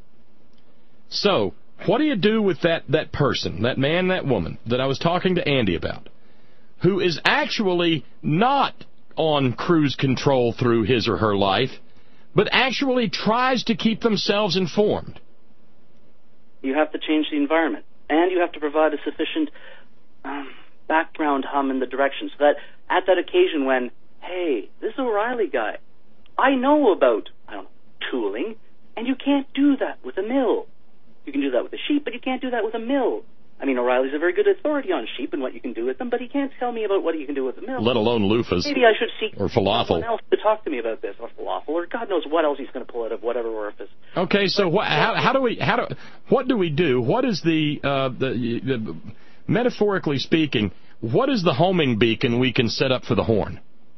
So, what do you do with that that person, that man, that woman that I was talking to Andy about, who is actually not on cruise control through his or her life, but actually tries to keep themselves informed? You have to change the environment, and you have to provide a sufficient um, background hum in the direction, so that at that occasion when, hey, this O'Reilly guy, I know about, I don't know, tooling, and you can't do that with a mill. You can do that with a sheep, but you can't do that with a mill. I mean, O'Reilly's a very good authority on sheep and what you can do with them, but he can't tell me about what you can do with a mill. Let alone loofahs. Maybe I should seek or falafel. someone else to talk to me about this, or falafel, or God knows what else he's going to pull out of whatever orifice. Okay, so what, how, how do we, how do, what do we do? What is the, uh, the, the, metaphorically speaking, what is the homing beacon we can set up for the horn?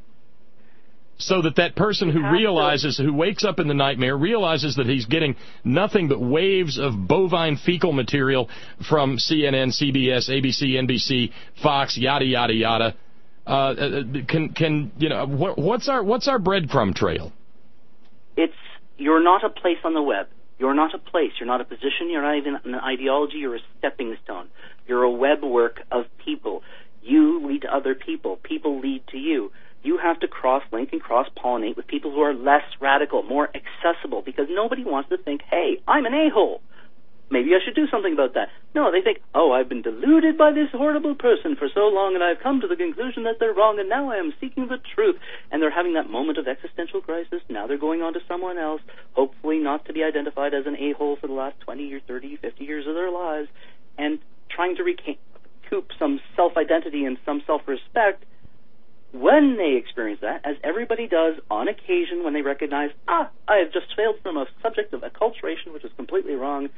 So that that person who realizes, who wakes up in the nightmare, realizes that he's getting nothing but waves of bovine fecal material from C N N, C B S, A B C, N B C, Fox, yada yada yada. Uh, can can you know what, what's our what's our breadcrumb trail? It's you're not a place on the web. You're not a place. You're not a position. You're not even an ideology. You're a stepping stone. You're a web work of people. You lead to other people. People lead to you. You have to cross-link and cross-pollinate with people who are less radical, more accessible, because nobody wants to think, hey, I'm an a-hole. Maybe I should do something about that. No, they think, oh, I've been deluded by this horrible person for so long, and I've come to the conclusion that they're wrong, and now I am seeking the truth. And they're having that moment of existential crisis. Now they're going on to someone else, hopefully not to be identified as an a-hole for the last twenty or thirty, fifty years of their lives, and trying to recoup some self-identity and some self-respect. When they experience that, as everybody does on occasion when they recognize, ah, I have just failed from a subject of acculturation, which is completely wrong.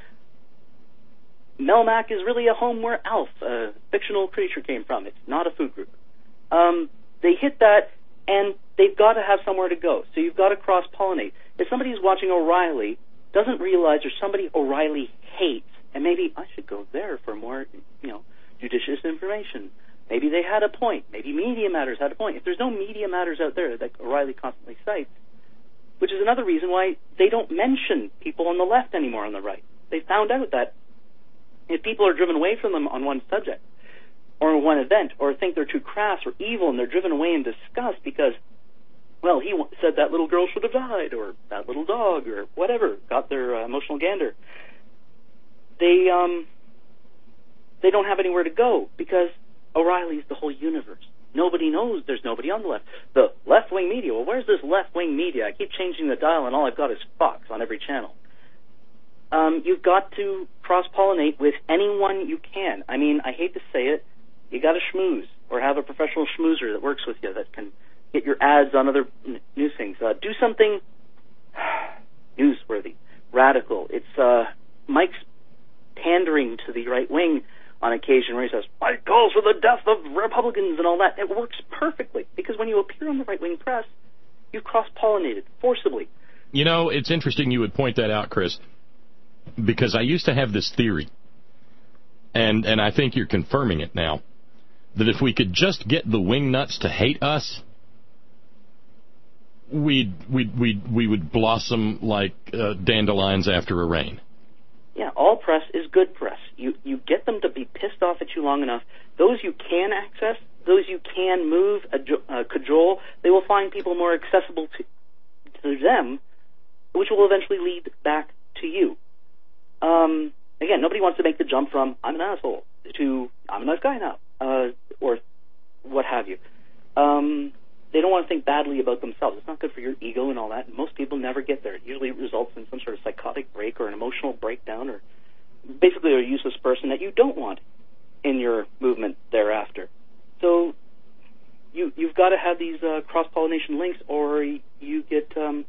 Melmac is really a home where Alf, a fictional creature, came from. It's not a food group. Um, they hit that, and they've got to have somewhere to go. So you've got to cross-pollinate. If somebody who's watching O'Reilly doesn't realize there's somebody O'Reilly hates, and maybe I should go there for more, you know, judicious information. Maybe they had a point. Maybe Media Matters had a point. If there's no Media Matters out there that O'Reilly constantly cites, which is another reason why they don't mention people on the left anymore on the right. They found out that if people are driven away from them on one subject or one event, or think they're too crass or evil and they're driven away in disgust because, well, he said that little girl should have died, or that little dog, or whatever, got their uh, emotional gander, they um they don't have anywhere to go because O'Reilly's the whole universe. Nobody knows there's nobody on the left. The left-wing media, well, where's this left-wing media? I keep changing the dial, and all I've got is Fox on every channel. Um, you've got to cross-pollinate with anyone you can. I mean, I hate to say it, you got to schmooze, or have a professional schmoozer that works with you that can get your ads on other news things. Uh, do something newsworthy, radical. It's uh, Mike's pandering to the right wing on occasion where he says, Mike calls for the death of Republicans and all that. It works perfectly because when you appear on the right-wing press, you've cross-pollinated forcibly. You know, it's interesting you would point that out, Chris, because I used to have this theory, and, and I think you're confirming it now, that if we could just get the wingnuts to hate us, we'd, we'd, we'd, we would blossom like uh, dandelions after a rain. Yeah, all press is good press. You you get them to be pissed off at you long enough. Those you can access, those you can move, uh, cajole, they will find people more accessible to, to them, which will eventually lead back to you. Um, again, nobody wants to make the jump from I'm an asshole to I'm a nice guy now, uh, or what have you. Um, they don't want to think badly about themselves. It's not good for your ego and all that. Most people never get there. It usually results in some sort of psychotic break or an emotional breakdown or basically a useless person that you don't want in your movement thereafter. So you, you've got to have these uh, cross-pollination links or you get um,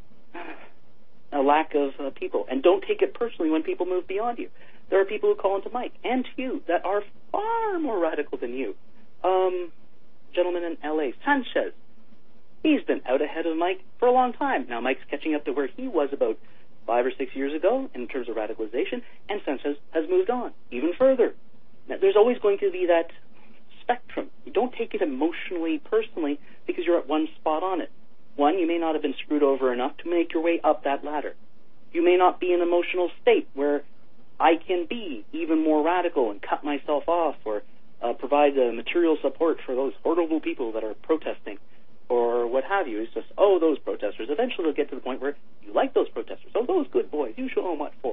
a lack of uh, people. And don't take it personally when people move beyond you. There are people who call into Mike and to you that are far more radical than you. Um... Gentleman in L A, Sanchez, he's been out ahead of Mike for a long time. Now Mike's catching up to where he was about five or six years ago in terms of radicalization, and Sanchez has moved on even further. Now, there's always going to be that spectrum. You don't take it emotionally, personally, because you're at one spot on it. One, you may not have been screwed over enough to make your way up that ladder. You may not be in an emotional state where I can be even more radical and cut myself off or Uh, provide uh, material support for those horrible people that are protesting or what have you. It's just, oh, those protesters. Eventually they'll get to the point where you like those protesters. Oh, those good boys. You show them what for.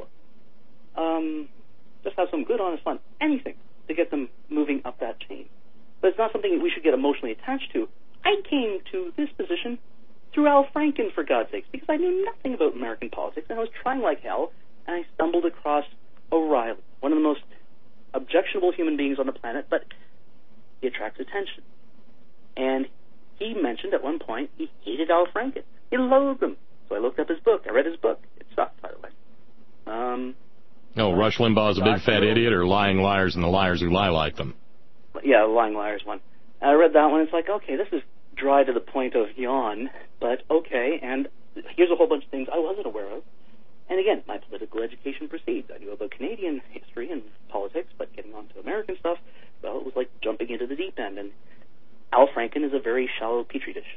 Um, just have some good, honest fun. Anything to get them moving up that chain. But it's not something that we should get emotionally attached to. I came to this position through Al Franken, for God's sakes, because I knew nothing about American politics, and I was trying like hell, and I stumbled across O'Reilly, one of the most objectionable human beings on the planet, but he attracts attention. And he mentioned at one point he hated Al Franken. He loathed him. So I looked up his book. I read his book. It sucked, by the way. Um, oh, Rush Limbaugh is a big fat idiot, or Lying Liars and the Liars Who Lie Like Them? Yeah, the Lying Liars one. I read that one. It's like, okay, this is dry to the point of yawn, but okay. And here's a whole bunch of things I wasn't aware of. And again, my political education proceeds. I knew about Canadian history and politics, but getting on to American stuff, well, it was like jumping into the deep end. And Al Franken is a very shallow petri dish.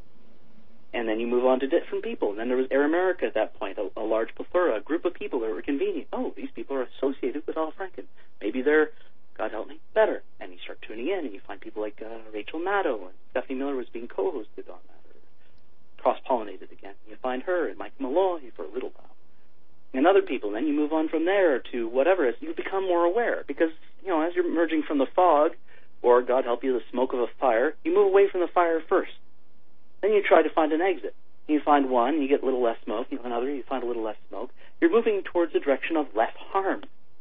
And then you move on to different people. And then there was Air America at that point, a, a large plethora, a group of people that were convenient. Oh, these people are associated with Al Franken. Maybe they're, God help me, better. And you start tuning in, and you find people like uh, Rachel Maddow, and Stephanie Miller was being co-hosted on that, or cross-pollinated again. You find her and Mike Malloy for a little while. And other people. Then you move on from there to whatever. You become more aware because, you know, as you're emerging from the fog, or, God help you, the smoke of a fire, you move away from the fire first. Then you try to find an exit. You find one, you get a little less smoke. You find another, you find a little less smoke. You're moving towards the direction of less harm.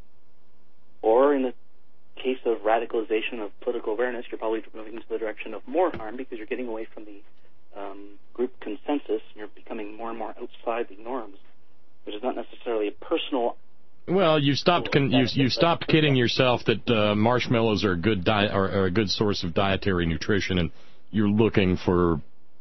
Or in the case of radicalization of political awareness, you're probably moving to the direction of more harm because you're getting away from the um, group consensus and you're becoming more and more outside the norms, which is not necessarily a personal. Well, you stopped con- you you stopped kidding yourself that uh, marshmallows are a good di- are, are a good source of dietary nutrition, and you're looking for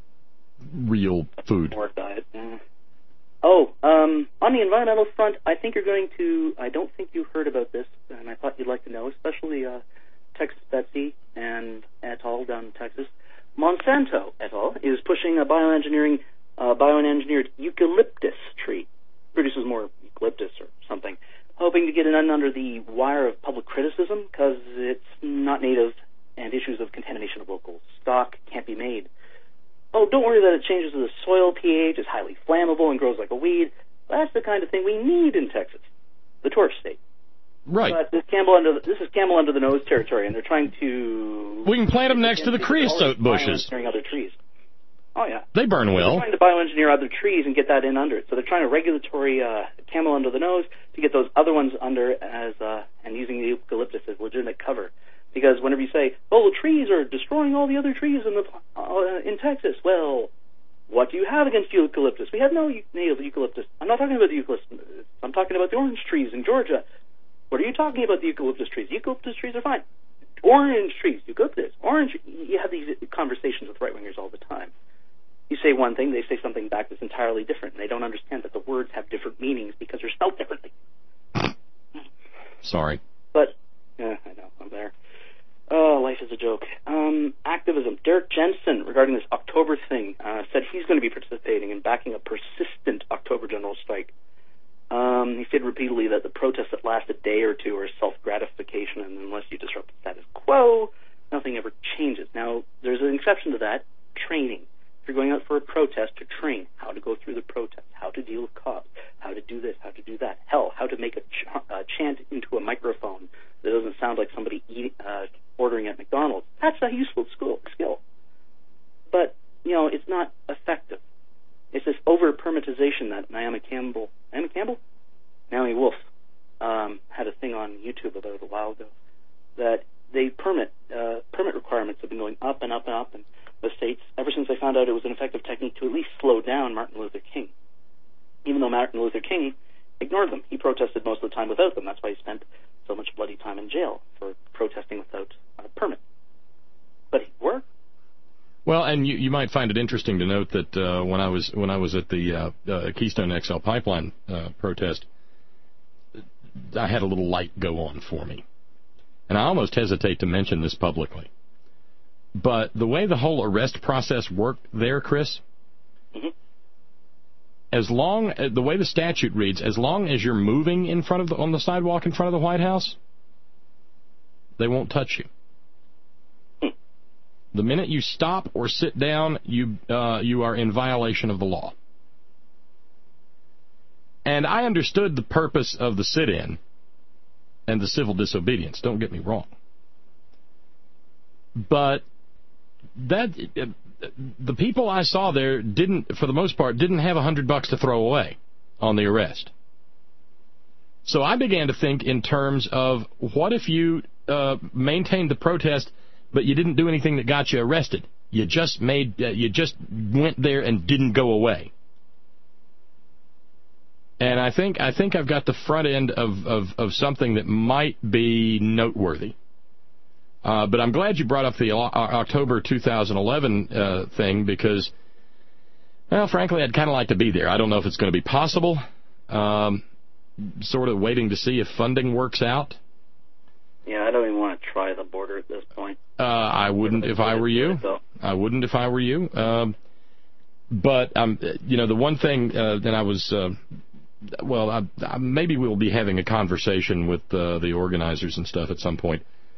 real food. More diet. Yeah. Oh, um, on the environmental front, I think you're going to. I don't think you heard about this, and I thought you'd like to know, especially uh, Texas Betsy and et al. Down in Texas. Monsanto et al. Is pushing a bioengineering, uh, bioengineered eucalyptus tree. Produces more eucalyptus or something, hoping to get it under the wire of public criticism because it's not native and issues of contamination of local stock can't be made. Oh, don't worry that it changes the soil pH, is highly flammable and grows like a weed. That's the kind of thing we need in Texas, the torch state. Right. But this, Campbell under the, this is camel under the nose territory, and they're trying to... We can plant them next to the creosote bushes. Other trees. Oh, yeah. They burn well. They're trying to bioengineer other trees and get that in under it. So they're trying to regulatory uh, camel under the nose to get those other ones under as uh, and using the eucalyptus as legitimate cover. Because whenever you say, oh, the trees are destroying all the other trees in the uh, in Texas, well, what do you have against eucalyptus? We have no native eucalyptus. I'm not talking about the eucalyptus. I'm talking about the orange trees in Georgia. What are you talking about, the eucalyptus trees? Eucalyptus trees are fine. Orange trees, eucalyptus, orange. You have these conversations with right-wingers all the time. You say one thing, they say something back that's entirely different, and they don't understand that the words have different meanings because they're spelled differently. Sorry. But, yeah, I know, I'm there. Oh, life is a joke. Um, activism. Derek Jensen, regarding this October thing, uh, said he's going to be participating in backing a persistent October general strike. Um, he said repeatedly that the protests that last a day or two are self-gratification, and unless you disrupt the status quo, nothing ever changes. Now, there's an exception to that, training. If you're going out for a protest, to train how to go through the protest, how to deal with cops, how to do this, how to do that. Hell, how to make a ch- uh, chant into a microphone that doesn't sound like somebody eating, uh, ordering at McDonald's. That's a useful school, skill. But, you know, it's not effective. It's this over-permitization that Naomi Campbell, Naomi Campbell? Naomi Wolf um, had a thing on YouTube about a while ago, that they permit, uh, permit requirements have been going up and up and up in the states ever since they found out it was an effective technique to at least slow down Martin Luther King. Even though Martin Luther King ignored them. He protested most of the time without them. That's why he spent so much bloody time in jail for protesting without a permit. But it worked. Well, and you, you might find it interesting to note that uh, when I was when I was at the uh, uh, Keystone X L pipeline uh, protest, I had a little light go on for me, and I almost hesitate to mention this publicly. But the way the whole arrest process worked there, Chris, mm-hmm. as long uh, the way the statute reads, as long as you're moving in front of the, on the sidewalk in front of the White House, they won't touch you. The minute you stop or sit down, you uh, you are in violation of the law. And I understood the purpose of the sit-in and the civil disobedience. Don't get me wrong. But that uh, the people I saw there didn't, for the most part, didn't have a hundred bucks to throw away on the arrest. So I began to think in terms of what if you uh, maintained the protest, but you didn't do anything that got you arrested. You just made, uh, you just went there and didn't go away. And I think I think I've got the front end of, of, of something that might be noteworthy. Uh, but I'm glad you brought up the October two thousand eleven uh, thing because, well, frankly, I'd kind of like to be there. I don't know if it's going to be possible. Um, sort of waiting to see if funding works out. Yeah, I don't even want to try the border at this point. Uh, I wouldn't if I were you. I wouldn't if I were you. Um, but, um, you know, the one thing uh, that I was, uh, well, I, I, maybe we'll be having a conversation with uh, the organizers and stuff at some point.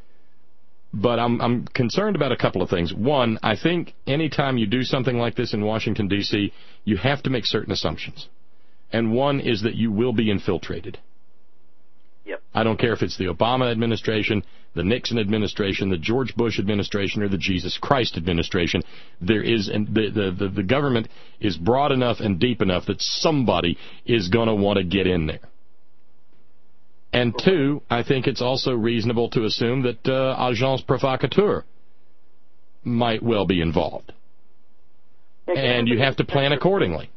But I'm, I'm concerned about a couple of things. One, I think anytime you do something like this in Washington, D C, you have to make certain assumptions. And one is that you will be infiltrated. Yep. I don't care if it's the Obama administration, the Nixon administration, the George Bush administration, or the Jesus Christ administration. There is, and the, the, the, the government is broad enough and deep enough that somebody is going to want to get in there. And two, I think it's also reasonable to assume that uh, agence provocateur might well be involved. And you have to plan accordingly.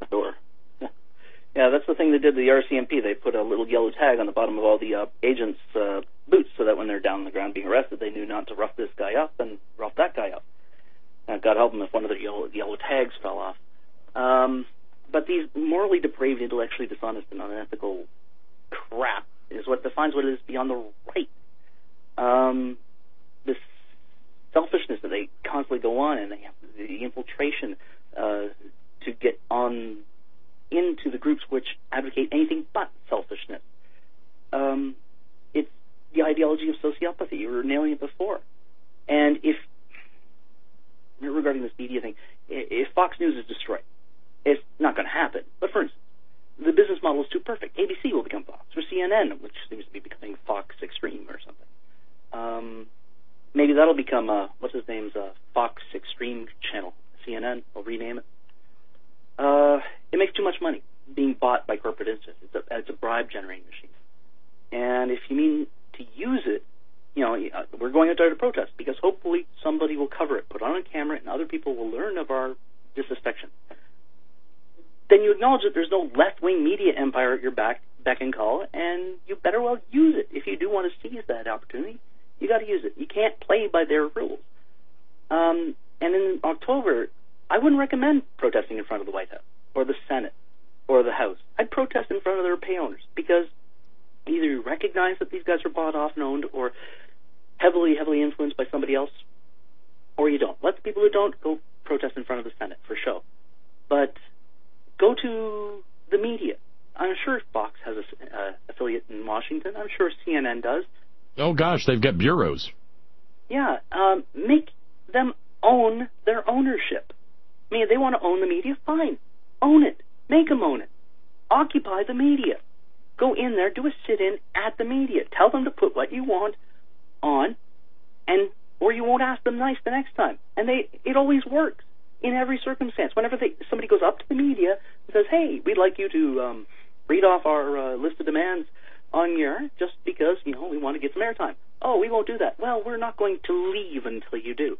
Yeah, that's the thing they did to the R C M P. They put a little yellow tag on the bottom of all the uh, agents' uh, boots so that when they're down on the ground being arrested, they knew not to rough this guy up and rough that guy up. And God help them if one of the yellow, yellow tags fell off. Um, but these morally depraved, intellectually dishonest, and unethical crap is what defines what it is beyond the right. Um, this selfishness that they constantly go on, and they have the infiltration uh, to get on into the groups which advocate anything but selfishness. Um, it's the ideology of sociopathy. You were nailing it before. And if, regarding this media thing, if Fox News is destroyed, it's not going to happen. But for instance, the business model is too perfect. A B C will become Fox, or C N N, which seems to be becoming Fox Extreme or something. Um, maybe that'll become, uh, what's his name's, uh, Fox Extreme channel, C N N, will rename it. Uh, it makes too much money being bought by corporate interests. It's a, it's a bribe-generating machine. And if you mean to use it, you know, we're going out there to protest because hopefully somebody will cover it, put on a camera, and other people will learn of our disaffection. Then you acknowledge that there's no left-wing media empire at your back beck and call, and you better well use it. If you do want to seize that opportunity, you got to use it. You can't play by their rules. Um, and in October, I wouldn't recommend protesting in front of the White House or the Senate or the House. I'd protest in front of their pay owners, because either you recognize that these guys are bought off and owned or heavily, heavily influenced by somebody else, or you don't. Let the people who don't go protest in front of the Senate for show. But go to the media. I'm sure Fox has an uh, affiliate in Washington. I'm sure C N N does. Oh, gosh, they've got bureaus. Yeah, um, make them own their ownership. I mean, if they want to own the media, fine. Own it. Make them own it. Occupy the media. Go in there, do a sit-in at the media. Tell them to put what you want on, and or you won't ask them nice the next time. And they it always works in every circumstance. Whenever they, somebody goes up to the media and says, hey, we'd like you to um, read off our uh, list of demands on your, just because, you know, we want to get some airtime. Oh, we won't do that. Well, we're not going to leave until you do.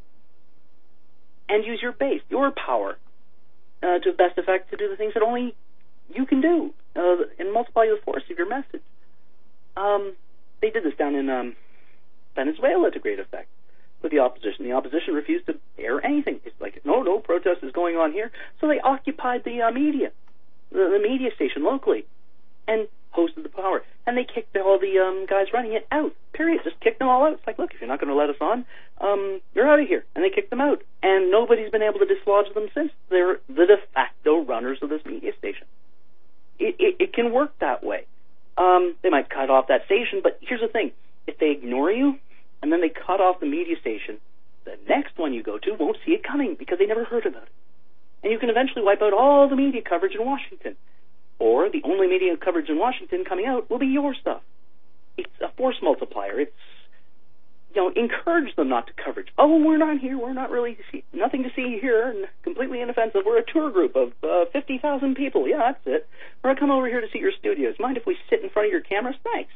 And use your base, your power, uh, to best effect to do the things that only you can do, uh, and multiply the force of your message. Um, they did this down in um, Venezuela to great effect with the opposition. The opposition refused to air anything. It's like, no, no protest is going on here. So they occupied the uh, media, the, the media station locally, and hosted the power. And they kicked all the um, guys running it out, period. Just kicked them all out. It's like, look, if you're not going to let us on, um, you're out of here. And they kicked them out. And nobody's been able to dislodge them since. They're the de facto runners of this media station. It, it, it can work that way. Um, they might cut off that station, but here's the thing. If they ignore you, and then they cut off the media station, the next one you go to won't see it coming because they never heard about it. And you can eventually wipe out all the media coverage in Washington. Or the only media coverage in Washington coming out will be your stuff. It's a force multiplier. It's, you know, encourage them not to coverage. Oh, we're not here. We're not really, see, nothing to see here, and completely inoffensive. We're a tour group of uh, fifty thousand people. Yeah, that's it. We're going to come over here to see your studios. Mind if we sit in front of your cameras? Thanks.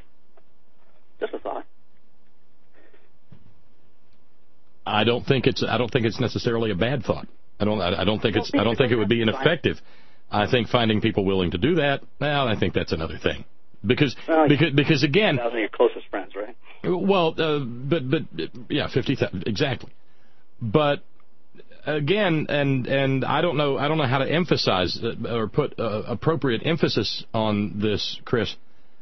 Just a thought. I don't think it's. I don't think it's necessarily a bad thought. I don't. I don't think it's. I don't think it would be ineffective. I think finding people willing to do that, well, I think that's another thing. Because well, because because again, those are your closest friends, right? Well, uh, but but yeah, fifty thousand exactly. But again, and and I don't know. I don't know how to emphasize or put uh, appropriate emphasis on this, Chris.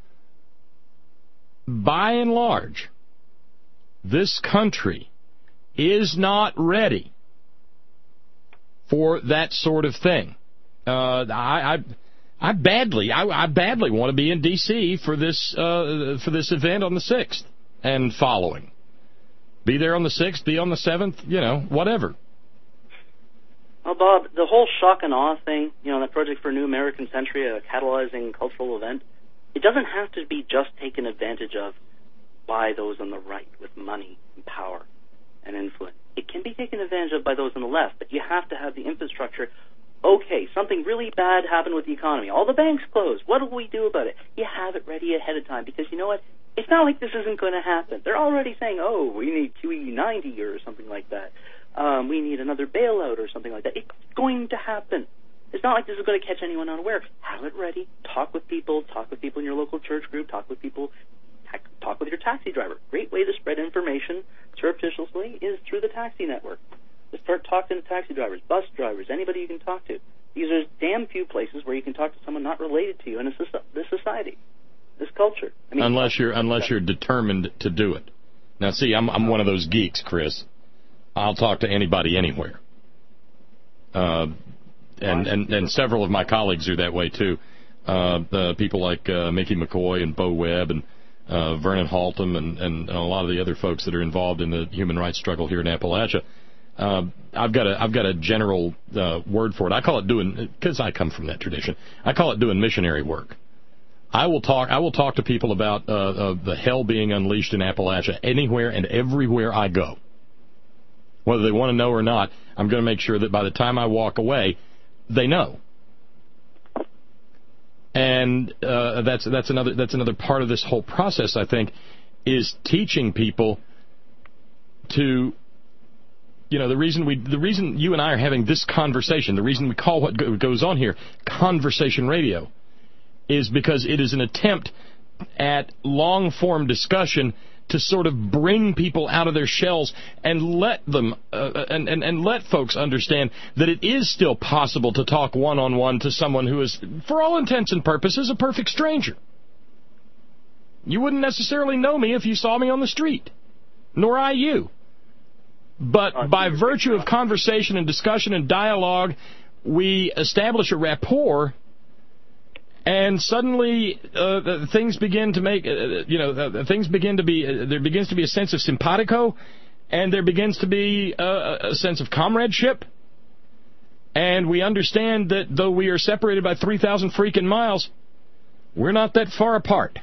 By and large, this country is not ready for that sort of thing. Uh, I, I, I badly, I, I badly want to be in D C for this, uh, for this event on the sixth and following. Be there on the sixth, be on the seventh, you know, whatever. Well, Bob, the whole shock and awe thing, you know, that Project for a New American Century, a catalyzing cultural event, it doesn't have to be just taken advantage of by those on the right with money and power and influence. It can be taken advantage of by those on the left, but you have to have the infrastructure. Okay, something really bad happened with the economy. All the banks closed. What do we do about it? You have it ready ahead of time, because you know what? It's not like this isn't going to happen. They're already saying, oh, we need Q E ninety or something like that. Um, we need another bailout or something like that. It's going to happen. It's not like this is going to catch anyone unaware. Have it ready. Talk with people. Talk with people in your local church group. Talk with people. Talk with your taxi driver. Great way to spread information surreptitiously is through the taxi network. Just start talking to taxi drivers, bus drivers, anybody you can talk to. These are damn few places where you can talk to someone not related to you in this society, this culture. I mean, unless you're unless you're determined to do it. Now, see, I'm I'm one of those geeks, Chris. I'll talk to anybody anywhere. Uh, and, and and several of my colleagues are that way too. Uh, the people like uh, Mickey McCoy and Bo Webb and uh, Vernon Haltom and, and a lot of the other folks that are involved in the human rights struggle here in Appalachia. Uh, I've got a I've got a general uh, word for it. I call it doing, because I come from that tradition. I call it doing missionary work. I will talk I will talk to people about uh, uh, the hell being unleashed in Appalachia anywhere and everywhere I go. Whether they want to know or not, I'm going to make sure that by the time I walk away, they know. And uh, that's that's another that's another part of this whole process, I think, is teaching people to. You know, the reason we, the reason you and I are having this conversation, the reason we call what go, goes on here conversation radio, is because it is an attempt at long-form discussion to sort of bring people out of their shells and let them uh, and, and, and let folks understand that it is still possible to talk one-on-one to someone who is, for all intents and purposes, a perfect stranger. You wouldn't necessarily know me if you saw me on the street, nor I you. But by virtue of conversation and discussion and dialogue, we establish a rapport. And suddenly, uh, things begin to make, uh, you know, uh, things begin to be, uh, there begins to be a sense of simpatico, and there begins to be uh, a sense of comradeship. And we understand that though we are separated by three thousand freaking miles, we're not that far apart.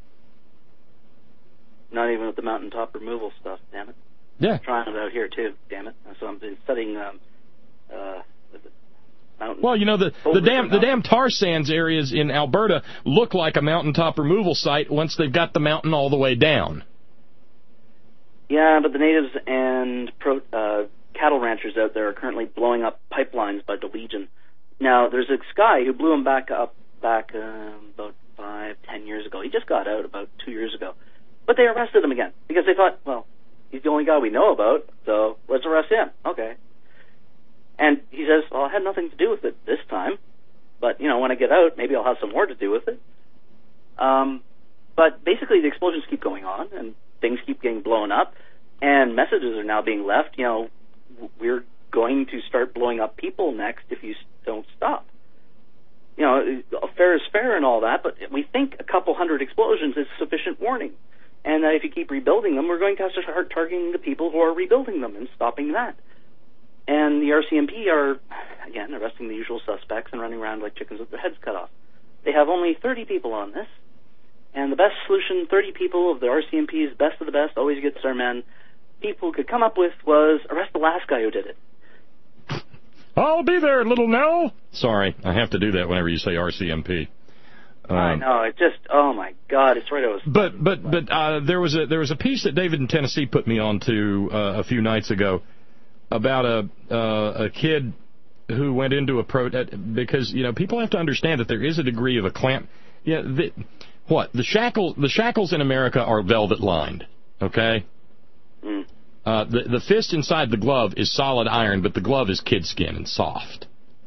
Not even with the mountaintop removal stuff, damn it. Yeah. I'm trying it out here, too, damn it. So I've been studying, um, uh, Well, you know, the, the damn the damn tar sands areas in Alberta look like a mountaintop removal site once they've got the mountain all the way down. Yeah, but the natives and pro, uh, cattle ranchers out there are currently blowing up pipelines by the Legion. Now, there's this guy who blew them back up back um, about five, ten years ago. He just got out about two years ago. But they arrested him again because they thought, well, he's the only guy we know about, so let's arrest him. Okay. And he says, well, I had nothing to do with it this time, but, you know, when I get out, maybe I'll have some more to do with it. Um, but basically the explosions keep going on, and things keep getting blown up, and messages are now being left, you know, we're going to start blowing up people next if you don't stop. You know, fair is fair and all that, but we think a couple hundred explosions is sufficient warning. And uh, if you keep rebuilding them, we're going to have to start targeting the people who are rebuilding them and stopping that. And the R C M P are, again, arresting the usual suspects and running around like chickens with their heads cut off. They have only thirty people on this, and the best solution, thirty people of the R C M P's best of the best, always gets their men, people could come up with was arrest the last guy who did it. I'll be there, little Nell. Sorry, I have to do that whenever you say R C M P. Um, I know, it just, oh my God, it's right. I was. But but but uh, there was a there was a piece that David in Tennessee put me on to uh, a few nights ago about a uh, a kid who went into a protest because, you know, people have to understand that there is a degree of a clamp. Yeah, the, what the shackles the shackles in America are velvet lined. Okay. Mm. Uh, the the fist inside the glove is solid iron, but the glove is kid skin and soft.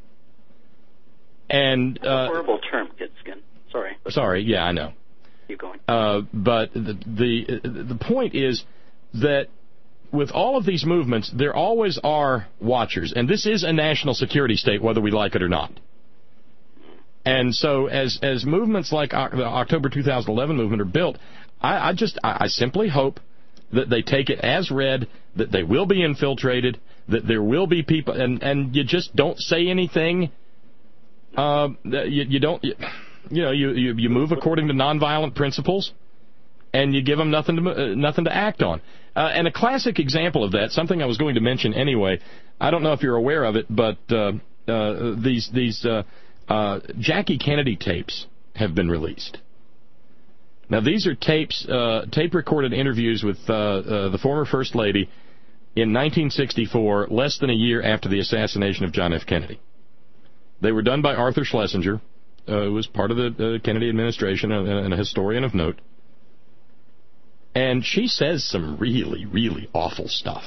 And That's a horrible term, kid skin. Sorry. Sorry. Yeah, I know. Keep going. Uh, but the, the the point is that with all of these movements, there always are watchers, and this is a national security state, whether we like it or not. And so, as as movements like the October two thousand eleven movement are built, I, I just I, I simply hope that they take it as read, that they will be infiltrated, that there will be people, and and you just don't say anything. Uh, you, you don't. You, You know, you, you you move according to nonviolent principles, and you give them nothing to uh, nothing to act on. Uh, and a classic example of that, something I was going to mention anyway. I don't know if you're aware of it, but uh, uh, these these uh, uh, Jackie Kennedy tapes have been released. Now, these are tapes, uh, tape-recorded interviews with uh, uh, the former First Lady in nineteen sixty-four, less than a year after the assassination of John F. Kennedy. They were done by Arthur Schlesinger, Uh, who was part of the uh, Kennedy administration and, and a historian of note. And she says some really, really awful stuff.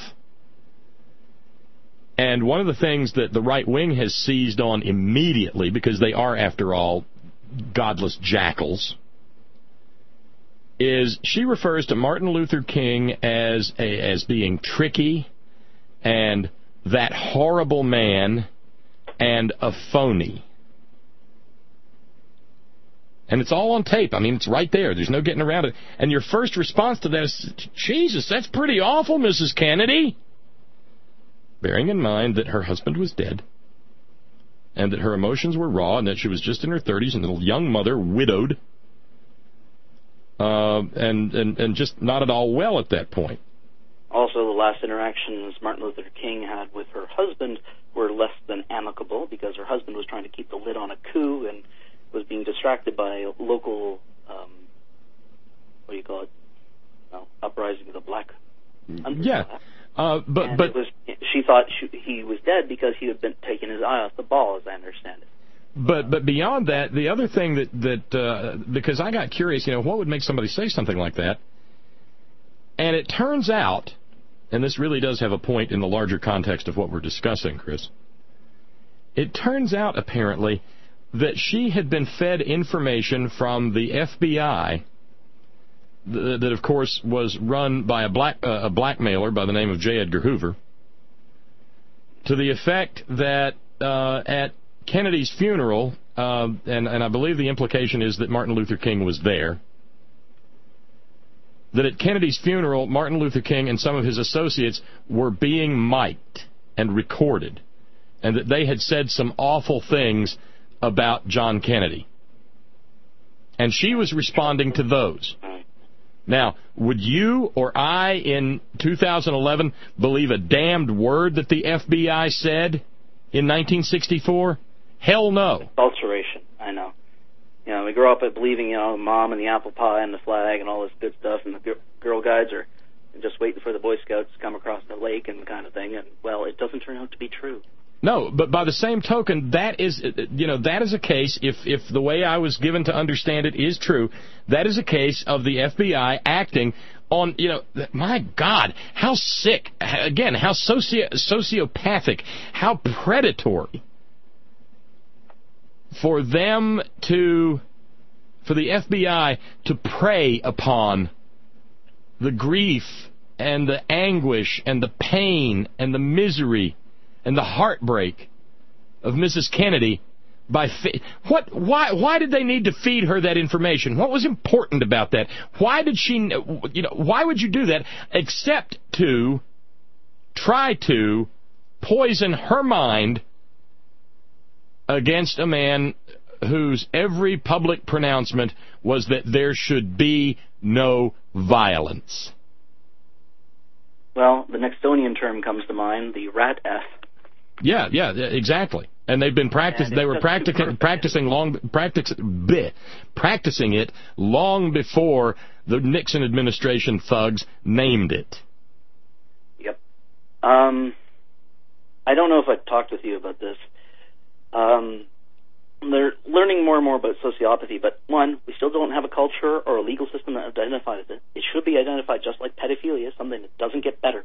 And one of the things that the right wing has seized on immediately, because they are, after all, godless jackals, is she refers to Martin Luther King as a, as being tricky and that horrible man and a phony. And it's all on tape. I mean, it's right there. There's no getting around it. And your first response to that is, Jesus, that's pretty awful, Missus Kennedy. Bearing in mind that her husband was dead, and that her emotions were raw, and that she was just in her thirties, and a young mother, widowed, uh, and, and, and just not at all well at that point. Also, the last interactions Martin Luther King had with her husband were less than amicable, because her husband was trying to keep the lid on a coup and was being distracted by local, um, what do you call it, well, uprising of the black underclass. Yeah, uh, but and but it was, she thought she, he was dead because he had been taking his eye off the ball, as I understand it. But but beyond that, the other thing that that uh, because I got curious, you know, what would make somebody say something like that? And it turns out, and this really does have a point in the larger context of what we're discussing, Chris. It turns out apparently that she had been fed information from the F B I th- that, of course, was run by a black uh, a blackmailer by the name of J. Edgar Hoover, to the effect that uh, at Kennedy's funeral, uh, and, and I believe the implication is that Martin Luther King was there, that at Kennedy's funeral, Martin Luther King and some of his associates were being mic'd and recorded, and that they had said some awful things about John Kennedy. And she was responding to those. Now, would you or I in two thousand eleven believe a damned word that the F B I said in nineteen sixty-four? Hell no. Adulteration, I know. You know, we grow up at believing, you know, mom and the apple pie and the flag and all this good stuff, and the Girl Guides are just waiting for the Boy Scouts to come across the lake and kind of thing, and, well, it doesn't turn out to be true. No, but by the same token, that is, you know, that is a case, if, if the way I was given to understand it is true, that is a case of the F B I acting on, you know, my God, how sick, again, how socio- sociopathic, how predatory for them to, for the F B I to prey upon the grief and the anguish and the pain and the misery and the heartbreak of Missus Kennedy by fe- what? Why? Why did they need to feed her that information? What was important about that? Why did she? You know, why would you do that except to try to poison her mind against a man whose every public pronouncement was that there should be no violence? Well, the Nixonian term comes to mind, the rat F. Yeah, yeah, exactly. And they've been practicing. They were practicing, practicing long, practice, bleh, practicing it long before the Nixon administration thugs named it. Yep. Um, I don't know if I've talked with you about this. Um, they're learning more and more about sociopathy, but one, we still don't have a culture or a legal system that identifies it. It should be identified just like pedophilia, something that doesn't get better.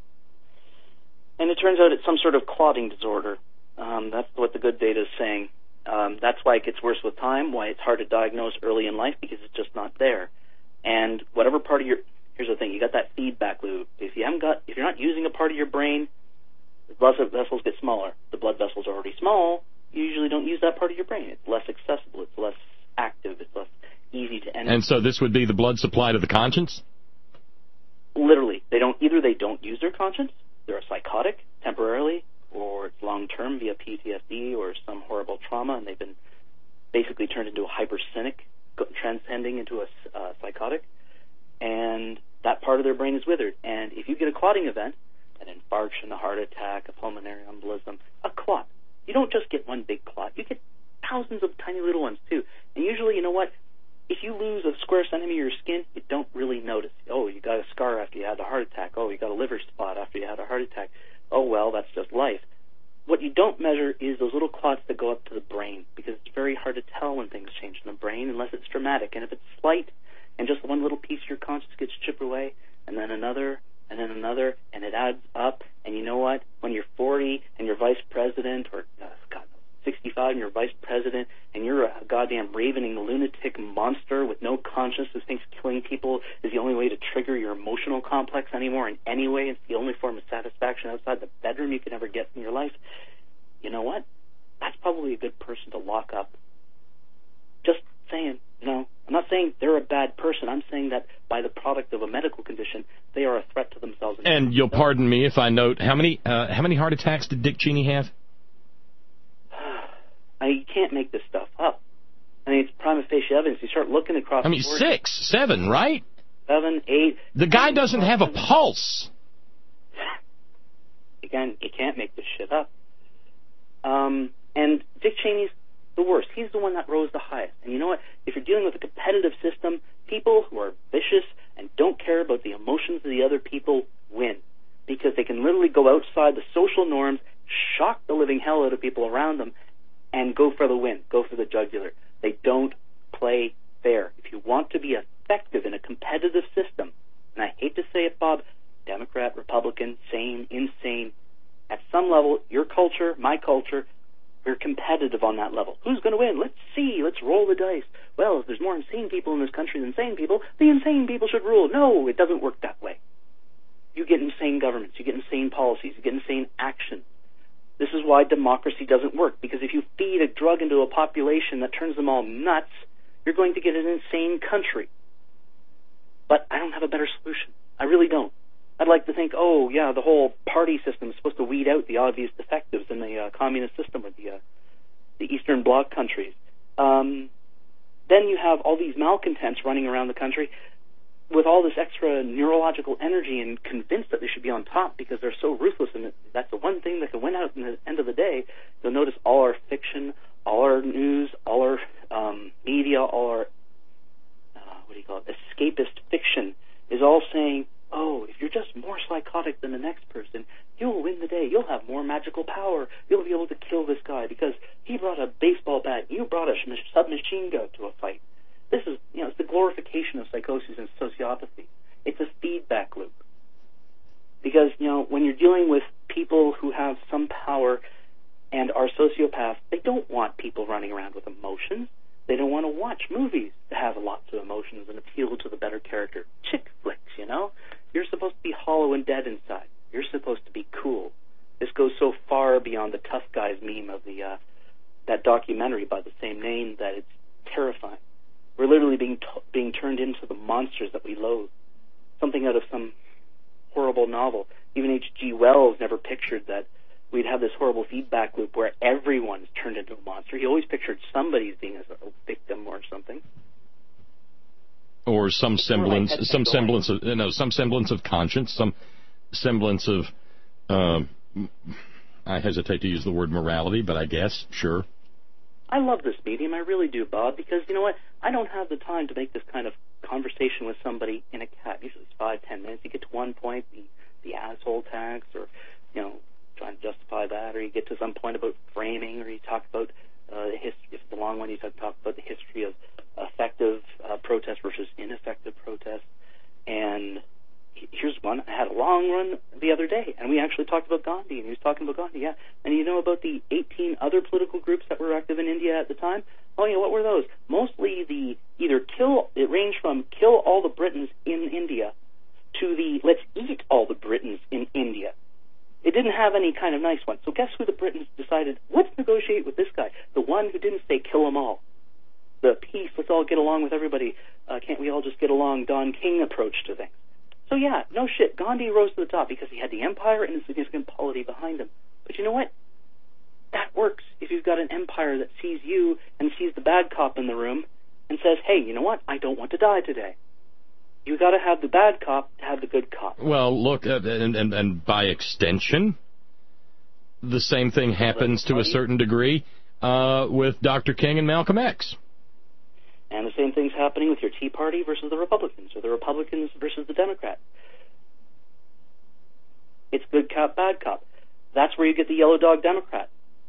And it turns out it's some sort of clotting disorder. Um, that's what the good data is saying. Um, that's why it gets worse with time, why it's hard to diagnose early in life, because it's just not there. And whatever part of your, here's the thing, you got that feedback loop. If you haven't got, if you're not using a part of your brain, the blood vessels get smaller. The blood vessels are already small. You usually don't use that part of your brain. It's less accessible. It's less active. It's less easy to enter. And so this would be the blood supply to the conscience? Literally, they don't. Either they don't use their conscience, they're a psychotic temporarily, or it's long-term via P T S D or some horrible trauma, and they've been basically turned into a hypercynic, transcending into a uh, psychotic, and that part of their brain is withered. And if you get a clotting event, an infarction, a heart attack, a pulmonary embolism, a clot, you don't just get one big clot. You get thousands of tiny little ones, too. And usually, you know what? If you lose a square centimeter of your skin, you don't really notice. Oh, you got a scar after you had a heart attack. Oh, you got a liver spot after you had a heart attack. Oh, well, that's just life. What you don't measure is those little clots that go up to the brain, because it's very hard to tell when things change in the brain unless it's dramatic. And if it's slight and just one little piece of your conscience gets chipped away, and then another, and then another, and it adds up, and you know what? When you're forty and you're vice president, or uh, God, sixty-five and you're vice president, and you're a goddamn ravening lunatic monster with no conscience who thinks killing people is the only way to trigger your emotional complex anymore, and anyway it's the only form of satisfaction outside the bedroom you can ever get in your life, you know what? That's probably a good person to lock up. Just saying, you know, I'm not saying they're a bad person. I'm saying that by the product of a medical condition, they are a threat to themselves. And you'll pardon me if I note, how many uh, how many heart attacks did Dick Cheney have? I mean, you can't make this stuff up. I mean, it's prima facie evidence. You start looking across. I mean, the six, seven, right? Seven, eight. The guy doesn't have a pulse. Again, you can't make this shit up. Um, and Dick Cheney's the worst. He's the one that rose the highest. And you know what? If you're dealing with a competitive system, people who are vicious and don't care about the emotions of the other people win, because they can literally go outside the social norms, shock the living hell out of people around them, and go for the win, go for the jugular. They don't play fair. If you want to be effective in a competitive system, and I hate to say it, Bob, Democrat, Republican, sane, insane, at some level, your culture, my culture, we're competitive on that level. Who's going to win? Let's see. Let's roll the dice. Well, if there's more insane people in this country than sane people, the insane people should rule. No, it doesn't work that way. You get insane governments. You get insane policies. You get insane action. This is why democracy doesn't work, because if you feed a drug into a population that turns them all nuts, you're going to get an insane country. But I don't have a better solution. I really don't. I'd like to think, oh, yeah, the whole party system is supposed to weed out the obvious defectives in the uh, communist system or the, uh, the Eastern Bloc countries. Um, then you have all these malcontents running around the country with all this extra neurological energy and convinced that they should be on top because they're so ruthless, and that's the one thing that can win out in the end of the day. You'll notice all our fiction, all our news, all our um, media, all our, uh, what do you call it, escapist fiction is all saying, oh, if you're just more psychotic than the next person, you'll win the day. You'll have more magical power. You'll be able to kill this guy because he brought a baseball bat. You brought a submachine gun to a fight. This is, you know, it's the glorification of psychosis and sociopathy. It's a feedback loop. Because, you know, when you're dealing with people who have some power and are sociopaths, they don't want people running around with emotions. They don't want to watch movies that have lots of emotions and appeal to the better character. Chick flicks, you know? You're supposed to be hollow and dead inside. You're supposed to be cool. This goes so far beyond the tough guys meme of the uh, that documentary by the same name that it's terrifying. We're literally being t- being turned into the monsters that we loathe. Something out of some horrible novel. Even H G Wells never pictured that we'd have this horrible feedback loop where everyone's turned into a monster. He always pictured somebody as being a victim or something. Or some semblance, some semblance of, you know, some semblance of conscience, some semblance of, um, I hesitate to use the word morality, but I guess, sure. I love this medium, I really do, Bob, because, you know what, I don't have the time to make this kind of conversation with somebody in a cab. Usually it's five, ten minutes. You get to one point, the, the asshole tax, or, you know, trying to justify that, or you get to some point about framing, or you talk about uh, the history. If it's a long one, you talk, talk about the history of effective uh, protest versus ineffective protest. And here's one. I had a long run the other day, and we actually talked about Gandhi, and he was talking about Gandhi, yeah. And you know about the eighteen other political groups that were active in India at the time? Oh, yeah, what were those? Mostly the either kill, it ranged from kill all the Britons in India to the let's eat all the Britons in India. It didn't have any kind of nice one. So guess who the Britons decided, let's negotiate with this guy, the one who didn't say kill them all. The peace, let's all get along with everybody, uh, can't we all just get along, Don King approach to things. So yeah, no shit, Gandhi rose to the top because he had the empire and the significant polity behind him. But you know what? That works if you've got an empire that sees you and sees the bad cop in the room and says, hey, you know what? I don't want to die today. You got to have the bad cop to have the good cop. Well, look, uh, and, and, and by extension, the same thing happens to a certain degree uh, with Doctor King and Malcolm X. And the same thing's happening with your Tea Party versus the Republicans, or the Republicans versus the Democrats. It's good cop, bad cop. That's where you get the yellow dog Democrat.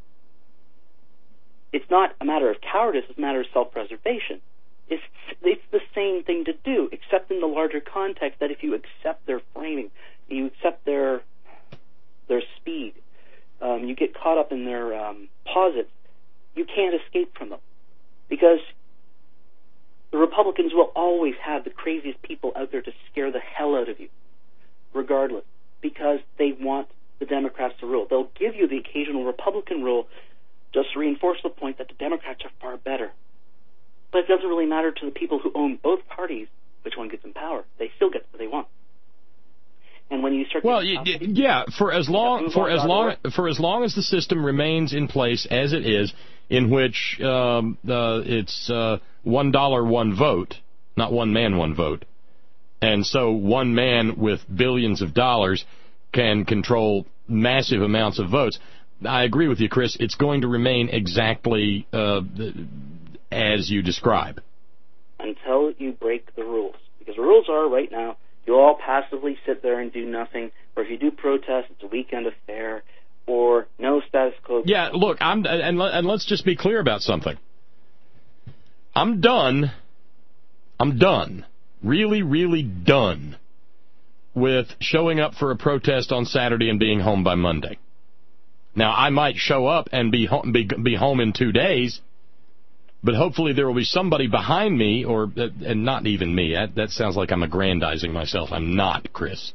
It's not a matter of cowardice, it's a matter of self-preservation. It's, it's the same thing to do, except in the larger context that if you accept their framing, you accept their their speed, um, you get caught up in their um, posits, you can't escape from them. Because the Republicans will always have the craziest people out there to scare the hell out of you, regardless, because they want the Democrats to rule. They'll give you the occasional Republican rule just to reinforce the point that the Democrats are far better. But it doesn't really matter to the people who own both parties which one gets in power. They still get what they want. And when you start, well, y- y- yeah, for as long for as long for as long as the system remains in place as it is, in which um, uh, it's uh, one dollar, one vote, not one man, one vote, and so one man with billions of dollars can control massive amounts of votes. I agree with you, Chris. It's going to remain exactly uh, as you describe. Until you break the rules. Because the rules are, right now, you all passively sit there and do nothing, or if you do protest, it's a weekend affair, or no status quo. Yeah, look, I'm and, and let's just be clear about something. I'm done. I'm done. Really, really done with showing up for a protest on Saturday and being home by Monday. Now, I might show up and be home, be, be home in two days, but hopefully there will be somebody behind me, or and not even me. That, that sounds like I'm aggrandizing myself. I'm not, Chris.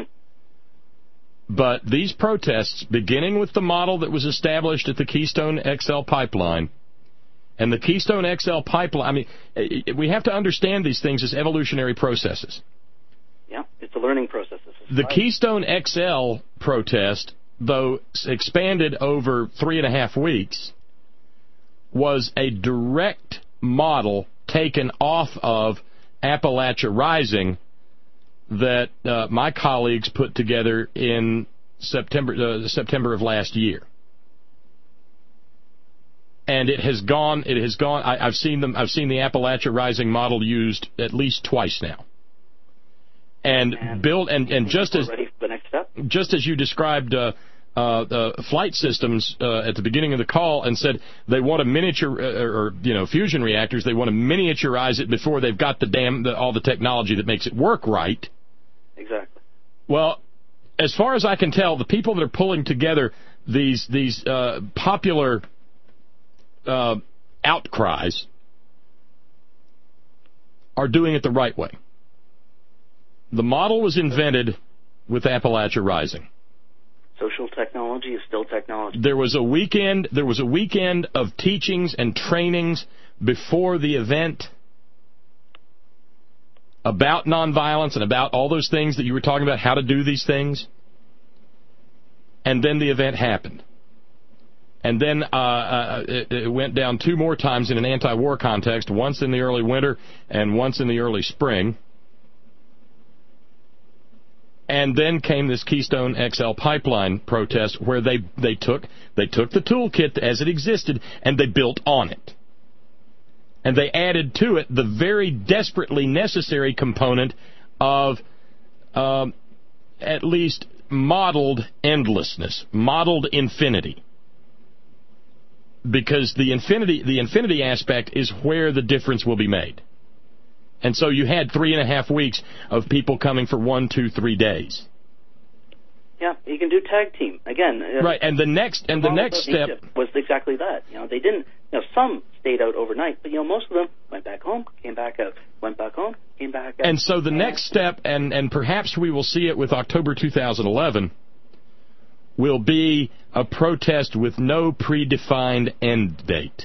But these protests, beginning with the model that was established at the Keystone X L pipeline, and the Keystone X L pipeline, I mean, we have to understand these things as evolutionary processes. Yeah, it's a learning process. The Keystone X L protest, though expanded over three and a half weeks, was a direct model taken off of Appalachia Rising that uh, my colleagues put together in September uh, September of last year. And it has gone. It has gone. I, I've seen them. I've seen the Appalachia Rising model used at least twice now. And, and build and, and just as ready for the next step. just as you described uh, uh, uh, flight systems uh, at the beginning of the call, and said they want to miniature uh, or you know fusion reactors. They want to miniaturize it before they've got the damn the, all the technology that makes it work right. Exactly. Well, as far as I can tell, the people that are pulling together these these uh, popular uh, outcries are doing it the right way. The model was invented with Appalachia Rising. Social technology is still technology. There was a weekend. There was a weekend of teachings and trainings before the event about nonviolence and about all those things that you were talking about, how to do these things. And then the event happened. And then uh, uh, it, it went down two more times in an anti-war context, once in the early winter and once in the early spring. And then came this Keystone X L pipeline protest, where they, they took they took the toolkit as it existed and they built on it. And they added to it the very desperately necessary component of um, at least modeled endlessness, modeled infinity. Because the infinity the infinity aspect is where the difference will be made. And so you had three and a half weeks of people coming for one, two, three days. Yeah, you can do tag team again. Right, and the next and the next step was exactly that. You know, they didn't. You know, some stayed out overnight, but you know, most of them went back home, came back out, went back home, came back out. And so the next step, and and perhaps we will see it with October two thousand eleven, will be a protest with no predefined end date.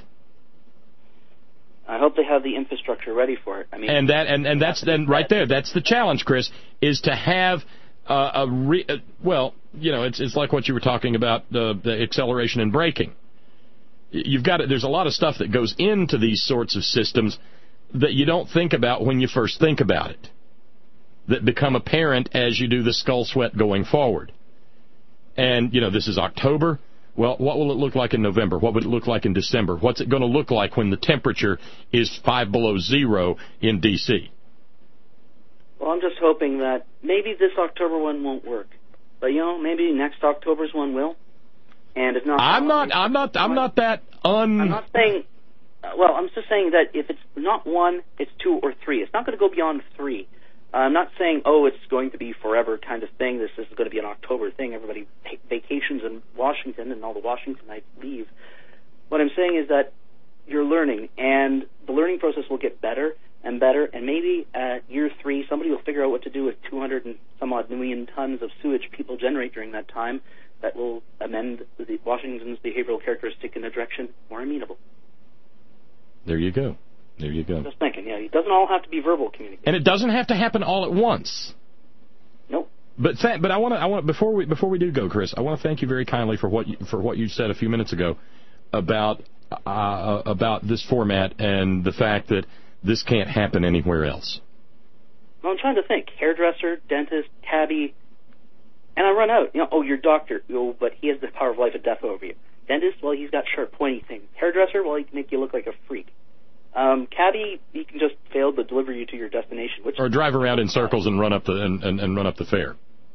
I hope they have the infrastructure ready for it. I mean, and that and, and that's then right there. That's the challenge, Chris, is to have uh, a re, uh, well, you know, it's it's like what you were talking about, uh, the acceleration and braking. You've got it. There's a lot of stuff that goes into these sorts of systems that you don't think about when you first think about it, that become apparent as you do the skull sweat going forward. And you know, this is October. Well, what will it look like in November? What would it look like in December? What's it going to look like when the temperature is five below zero in D C? Well, I'm just hoping that maybe this October one won't work, but you know, maybe next October's one will. And if not, I'm not. I'm not. I'm not that un. I'm not saying. Uh, well, I'm just saying that if it's not one, it's two or three. It's not going to go beyond three. I'm not saying, oh, it's going to be forever kind of thing. This is going to be an October thing. Everybody take vacations in Washington and all the Washingtonites leave. What I'm saying is that you're learning, and the learning process will get better and better, and maybe at year three, somebody will figure out what to do with two hundred and some odd million tons of sewage people generate during that time that will amend the Washington's behavioral characteristic in a direction more amenable. There you go. There you go. Just thinking, yeah, it doesn't all have to be verbal communication. And it doesn't have to happen all at once. Nope. But th- but I want to I want before we before we do go, Chris, I want to thank you very kindly for what you, for what you said a few minutes ago about uh, about this format and the fact that this can't happen anywhere else. Well, I'm trying to think: hairdresser, dentist, cabbie, and I run out. You know, oh, your doctor, oh, but he has the power of life and death over you. Dentist, well, he's got sharp, pointy things. Hairdresser, well, he can make you look like a freak. Um, cabbie, he can just fail to deliver you to your destination. Which or drive around in circles and run up the and, and, and run up the fare.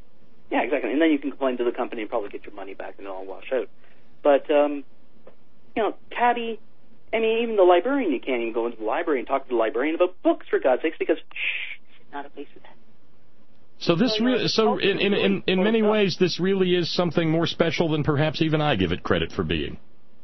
Yeah, exactly. And then you can complain to the company and probably get your money back and it'll all wash out. But, um, you know, Caddy, I mean, even the librarian, you can't even go into the library and talk to the librarian about books, for God's sakes, because, shh, this is not a place for that. So this, So, re- so in, in, in, in many ways, this really is something more special than perhaps even I give it credit for being.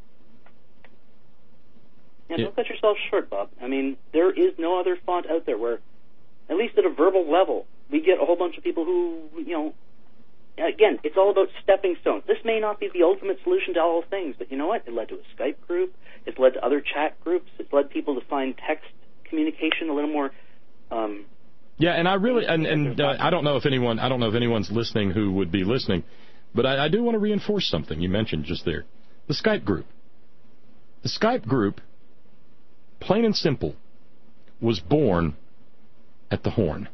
Yeah, don't cut yourself short, Bob. I mean, there is no other font out there where, at least at a verbal level, we get a whole bunch of people who, you know, again, it's all about stepping stones. This may not be the ultimate solution to all things, but you know what? It led to a Skype group. It's led to other chat groups. It's led people to find text communication a little more. Um, yeah, and I really, and, and uh, I don't know if anyone, I don't know if anyone's listening who would be listening, but I, I do want to reinforce something you mentioned just there. The Skype group. The Skype group, plain and simple, was born at the Horn.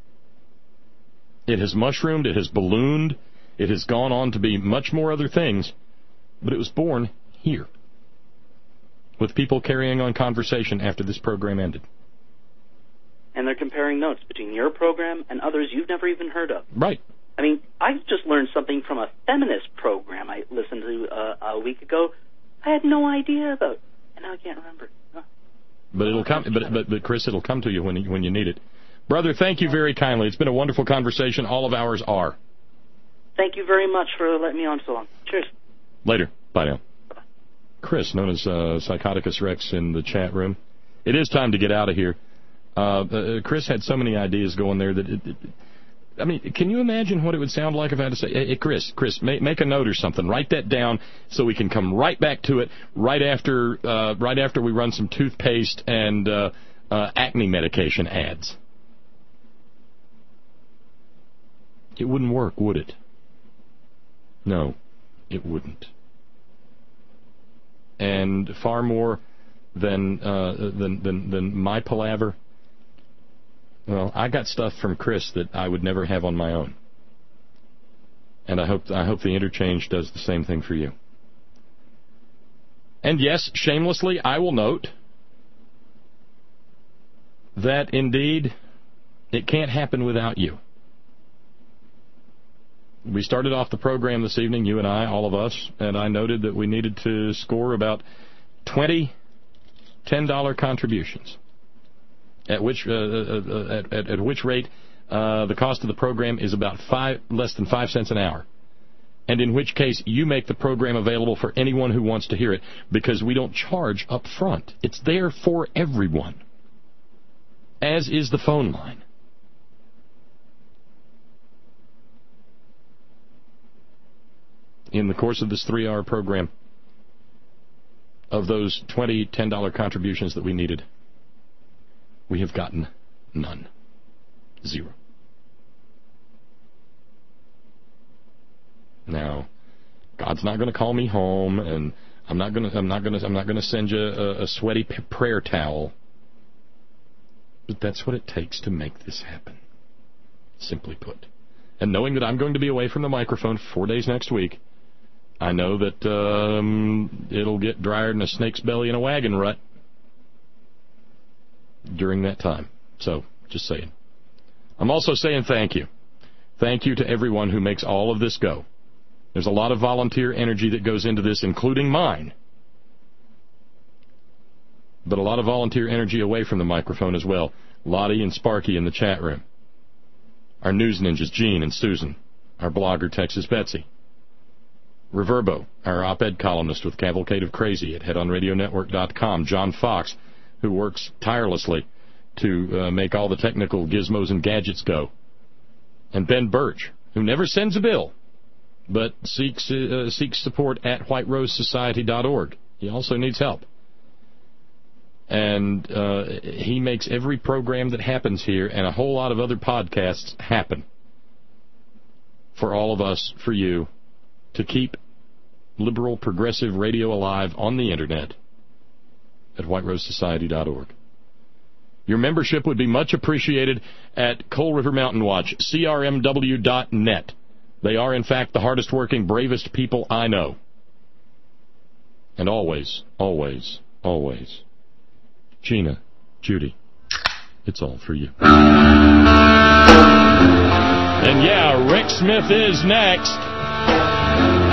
It has mushroomed, it has ballooned, it has gone on to be much more other things, but it was born here, with people carrying on conversation after this program ended. And they're comparing notes between your program and others you've never even heard of. Right. I mean, I just learned something from a feminist program I listened to uh, a week ago. I had no idea about, and now I can't remember. Huh. But it'll come. But, but but Chris, it'll come to you when you, when you need it. Brother, thank you very kindly. It's been a wonderful conversation. All of ours are. Thank you very much for letting me on so long. Cheers. Later. Bye now. Chris, known as uh, Psychoticus Rex in the chat room. It is time to get out of here. Uh, uh, Chris had so many ideas going there that, it, it, I mean, can you imagine what it would sound like if I had to say, hey, hey Chris, Chris, make, make a note or something. Write that down so we can come right back to it right after, uh, right after we run some toothpaste and uh, uh, acne medication ads. It wouldn't work, would it? No, it wouldn't. And far more than uh, than, than than my palaver, well, I got stuff from Chris that I would never have on my own. And I hope I hope the interchange does the same thing for you. And yes, shamelessly, I will note that indeed it can't happen without you. We started off the program this evening, you and I, all of us, and I noted that we needed to score about twenty ten dollar contributions, at which uh, uh, at, at, at which rate uh, the cost of the program is about five less than five cents an hour, and in which case you make the program available for anyone who wants to hear it, because we don't charge up front. It's there for everyone, as is the phone line. In the course of this three-hour program, of those twenty ten dollar contributions that we needed, we have gotten none. Zero. Now, God's not going to call me home, and I'm not going to I'm not going to I'm not going to send you a, a sweaty p- prayer towel. But that's what it takes to make this happen. Simply put. And knowing that I'm going to be away from the microphone for four days next week, I know that um, it'll get drier than a snake's belly in a wagon rut during that time. So, just saying. I'm also saying thank you. Thank you to everyone who makes all of this go. There's a lot of volunteer energy that goes into this, including mine. But a lot of volunteer energy away from the microphone as well. Lottie and Sparky in the chat room. Our news ninjas, Gene and Susan. Our blogger, Texas Betsy. Reverbo, our op-ed columnist with Cavalcade of Crazy at head on radio network dot com. John Fox, who works tirelessly to uh, make all the technical gizmos and gadgets go. And Ben Birch, who never sends a bill, but seeks uh, seeks support at white rose society dot org. He also needs help. And uh, he makes every program that happens here and a whole lot of other podcasts happen for all of us, for you, to keep liberal progressive radio alive on the internet at white rose society dot org. Your membership would be much appreciated at Coal River Mountain Watch, C R M W dot net. They are, in fact, the hardest working, bravest people I know. And always, always, always, Gina, Judy, it's all for you. And yeah, Rex Smith is next.